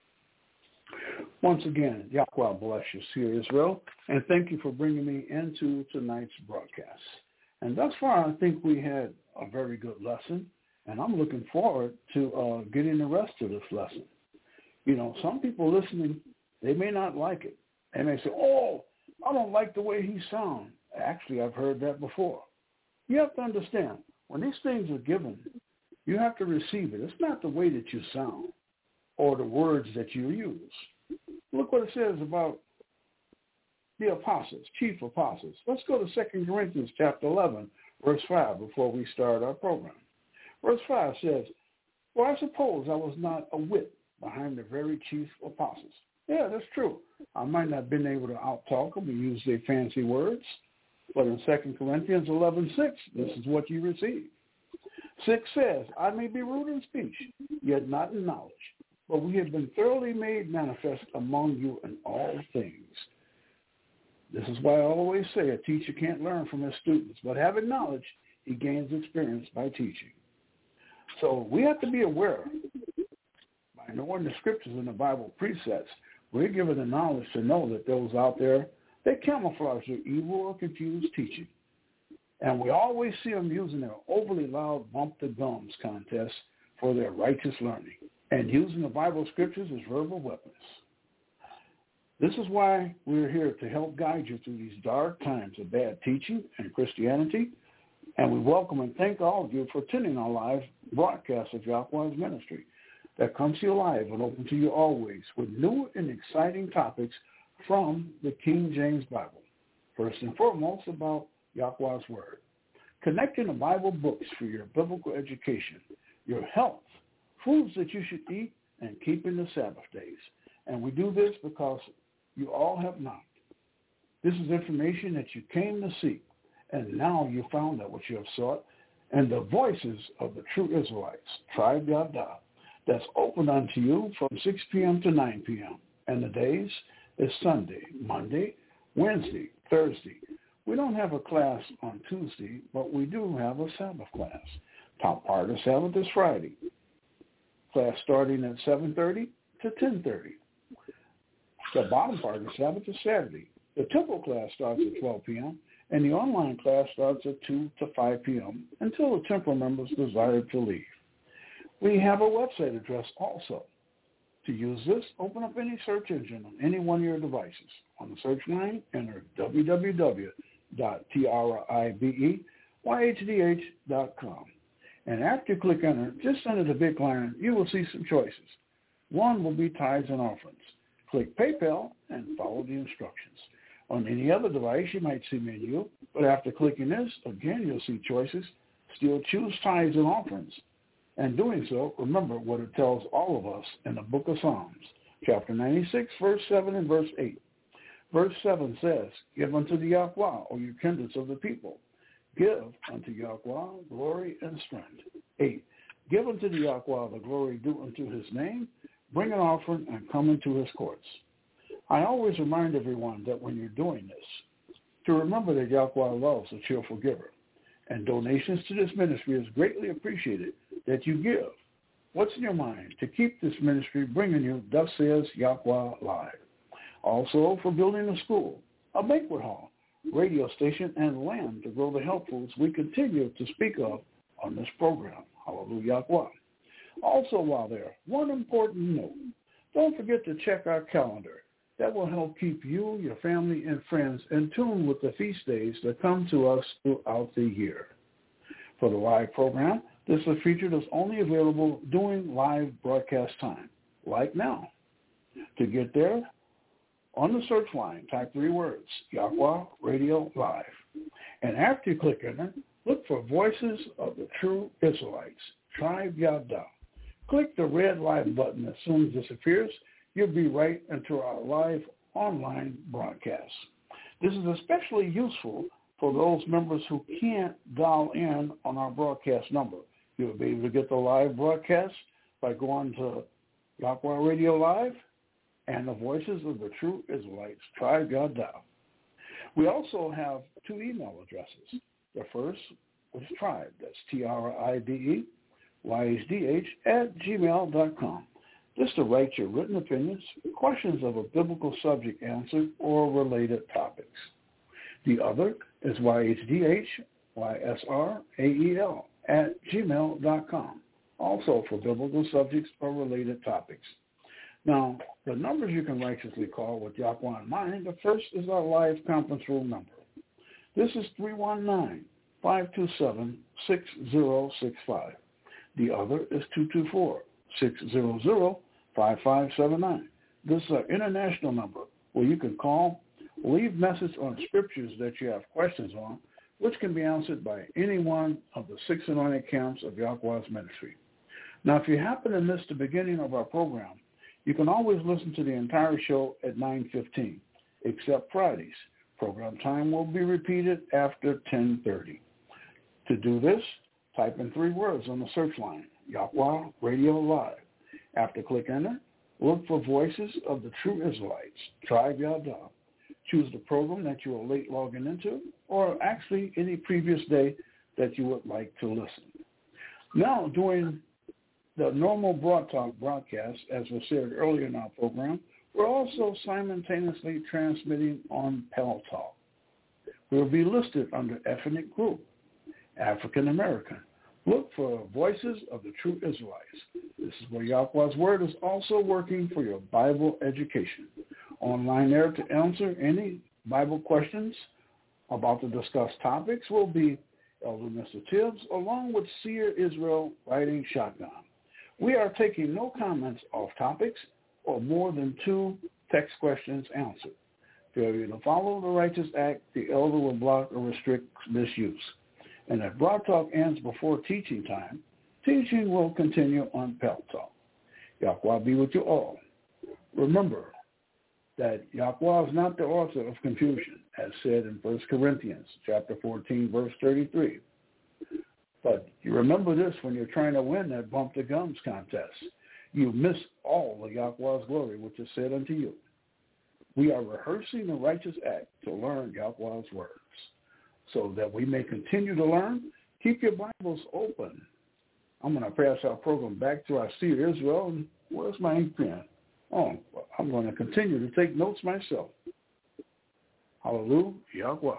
Once again, Yahweh bless you, Seer Israel, and thank you for bringing me into tonight's broadcast. And thus far, I think we had a very good lesson, and I'm looking forward to uh, getting the rest of this lesson. You know, some people listening, they may not like it. They may say, oh, I don't like the way he sounds. Actually, I've heard that before. You have to understand, when these things are given, you have to receive it. It's not the way that you sound or the words that you use. Look what it says about the apostles, chief apostles. Let's go to Second Corinthians chapter eleven, verse five, before we start our program. Verse five says, for I suppose I was not a whit behind the very chief apostles. Yeah, that's true. I might not have been able to out-talk them and use their fancy words, but in Second Corinthians eleven six, this is what you receive. six says, I may be rude in speech, yet not in knowledge, but we have been thoroughly made manifest among you in all things. This is why I always say a teacher can't learn from his students, but having knowledge, he gains experience by teaching. So we have to be aware, by knowing the scriptures and the Bible precepts, we're given the knowledge to know that those out there, they camouflage their evil or confused teaching. And we always see them using their overly loud bump the gums contest for their righteous learning and using the Bible scriptures as verbal weapons. This is why we're here to help guide you through these dark times of bad teaching and Christianity. And we welcome and thank all of you for attending our live broadcast of Yahweh's ministry that comes to you live and open to you always with new and exciting topics from the King James Bible. First and foremost, about Yahweh's Word. Connecting the Bible books for your biblical education, your health, foods that you should eat, and keeping the Sabbath days. And we do this because you all have knocked. This is information that you came to seek, and now you found out what you have sought, and the voices of the true Israelites, Tribe Yada, that's open unto you from six p.m. to nine p.m. And the days is Sunday, Monday, Wednesday, Thursday. We don't have a class on Tuesday, but we do have a Sabbath class. Top part of Sabbath is Friday. Class starting at seven thirty to ten thirty. The bottom part of Sabbath is Saturday. The temple class starts at twelve p.m., and the online class starts at two to five p.m. until the temple members desire to leave. We have a website address also. To use this, open up any search engine on any one of your devices. On the search line, enter w w w dot tribe y h d h dot com. And after you click enter, just under the big line, you will see some choices. One will be tithes and offerings. Click PayPal and follow the instructions. On any other device, you might see menu, but after clicking this, again, you'll see choices. Still choose tithes and offerings. And doing so, remember what it tells all of us in the book of Psalms, chapter ninety-six, verse seven and verse eight. Verse seven says, give unto the Yahweh, O you kindreds of the people. Give unto Yahweh glory and strength. eight. Give unto the Yahweh the glory due unto his name. Bring an offering and come into his courts. I always remind everyone that when you're doing this, to remember that Yahweh loves a cheerful giver. And donations to this ministry is greatly appreciated that you give. What's in your mind to keep this ministry bringing you, thus says Yahweh Live. Also for building a school, a banquet hall, radio station, and land to grow the health foods we continue to speak of on this program. Hallelujah. Also while there, one important note. Don't forget to check our calendar. That will help keep you, your family, and friends in tune with the feast days that come to us throughout the year. For the live program, this is featured as only available during live broadcast time, like now. To get there, on the search line, type three words, Yahweh Radio Live. And after you click on it, look for Voices of the True Israelites, Tribe Yada. Click the red live button as soon as this appears. You'll be right into our live online broadcast. This is especially useful for those members who can't dial in on our broadcast number. You'll be able to get the live broadcast by going to Yahweh Radio Live and the Voices of the True Israelites, Tribe Yada. We also have two email addresses. The first is Tribe, that's T R I B E, Y H D H, at gmail dot com. This to write your written opinions, questions of a biblical subject answered, or related topics. The other is Y H D H, Y S R A E L, at gmail dot com, also for biblical subjects or related topics. Now, the numbers you can righteously call with Yahweh in mind, the first is our live conference room number. This is three one nine, five two seven, six zero six five. The other is two two four, six zero zero, five five seven nine. This is our international number where you can call, leave message on scriptures that you have questions on, which can be answered by any one of the six anointed camps of Yahweh's ministry. Now, if you happen to miss the beginning of our program, you can always listen to the entire show at nine fifteen, except Fridays. Program time will be repeated after ten thirty. To do this, type in three words on the search line, Yahweh Radio Live. After click enter, look for Voices of the True Israelites, Tribe Yada. Choose the program that you are late logging into, or actually any previous day that you would like to listen. Now, during the normal Broad Talk broadcast, as was said earlier in our program, we're also simultaneously transmitting on Pal Talk. We'll be listed under ethnic group, African American. Look for Voices of the True Israelites. This is where Yahweh's Word is also working for your Bible education. Online there to answer any Bible questions about the discussed topics will be Elder Mister Tibbs, along with Seer Israel riding shotgun. We are taking no comments off topics or more than two text questions answered. Failure to follow the Righteous Act, the elder will block or restrict misuse. And if Broad Talk ends before teaching time, teaching will continue on Pal Talk. Yahweh be with you all. Remember that Yahweh is not the author of confusion, as said in First Corinthians chapter fourteen, verse thirty-three. But you remember this when you're trying to win that Bump the Gums contest. You miss all of Yahweh's glory, which is said unto you. We are rehearsing the righteous act to learn Yahweh's words. So that we may continue to learn, keep your Bibles open. I'm going to pass our program back to our Seer Israel. And where's my ink pen? Oh, I'm going to continue to take notes myself. Hallelujah, Yahweh.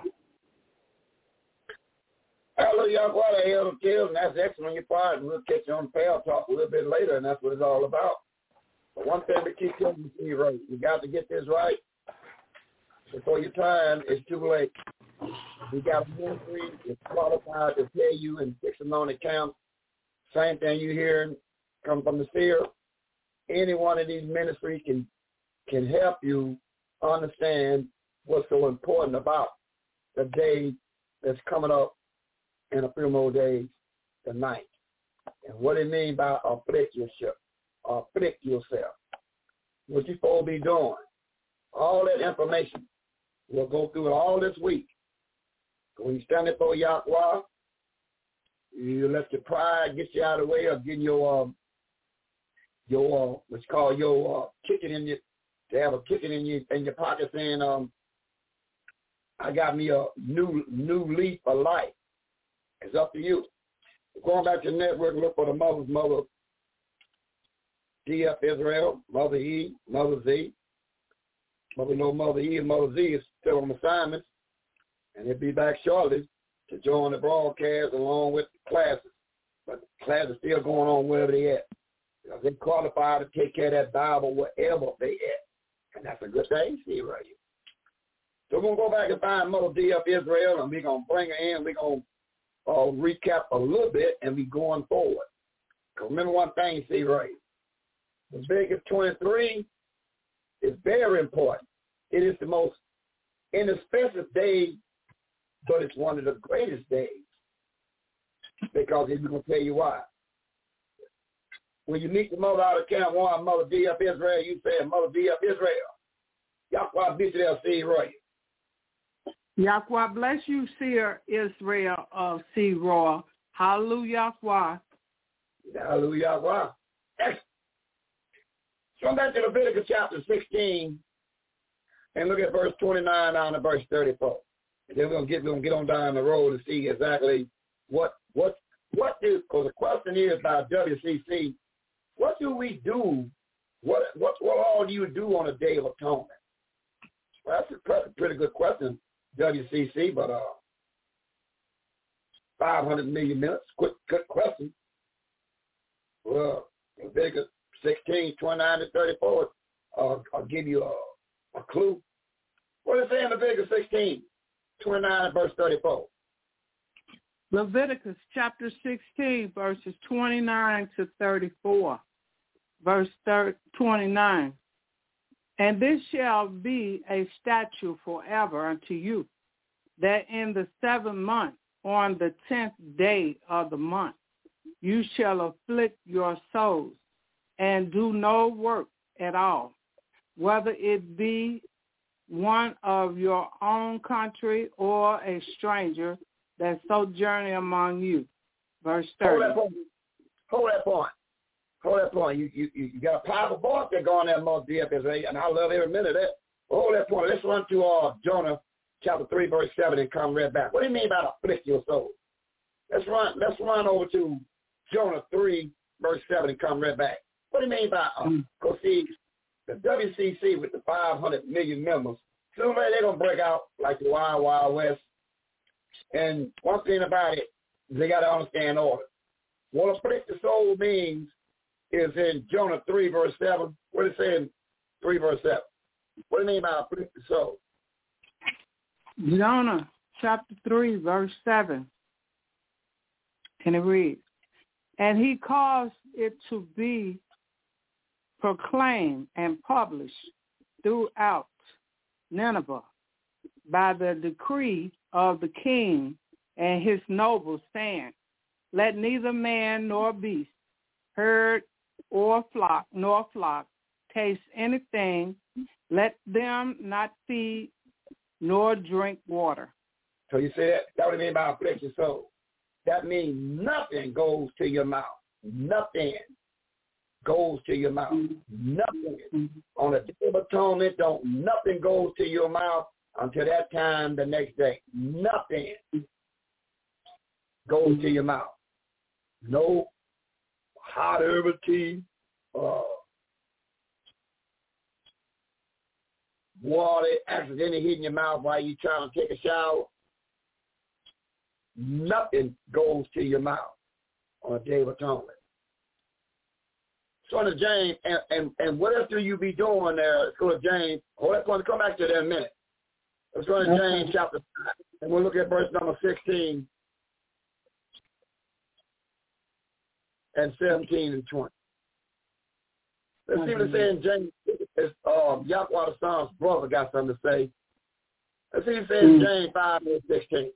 Hallelujah, Yahweh, the Elder Tibbs, and that's excellent on your part. And we'll catch you on Pal Talk a little bit later, and that's what it's all about. But one thing to keep telling you right, you got to get this right before your time is too late. We got a ministry that's qualified to tell you in six anointed camps. Same thing you hear come from the seer. Any one of these ministries can can help you understand what's so important about the day that's coming up in a few more days tonight. And what it means by afflict yourself, afflict yourself. What you supposed to be doing. All that information we'll go through it all this week. When you stand before Yahweh, you let your pride get you out of the way of getting your um, your uh, what's called your uh, kicking in your to have a kicking in your in your pocket saying um I got me a new new leaf of life. It's up to you. Going back to the network, look for the mother's mother, D F Israel, Mother E, Mother Z. Mother know Mother E and Mother Z is still on assignment. And he'll be back shortly to join the broadcast along with the classes. But the class is still going on wherever they at. because they qualify to take care of that Bible wherever they at. And that's a good thing, see right here. So we're going to go back and find Mother D of Israel, and we're going to bring her in. We're going to uh, recap a little bit, and we're going forward. Because remember one thing, see right here. Leviticus twenty-three is very important. It is the most inexpensive day, but it's one of the greatest days. Because he's going to tell you why. When you meet the mother out of Camp One, Mother D of Israel, you say, Mother D of Israel. Yahweh bless you, see right. Yahweh bless you, Seer Israel of C. Roy. Hallelujah, Yahweh. Hallelujah, Yahweh. Excellent. So come back to Leviticus chapter sixteen and look at verse twenty-nine down to verse thirty-four. And then we're gonna get we're gonna get on down the road to see exactly what what what is, because the question is by W C C, what do we do? What what what all do you do on a day of atonement? Well, that's a pretty, pretty good question, W C C, but uh, five hundred million minutes, quick, quick question. Well, Leviticus sixteen, twenty-nine to thirty-four, uh, I'll give you a, a clue. What does it say in Leviticus sixteen, twenty-nine, verse thirty-four? Leviticus chapter sixteen, verses twenty-nine to thirty-four, verse twenty-nine. And this shall be a statute forever unto you, that in the seventh month, on the tenth day of the month, you shall afflict your souls, and do no work at all, whether it be one of your own country or a stranger that sojourning among you. Verse thirty. Hold that point. Hold that point. Hold that point. You, you, you got a powerful voice there going there, Mother D F S A, and I love every minute of that. Hold that point. Let's run to uh, Jonah chapter three, verse seven, and come right back. What do you mean by afflict your soul? Let's run. Let's run over to Jonah three, verse seven, and come right back. What do you mean by? Because uh, see, the W C C with the five hundred million members, sooner they're gonna break out like the Wild Wild West. And one thing about it, they got to understand order. What afflict the soul means is in Jonah three, verse seven. What does it say in three, verse seven? What do you mean by afflict the soul? Jonah chapter three, verse seven. And it reads, and he caused it to be proclaimed and published throughout Nineveh by the decree of the king and his nobles, saying, let neither man nor beast, herd or flock, nor flock, taste anything. Let them not feed nor drink water. So you say that, that what I mean by afflict your soul. That means nothing goes to your mouth. Nothing goes to your mouth. Mm-hmm. Nothing. Mm-hmm. On a day of atonement, don't nothing goes to your mouth until that time the next day. Nothing goes mm-hmm. to your mouth. No hot herbal tea, uh, water accidentally hitting your mouth while you trying to take a shower. Nothing goes to your mouth on a day of atonement. So to James, and, and, and what else do you be doing there? Let's go to James. Oh, let's want to come back to that in a minute. Let's go to James chapter five, and we'll look at verse number sixteen and seventeen and twenty. Let's see what it says in James. It's, um, Yahweh the Son's brother got something to say. Let's see what it says in James five and sixteen.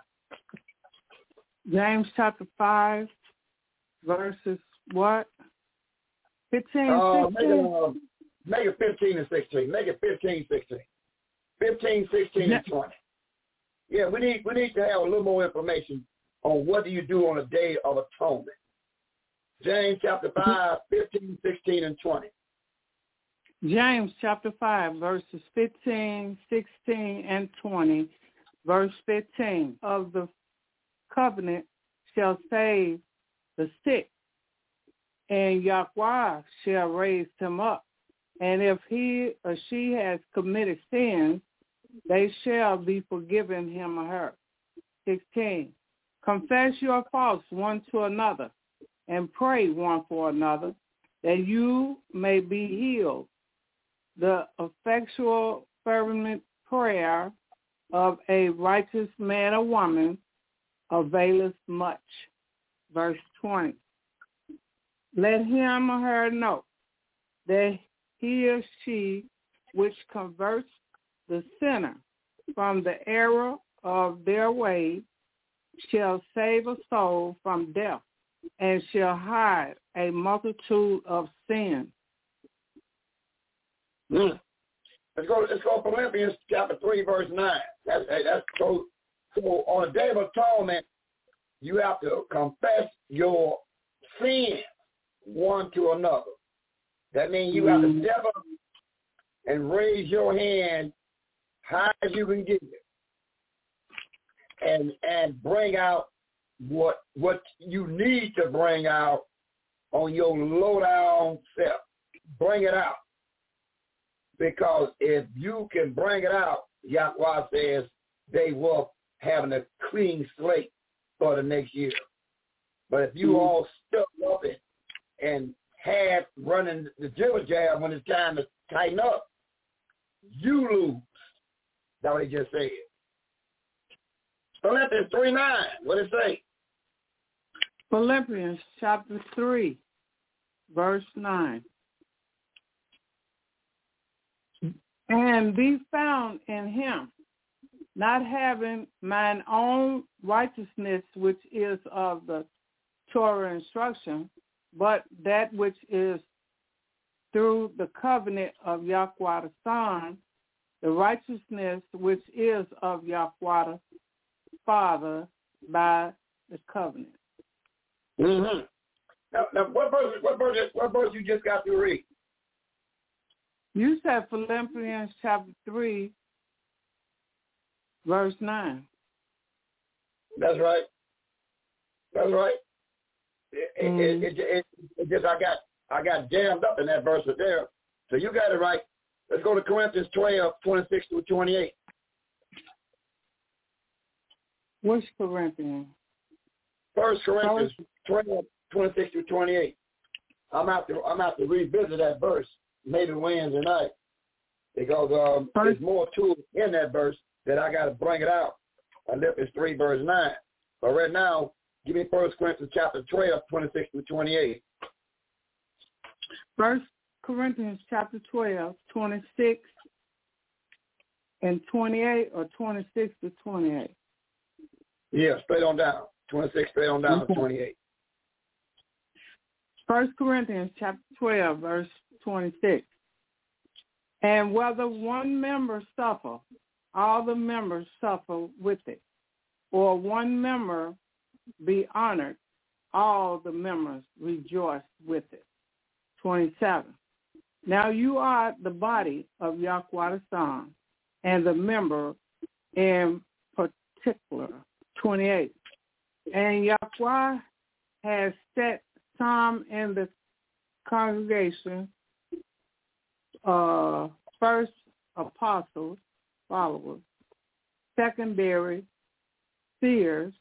James chapter five, verses what? fifteen, uh, sixteen? Make it, uh, make it fifteen and sixteen. Make it fifteen, sixteen. fifteen, sixteen, and twenty. Yeah, we need we need to have a little more information on what do you do on a day of atonement. James chapter five, fifteen, sixteen, and twenty. James chapter five, verses fifteen, sixteen, and twenty. Verse fifteen, of the covenant shall save the sick, and Yahweh shall raise him up. And if he or she has committed sins, they shall be forgiven him or her. sixteen, confess your faults one to another, and pray one for another, that you may be healed. The effectual, fervent prayer of a righteous man or woman availeth much. Verse twenty. Let him or her know that he or she which converts the sinner from the error of their way shall save a soul from death and shall hide a multitude of sins. Mm. Let's go. Let's go. Philippians chapter three, verse nine. That's that's so. So on a day of atonement, you have to confess your sins one to another. That means you have to step up and raise your hand high as you can get it, and and bring out what what you need to bring out on your low down self. Bring it out. Because if you can bring it out, Yahweh says they will have a clean slate for the next year. But if you mm-hmm. all stuck up it and have running the jibber jab when it's time to tighten up, you lose. That's what he just said. Philippians three nine, what did it say? Philippians chapter three, verse nine. And be found in him, not having mine own righteousness, which is of the Torah instruction, but that which is through the covenant of Yahweh the Son, the righteousness which is of Yahweh the Father by the covenant. Mm-hmm. Now, now what verse? What verse? What verse you just got to read? You said Philippians chapter three, verse nine. That's right. That's right. It, mm. it, it, it, it just I got I got jammed up in that verse right there. So you got it right. Let's go to Corinthians twelve, twenty-six through twenty-eight. Which Corinthians? First Corinthians twelve, twenty-six through twenty-eight. I'm out to I'm out to revisit that verse maybe Wednesday night because um, there's more to it in that verse that I got to bring it out. Philippians three verse nine. But right now, give me First Corinthians chapter twelve, twenty-six through twenty-eight. First Corinthians chapter twelve, twenty-six and twenty-eight, or twenty-six to twenty-eight? Yeah, straight on down. twenty-six straight on down to twenty-eight. First Corinthians chapter twelve, verse twenty-six. And whether one member suffer, all the members suffer with it, or one member be honored, all the members rejoice with it. twenty-seven. Now you are the body of Yahweh the Son, and the member in particular. twenty-eight. And Yahweh has set some in the congregation, uh, first apostles, followers, secondary seers,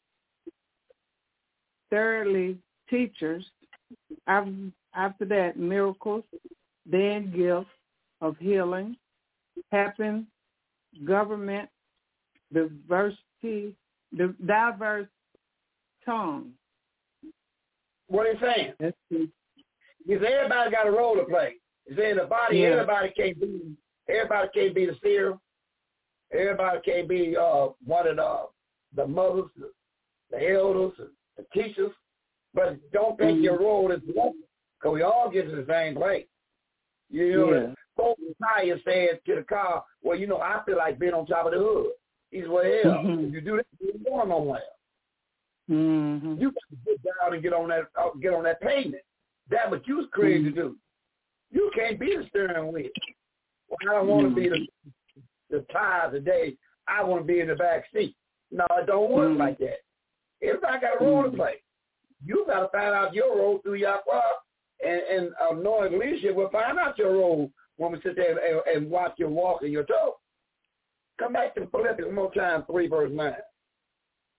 thirdly teachers, after, after that miracles, then gifts of healing, helping, government, diversity, the diverse tongues. What are you saying? Because everybody got a role to play. You say in the body, yeah. everybody can't be everybody can't be the seer. Everybody can't be uh, one of the the mothers, the, the elders, the teachers. But don't think mm-hmm. your role is one, because we all get to the same place. You know, yeah. Paul Messiah said to the car, well, you know, I feel like being on top of the hood. He said, well, hell, mm-hmm. if you do that, you're going nowhere. Mm-hmm. You got to get down and get on that uh, get on that pavement. That's what you was created mm-hmm. to do. You can't be the steering wheel. Well, I don't want to mm-hmm. be the the tire today. I want to be in the back seat. No, it don't work mm-hmm. like that. Everybody got a role mm-hmm. to play. You got to find out your role through Yahweh, and, and anointed leadership will find out your role when we sit there and, and watch your walk and your talk. Come back to Philippians one more time, three verse nine.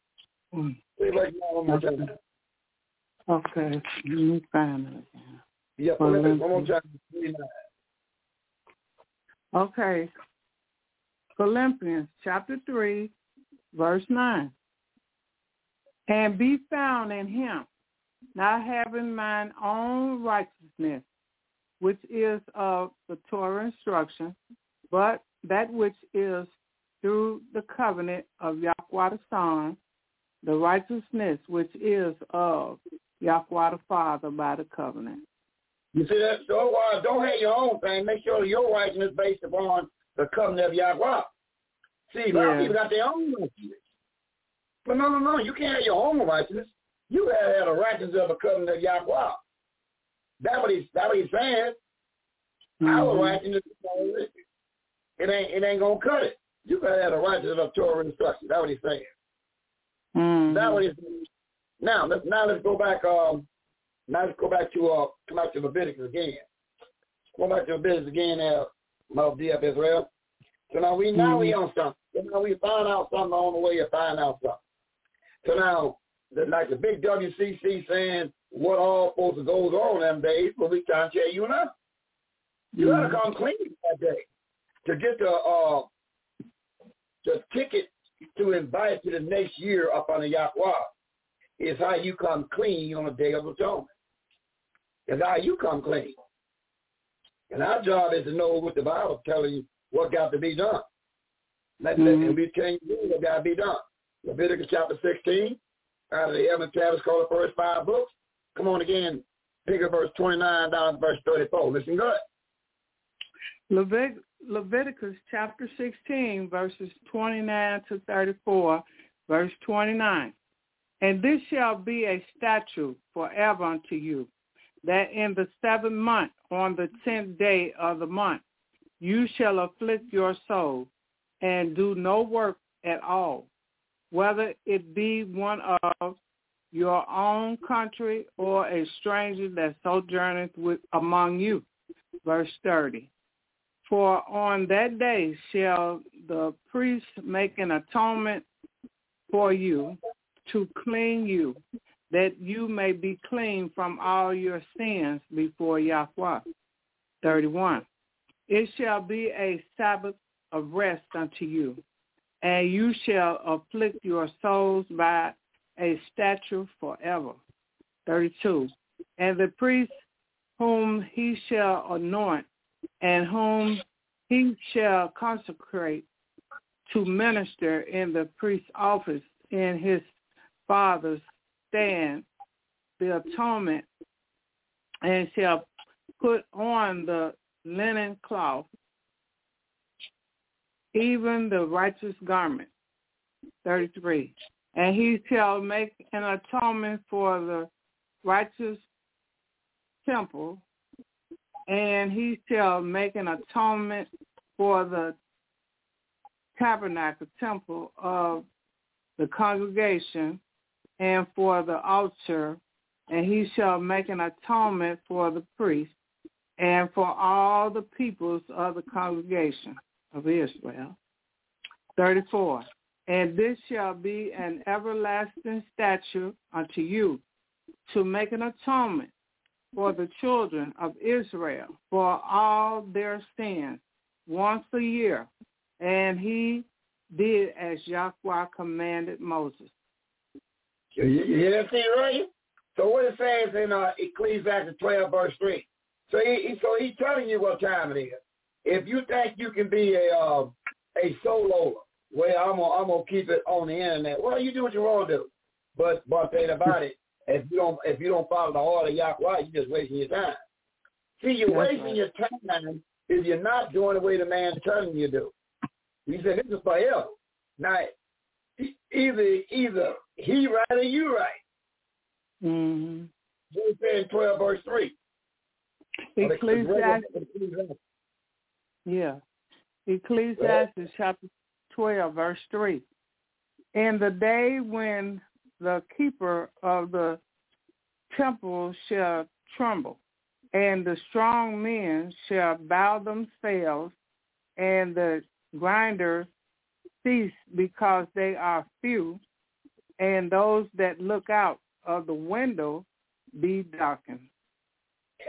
Mm. Three verse nine one more time. Okay, let me find it again. Yeah, Philippians one more time. three nine. Okay. Philippians chapter three, verse nine. And be found in him, not having mine own righteousness, which is of the Torah instruction, but that which is through the covenant of Yahweh the Son, the righteousness which is of Yahweh the Father by the covenant. You see that? So uh, don't have your own thing. Make sure your righteousness is based upon the covenant of Yahweh. See, a lot of people got their own righteousness. But no, no, no. You can't have your own righteousness. You got to have the righteousness of the covenant of Yahweh. That's what he's, that's what he's saying. Mm-hmm. Our righteousness, it ain't, it ain't going to cut it. You got to have the righteousness of Torah instruction. That's what he's saying. Mm-hmm. That's what he's saying. Now, let's, now let's go back. Um, now let's go back to, uh, come back to Leviticus again. Go back to Leviticus again, uh, Mount D F Israel. So now we, now mm-hmm. we on something. So now we find out something on the way to find out something. So now, the, like the big W C C saying what all supposed to goes on them days, but we trying to tell you now. You mm-hmm. gotta come clean that day to get the uh the ticket to invite to the next year up on the Yahweh is how you come clean on the Day of Atonement. It's how you come clean. And our job is to know what the Bible is telling you what got to be done. Let, mm-hmm. And we can't do what got to be done. Leviticus chapter sixteen, out of the Evan Tablets called the first five books. Come on again, pick up verse twenty-nine down to verse thirty-four. Listen good. Levit- Leviticus chapter sixteen, verses twenty-nine to thirty-four, verse twenty-nine. And this shall be a statute forever unto you, that in the seventh month, on the tenth day of the month, you shall afflict your soul, and do no work at all, whether it be one of your own country or a stranger that sojourneth with among you. Verse thirty. For on that day shall the priest make an atonement for you to clean you, that you may be clean from all your sins before Yahweh. thirty-one. It shall be a Sabbath of rest unto you, and you shall afflict your souls by a statute forever. thirty-two. And the priest whom he shall anoint, and whom he shall consecrate to minister in the priest's office in his father's stand, the atonement, and shall put on the linen cloth, even the righteous garment. thirty-three. And he shall make an atonement for the righteous temple, and he shall make an atonement for the tabernacle temple of the congregation, and for the altar, and he shall make an atonement for the priest, and for all the peoples of the congregation of Israel. thirty-four. And this shall be an everlasting statute unto you, to make an atonement for the children of Israel for all their sins once a year. And he did as Yahweh commanded Moses. You, you hear that thing right? So what it says in uh, Ecclesiastes twelve, verse three. So he, he so he's telling you what time it is. If you think you can be a uh, a soloer, well, I'm gonna I'm gonna keep it on the internet. Well, you do what you want to do, but but thing about it, if you don't if you don't follow the order of Yahweh, you're just wasting your time. See, you're That's wasting right. your time if you're not doing the way the man's telling you to do. He said this is forever. Now, either either he right or you right. Mm-hmm. He said in twelve verse three. Ecclesiastes. Yeah. Ecclesiastes chapter twelve, verse three. In the day when the keeper of the temple shall tremble, and the strong men shall bow themselves, and the grinders cease because they are few, and those that look out of the window be darkened.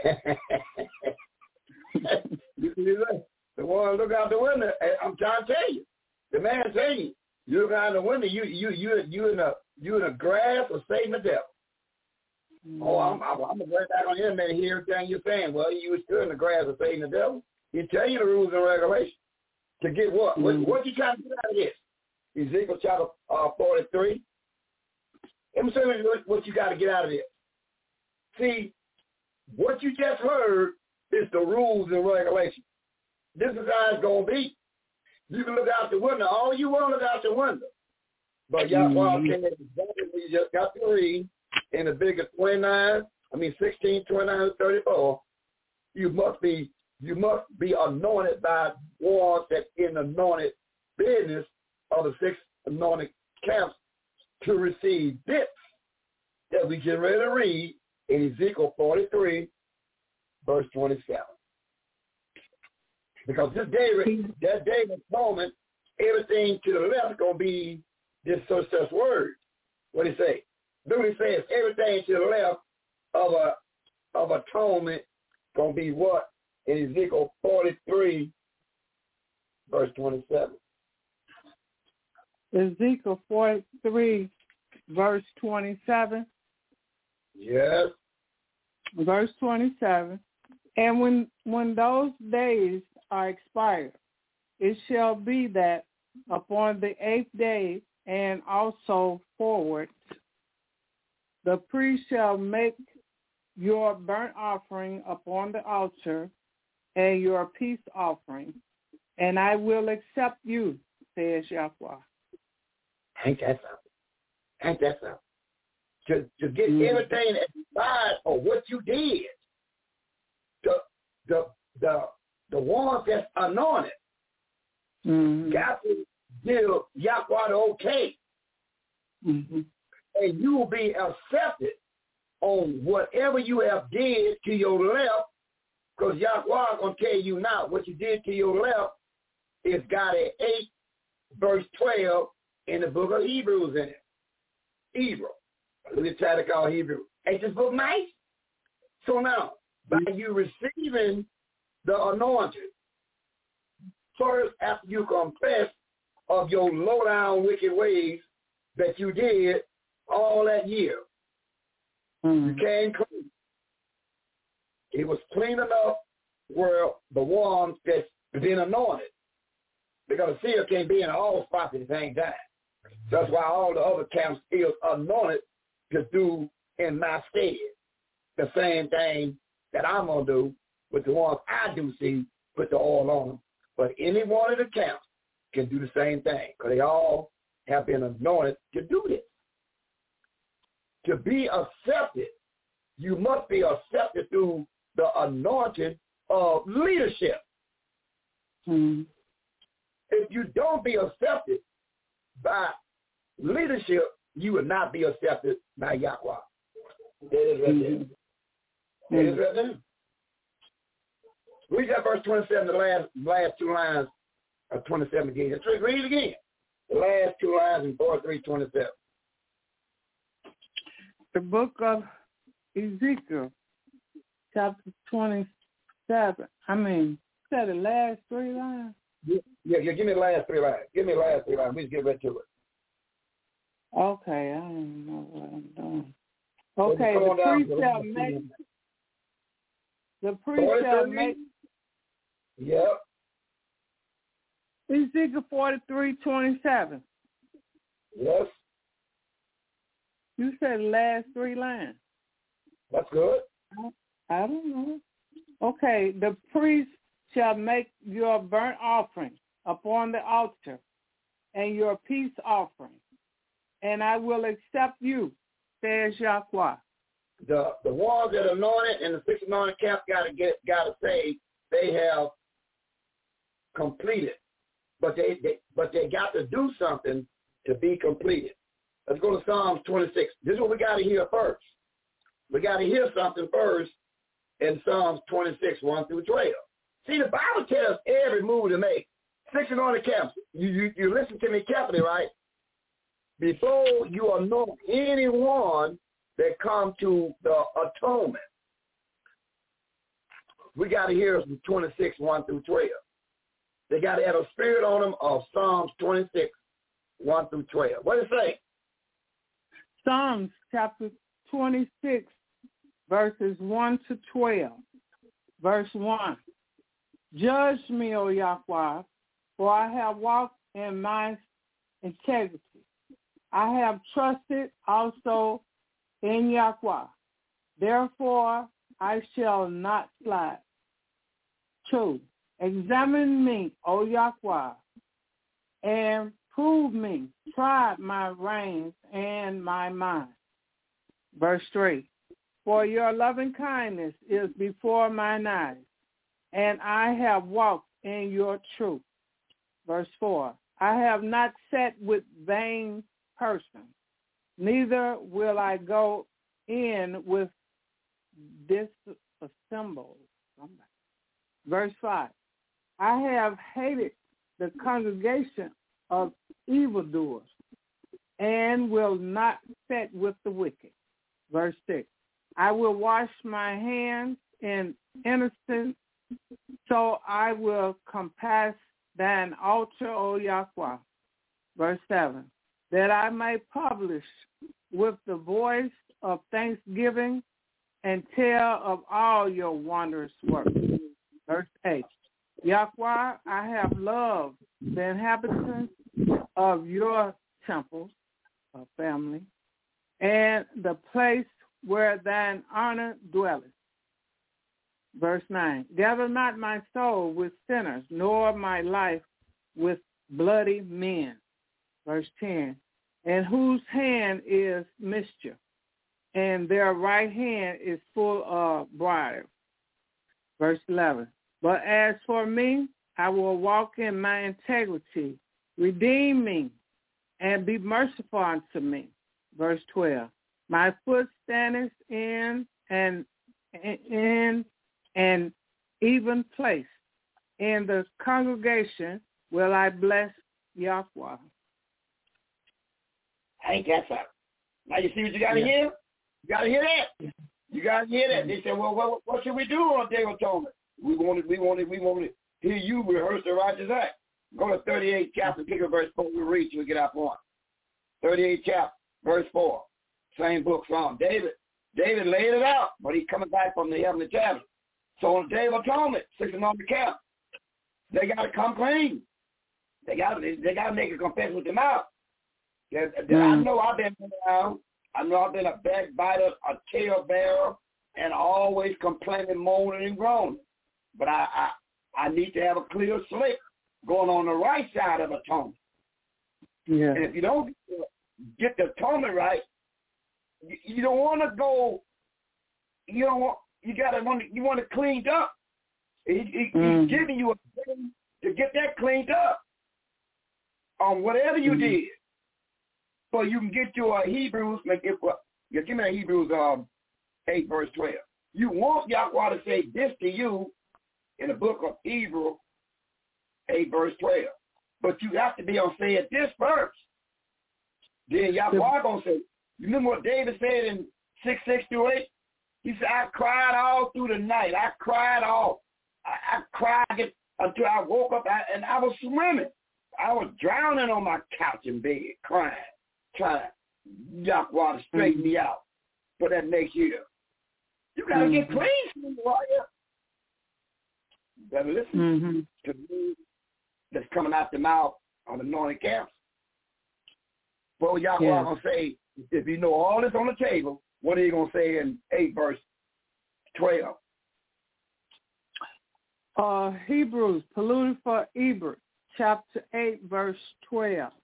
You see that? The one look out the window. I'm trying to tell you. The man tell you. You look out the window. You you you you in a you in a grass or Satan the devil. Mm-hmm. Oh, I'm I'm, I'm gonna go back on the internet and hear everything you're saying. Well, you were still in the grass or Satan the devil. He tell you the rules and regulations to get what? Mm-hmm. What, what you trying to get out of this? Ezekiel chapter uh, forty-three. Let me tell you what, what you got to get out of this. See, what you just heard is the rules and regulations. This is how it's going to be. You can look out the window. All you want to look out the window. But y'all, mm-hmm. can exactly we just got to read in the bigger twenty-nine, I mean sixteen, twenty-nine, thirty-four, you must be you must be anointed by ones that in anointed business of the six anointed camps to receive this that we get ready to read in Ezekiel forty-three, verse twenty-seven. Because this day, that day of atonement, everything to the left is going to be this such such word. What he say? Look, he says everything to the left of a of atonement going to be what in Ezekiel forty-three, verse twenty-seven. Ezekiel forty-three, verse twenty-seven. Yes. Verse twenty-seven. And when when those days are expired, it shall be that upon the eighth day and also forward, the priest shall make your burnt offering upon the altar and your peace offering, and I will accept you, says Yahweh. Ain't that something? Ain't that something? To, to get mm-hmm. everything aside of what you did, the the the the ones that's anointed mm-hmm. got to give Yahweh the okay, mm-hmm. and you will be accepted on whatever you have did to your left, because Yahweh is going to tell you now what you did to your left is got an eight verse twelve in the book of Hebrews in it. Hebrew. Look at try to call Hebrew. Ain't this book nice? So now, by you receiving the anointing, first after you confess of your low-down wicked ways that you did all that year, mm-hmm. you came clean. It was clean enough where the ones that's been anointed, because the seer can't be in all spots at the same time. That's why all the other camps is anointed to do in my stead the same thing that I'm going to do with the ones I do see, put the oil on them. But any one of the camps can do the same thing, because they all have been anointed to do this. To be accepted, you must be accepted through the anointing of leadership. Mm-hmm. If you don't be accepted by leadership, you will not be accepted by Yahweh. That is right there. Mm-hmm. That is right there. Read that verse twenty-seven, the last last two lines of twenty-seven again. Let's read it again. The last two lines in forty-three twenty-seven. The book of Ezekiel, chapter twenty-seven. I mean, is that the last three lines? Yeah, yeah, yeah, give me the last three lines. Give me the last three lines. We just get right to it. Okay, I don't know what I'm doing. Okay, the priest shall make, the priest shall make, yep. Ezekiel forty-three twenty-seven. Yes. You said the last three lines. That's good. I, I don't know. Okay, the priest shall make your burnt offering upon the altar and your peace offering, and I will accept you, says Yahweh. The the ones that are anointed and the six anointed camps gotta get gotta say they have completed. But they, they but they got to do something to be completed. Let's go to Psalms twenty-six. This is what we gotta hear first. We gotta hear something first in Psalms twenty-six, one through twelve. See, the Bible tells every move to make. Six anointed camps. You, you you listen to me carefully, right? Before you anoint anyone that come to the atonement, we got to hear from twenty-six, one through twelve. They got to have a spirit on them of Psalms twenty-six, one through twelve. What does it say? Psalms chapter twenty-six, verses one to twelve. Verse one. Judge me, O Yahweh, for I have walked in my integrity. I have trusted also in Yahweh. Therefore, I shall not slide. Two. Examine me, O Yahweh, and prove me. Try my reins and my mind. Verse three. For your loving kindness is before mine eyes, and I have walked in your truth. Verse four. I have not sat with vain persons, neither will I go in with dissembled. Verse five. I have hated the congregation of evildoers, and will not sit with the wicked. Verse six. I will wash my hands in innocence, so I will compass thine altar, O Yahweh. Verse seven. That I may publish with the voice of thanksgiving and tell of all your wondrous works. Verse eight. Yahweh, I have loved the inhabitants of your temples, or family, and the place where thine honor dwelleth. Verse nine. Gather not my soul with sinners, nor my life with bloody men. Verse ten. And whose hand is mischief, and their right hand is full of bridle. Verse eleven. But as for me, I will walk in my integrity. Redeem me, and be merciful unto me. Verse twelve. My foot standeth in an in an even place. In the congregation will I bless Yahweh. Ain't that something? Now you see what you got to yeah. hear? You got to hear that. You got to hear that. They said, well, what, what should we do on Day of Atonement? We want to, we want to, we want to hear you rehearse the righteous act. Go to thirty-eight chapter, pick up verse four. We'll read till we get our point. thirty-eight chapter, verse four. Same book, Psalm. David, David laid it out, but he's coming back from the heavenly tablet. So on the Day of Atonement, sitting on the camp, they got to come clean. They got to, they got to make a confession with their mouth. Mm. I know I've been around. I know I've been a backbiter, a talebearer, and always complaining, moaning, and groaning. But I, I, I need to have a clear slate going on the right side of atonement. Yeah. And if you don't get the atonement right, you, you don't want to go. You don't want. You gotta want. You want it cleaned up. He, he, mm. He's giving you a thing to get that cleaned up on whatever you mm. did, so you can get your Hebrews. Make it. Give me a Hebrews um eight verse twelve. You want Yahweh to say this to you in the book of Hebrews eight verse twelve, but you have to be on say it this first. Then Yahweh gonna say. You remember what David said in six six through eight? He said, I cried all through the night. I cried all. I, I cried until I woke up, I, and I was swimming. I was drowning on my couch in bed, crying, trying Yahweh to straighten mm-hmm. me out for that next year. You got to mm-hmm. get clean, warrior. You better listen mm-hmm. to me that's coming out the mouth on the anointed camps. Well, Yahweh yeah. going to say, if you know all this on the table, what are you going to say in eight verse twelve? Uh, Hebrews, polluted for Hebrews, chapter eight, verse twelve.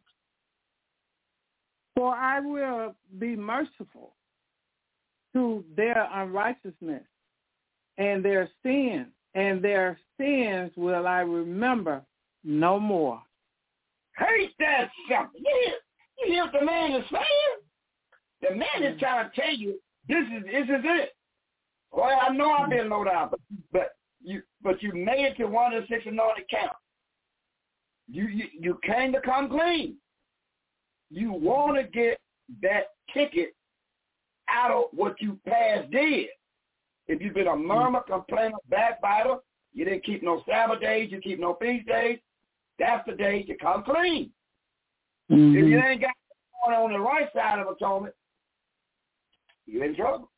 For I will be merciful to their unrighteousness and their sin, and their sins will I remember no more. Hate that something. You hear, you hear what the man is saying? The man is trying to tell you this is this is it. Well, I know I've been low down, but but you but you made it to one of the six anointed camp. You, you you came to come clean. You want to get that ticket out of what you past did. If you've been a murmur, complainer, backbiter, you didn't keep no Sabbath days, you keep no feast days, that's the day you come clean. Mm-hmm. If you ain't got going on the right side of atonement, you're in trouble.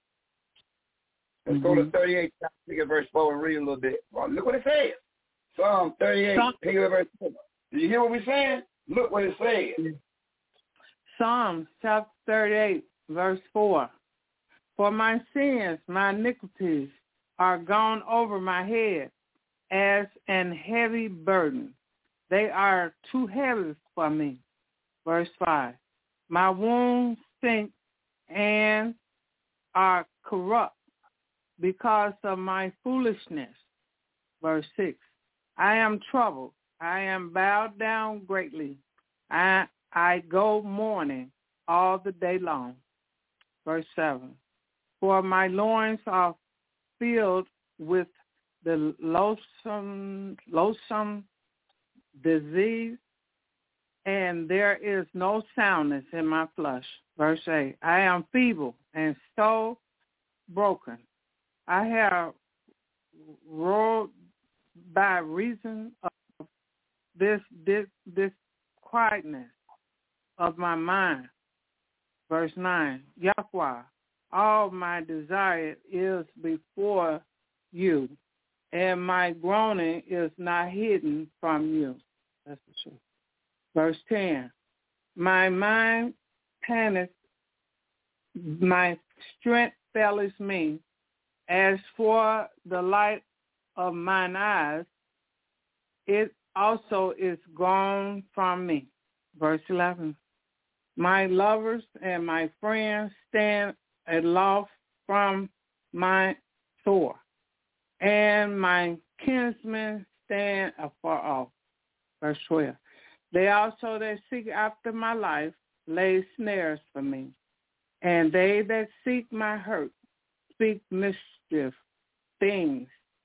Let's mm-hmm. go to thirty-eight, pick at verse four and read a little bit. Well, look what it says. Psalm thirty-eight, pick at verse four. Do you hear what we're saying? Look what it says. Psalm chapter thirty-eight, verse four. For my sins, my iniquities are gone over my head as an heavy burden. They are too heavy for me. Verse five. My wounds stink and are corrupt because of my foolishness. Verse six. I am troubled. I am bowed down greatly. I I go mourning all the day long. Verse seven. For my loins are filled with the loathsome, loathsome disease, and there is no soundness in my flesh. Verse eight. I am feeble and so broken. I have roared by reason of this this this quietness of my mind. Verse nine. Yahweh, all my desire is before you, and my groaning is not hidden from you. That's the truth. Verse ten. My mind panics, my strength fails me. As for the light of mine eyes, it also is gone from me. Verse eleven. My lovers and my friends stand aloft from my shore, and my kinsmen stand afar off. Verse twelve. They also that seek after my life lay snares for me, and they that seek my hurt speak mischief things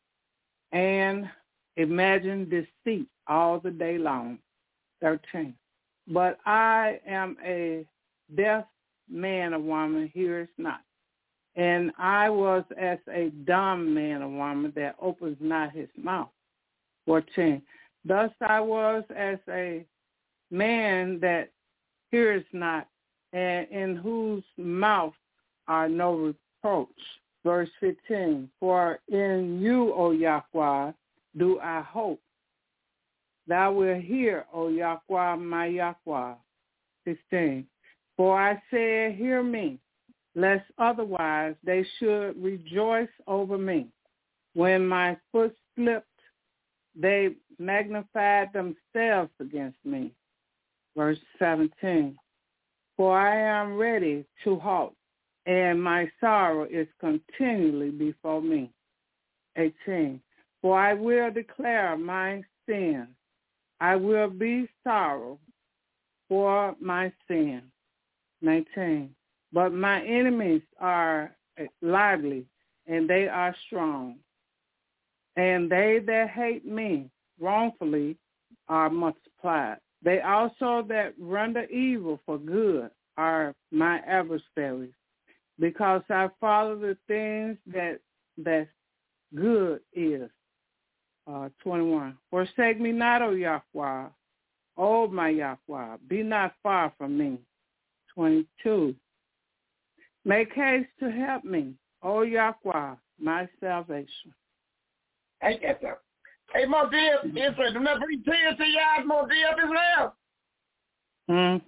and imagine deceit all the day long. thirteen. But I am a deaf man or woman, hears not. And I was as a dumb man or woman that opens not his mouth. fourteen. Thus I was as a man that hears not, and in whose mouth are no reproach. Verse fifteen. For in you, O Yahweh, do I hope. Thou wilt hear, O Yahweh, my Yahweh. sixteen. For I said, hear me, lest otherwise they should rejoice over me. When my foot slipped, they magnified themselves against me. Verse seventeen. For I am ready to halt, and my sorrow is continually before me. eighteen. For I will declare my sin. I will be sorrow for my sin. nineteen. But my enemies are lively, and they are strong. And they that hate me wrongfully are multiplied. They also that render evil for good are my adversaries, because I follow the things that that good is. Uh, twenty-one. Forsake me not, O Yahweh, O my Yahweh, be not far from me. twenty-two. Make haste to help me, O Yahweh, my salvation. Hey, yes, sir. Hey, my dear, Israel, do not bring tears to your eyes, my dear, Israel. Hmm.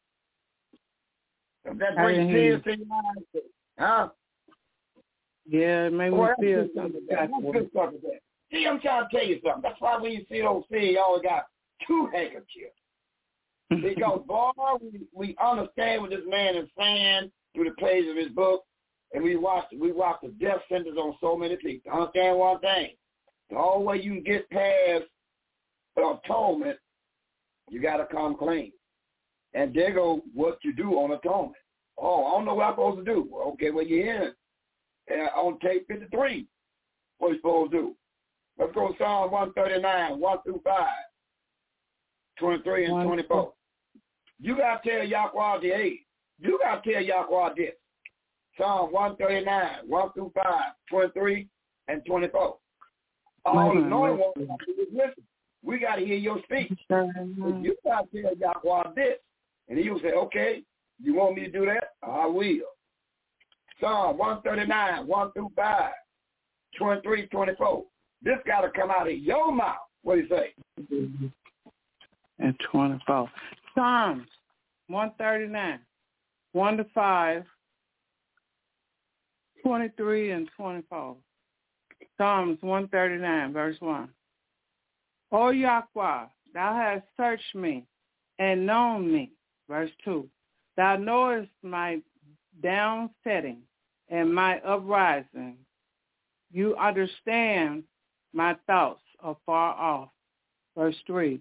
That brings tears to your eyes, huh? Yeah, it made me well, feel something. That's good stuff with that. See, I'm trying to tell you something. That's why when you see those things, you always got two handkerchiefs. Because, boy, we, we understand what this man is saying through the pages of his book, and we watch we watch the death sentence on so many people. Understand one thing. The only way you can get past atonement, you got to come clean. And there go what you do on atonement. Oh, I don't know what I'm supposed to do. Okay, well, you're hearing uh, on tape fifty-three what you're supposed to do. Let's go to Psalm one thirty-nine, one through five, twenty-three and twenty-four. You got to tell Yahweh the age. You got to tell Yahweh this. Psalm one thirty-nine, one through five, twenty-three, and twenty-four. All the anointed ones have to listen. We got to hear your speech. If you got to tell Yahweh this, and he will say, okay, you want me to do that? I will. Psalm one thirty-nine, one through five, twenty-three, twenty-four. This got to come out of your mouth. What do you say? And twenty-four. Psalms one thirty-nine, one to five, twenty-three, and twenty-four. Psalms one thirty-nine, verse one. O Yahweh, thou hast searched me and known me. Verse two. Thou knowest my downsetting and my uprising. You understand my thoughts afar off. Verse three.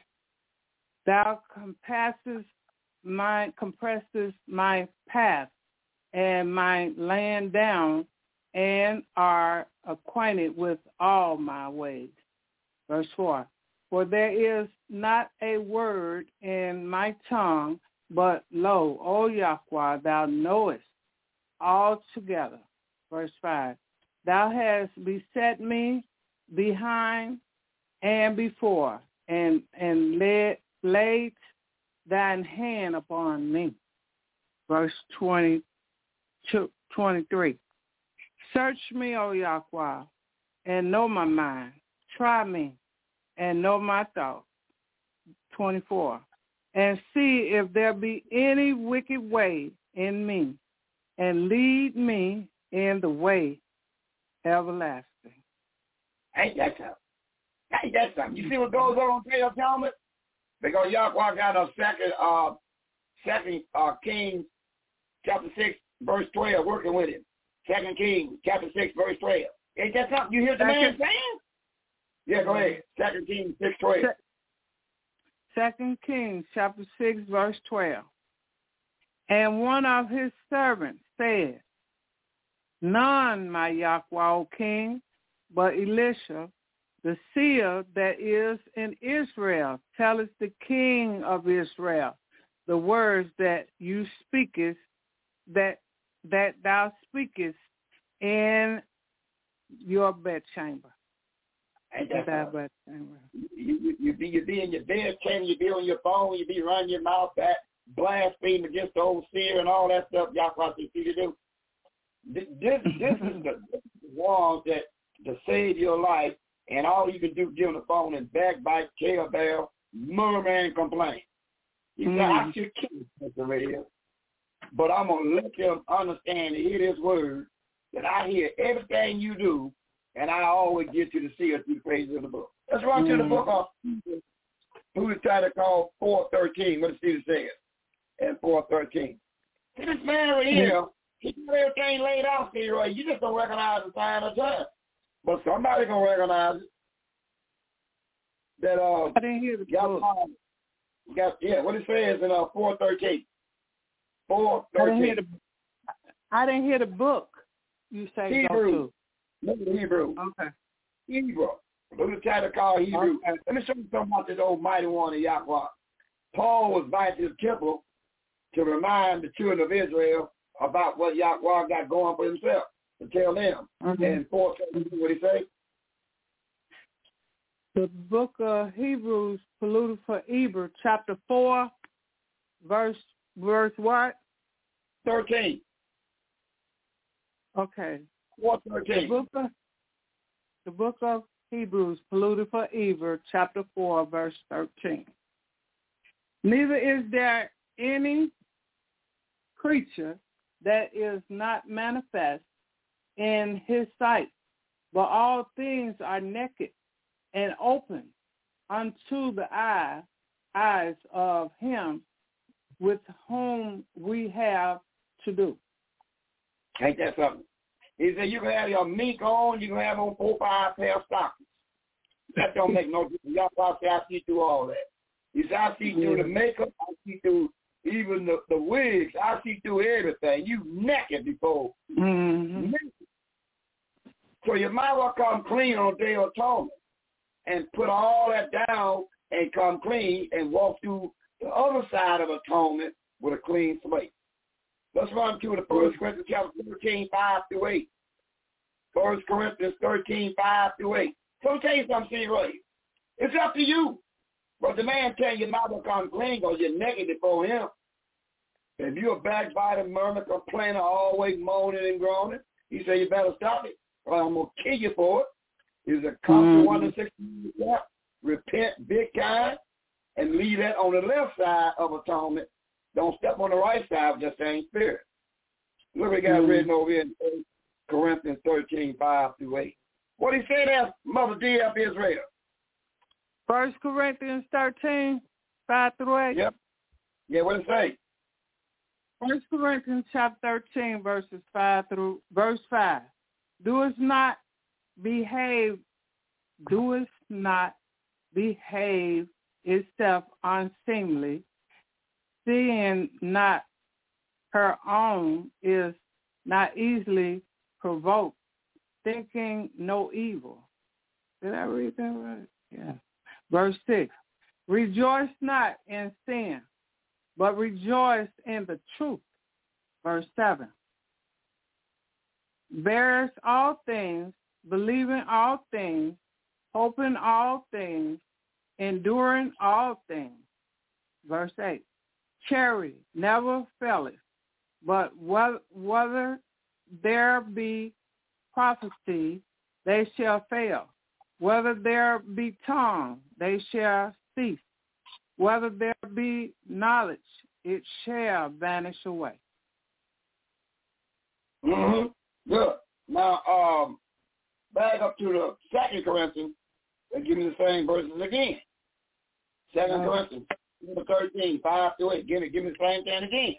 Thou compasses my compresses my path and my land down, and are acquainted with all my ways. Verse four. For there is not a word in my tongue, but lo, O Yahweh, thou knowest altogether. Verse five. Thou hast beset me behind and before, and and led, laid thine hand upon me. Verse twenty, twenty-three. Search me, O Yahweh, and know my mind. Try me and know my thoughts. twenty-four. And see if there be any wicked way in me, and lead me in the way everlasting. Ain't that something? Ain't that something? You see what goes on in the Talmud? Because Yahweh got a second, uh, second uh, Kings chapter six, verse twelve, working with him. Second Kings chapter six, verse twelve. Ain't that something you hear the man saying? Yeah, go ahead. Second Kings six, twelve. Second Kings chapter six, verse twelve. And one of his servants said, none, my Yahweh, O king, but Elisha, the seer that is in Israel, telleth the king of Israel the words that you speakest, that that thou speakest in your bedchamber. Ain't that that bed chamber. You, you, you, be, you be in your bed chamber, you be on your phone, you be running your mouth back, blaspheme against the old seer and all that stuff Yahweh says you do. This, this, this is the, this is the one that to save your life, and all you can do is get on the phone and backbite, tell bell, murmur and complain. He mm. said, I should kill Mister Radio, but I'm going to let them understand and hear this word, that I hear everything you do, and I always get you to see it through the pages of the book. Let's run mm. to the book of who is trying to call four thirteen. What does Stephen say? And four thirteen. See this man right here, he got everything laid out for you, right? You just don't recognize the sign of time. But somebody gonna recognize it. That uh I didn't hear the book. Got, yeah, what it says in uh four thirteen. Four thirteen. I didn't hear the I didn't hear the book. You say Hebrew. Look at Hebrew. Okay. Hebrew. Look at the title called Hebrew. Okay. Let me show you something about this almighty one of Yahweh. Paul was invited to the temple to remind the children of Israel about what Yahweh got going for himself, to tell them. Mm-hmm. And four thirteen, what did he say? The book of Hebrews, polluted for Eber, chapter four, verse verse what? Thirteen. Okay. Four thirteen. The book of the book of Hebrews, polluted for Eber, chapter four, verse thirteen. Neither is there any creature that is not manifest in his sight, but all things are naked and open unto the eye, eyes of him with whom we have to do. Ain't that something? He said you can have your mink on, you can have on four, five pair of stockings. That don't make no difference. Y'all say I see through all that. He said I see through the makeup, I see through even the, the wigs, I see through everything. You naked before. Mm-hmm. So you might well come clean on Day of Atonement and put all that down and come clean and walk through the other side of atonement with a clean slate. Let's run to the First Corinthians chapter thirteen, five through eight. First Corinthians thirteen, five through eight. So I'll tell you something, see, right? It's up to you. But the man tell you not to come clean because you're naked before him. If you're a backbiter, murmur, complainer, always moaning and groaning, he say you better stop it or I'm going to kill you for it. He's a come to one and sixty, repent big time, and leave that on the left side of atonement. Don't step on the right side of the same spirit. Look, we got mm-hmm. written over here in First Corinthians thirteen, five through eight. What he say there, Mother D of Israel? First Corinthians thirteen, five through eight. Yep. Yeah, what it say? First Corinthians chapter thirteen, verses five through verse five. Doest not behave, doest not behave itself unseemly, seeing not her own is not easily provoked, thinking no evil. Did I read that right? Yeah. Verse six. Rejoice not in sin, but rejoice in the truth. Verse seven. Bears all things, believing all things, hoping all things, enduring all things. Verse eight. Charity never faileth, but whether there be prophecy, they shall fail. Whether there be tongue, they shall cease. Whether there be knowledge, it shall vanish away. Mm-hmm. Good. Now, um, back up to the Second Corinthians, and give me the same verses again. Second uh, Corinthians, thirteen, five through eight. Give me, give me the same thing again.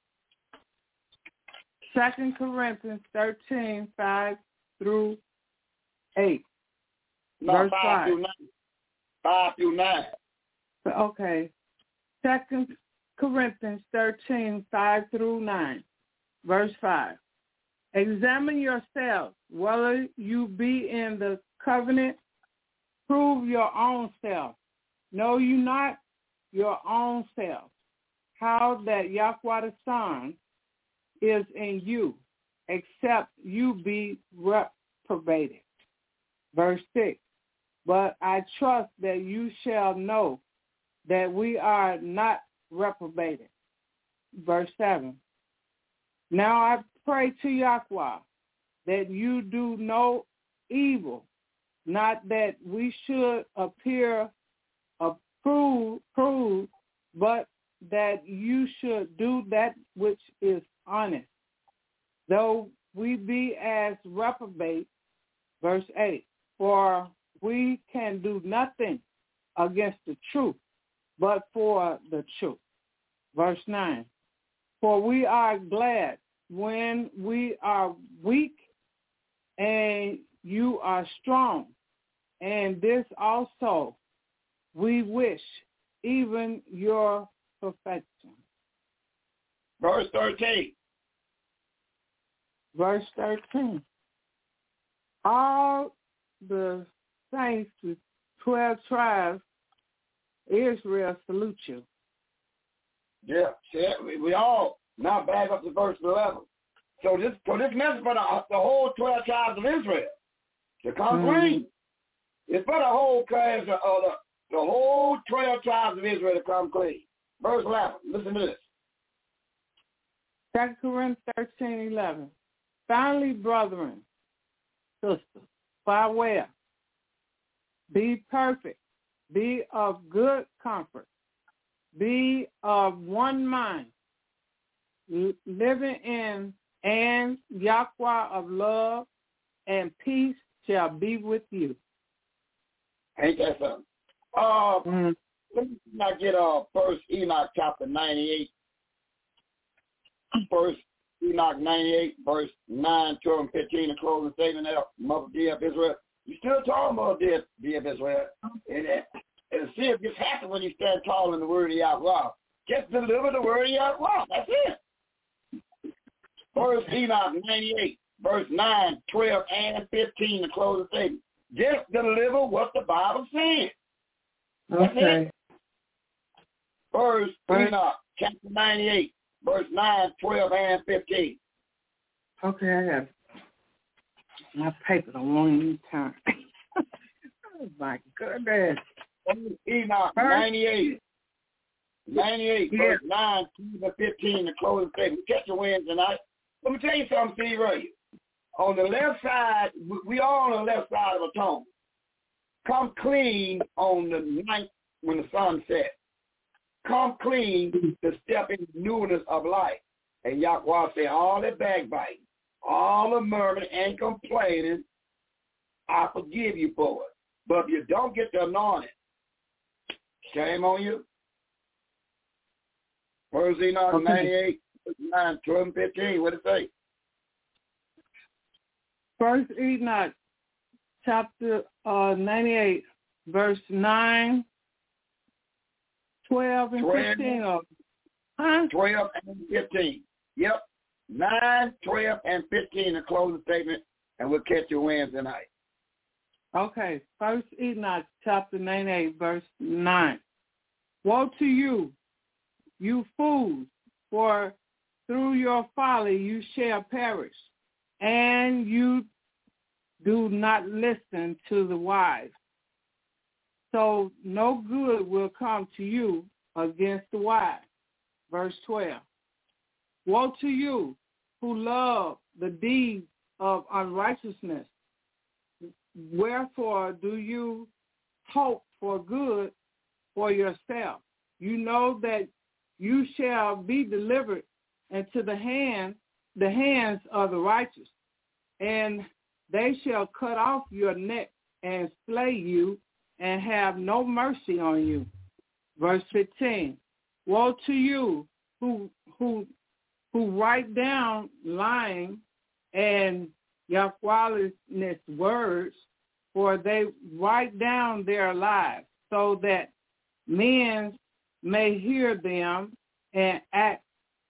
Second Corinthians thirteen, five through eight. No, Verse five, five. Through nine. Five through nine. Okay. Second Corinthians thirteen, five through nine. Verse five. Examine yourselves whether you be in the covenant. Prove your own self. Know you not your own self, how that Yahweh the Son is in you, except you be reprobated. Verse six. But I trust that you shall know that we are not reprobated. Verse seven. Now I pray to Yahweh that you do no evil, not that we should appear approved, proved, but that you should do that which is honest. Though we be as reprobate, verse eight, for we can do nothing against the truth, but for the truth. Verse nine, for we are glad when we are weak and you are strong, and this also we wish, even your perfection. Verse thirteen. Verse thirteen. All the saints, the twelve tribes, Israel salute you. Yeah, see, we, we all now back up to verse eleven. So this, so this message for the, the whole twelve tribes of Israel to come mm-hmm. clean. It's for the whole class of uh, the, the whole twelve tribes of Israel to come clean. Verse eleven. Listen to this. Second Corinthians thirteen, eleven. Finally, brethren, sisters, farewell. Be perfect. Be of good comfort. Be of one mind. L- living in and Yahweh of love and peace shall be with you. Ain't that something? Uh, mm-hmm. Let me not get uh, First Enoch chapter ninety-eight. First Enoch ninety-eight, verse nine, twelve, and fifteen, the closing statement there, Mother D of Israel. You still talking about D of, D of Israel. And, and see if this happens when you stand tall in the word of Yahweh. Just deliver the word of Yahweh. That's it. First Enoch ninety-eight, verse nine, twelve, and fifteen, the closing statement. Just deliver what the Bible says. That's okay. it. First Enoch chapter ninety-eight, verse nine, twelve, and fifteen. Okay, I have my paper. I won't even turn. Oh, my goodness. Enoch ninety-eight. ninety-eight, Yeah. verse nine, to fifteen, the closing statement. Catch your wins tonight. Let me tell you something, Steve, right? On the left side, we all on the left side of a tone. Come clean on the night when the sun sets. Come clean to step into newness of life. And Yahweh say, all that backbiting, all the murmuring and complaining, I forgive you for it. But if you don't get the anointing, shame on you. First Enoch Okay. ninety-eight, nine, twelve, and fifteen. What it say? First Enoch, chapter uh, ninety-eight, verse nine, twelve, and twelve, fifteen. Of, huh? twelve and fifteen. Yep. nine, twelve, and fifteen, the closing statement, and we'll catch your wins tonight. Okay, First Enoch, chapter ninety-eight, verse nine. Woe to you, you fools, for through your folly you shall perish, and you do not listen to the wise. So no good will come to you against the wise. Verse twelve. Woe to you who love the deeds of unrighteousness. Wherefore do you hope for good for yourself? You know that you shall be delivered into the hand, the hands of the righteous, and they shall cut off your neck and slay you and have no mercy on you. Verse fifteen. Woe to you who who who write down lying and Yahweh's words, for they write down their lives, so that men may hear them and act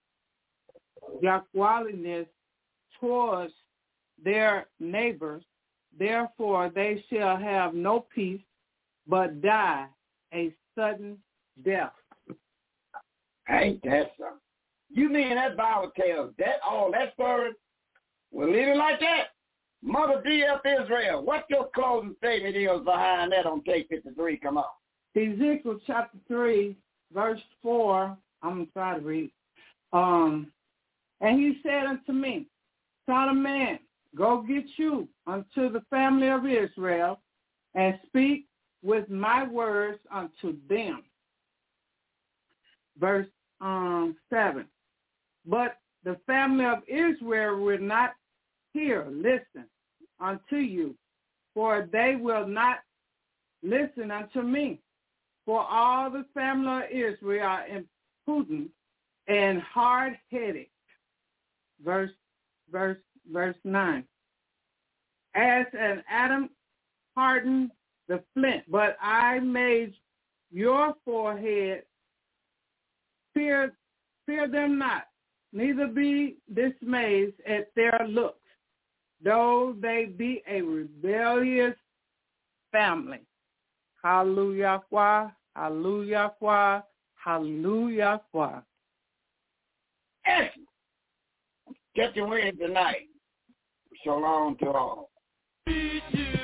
Yahweh's towards their neighbors. Therefore they shall have no peace, but die a sudden death. Ain't that something? You mean that Bible tells that all that story? We'll leave it like that. Mother D F Israel, what's your closing statement is behind that on K fifty-three? Come on. Ezekiel chapter three, verse four, I'm going to try to read. Um, and he said unto me, Son of man, go get you unto the family of Israel, and speak with my words unto them. Verse um, seven. But the family of Israel will not hear, listen unto you, for they will not listen unto me. For all the family of Israel are impudent and hard-headed. Verse, verse, verse nine. As an Adam hardened the flint, but I made your forehead, fear, fear them not, neither be dismayed at their looks, though they be a rebellious family. Hallelujah, hallelujah, hallelujah. Excellent. Get your win tonight. So long to all.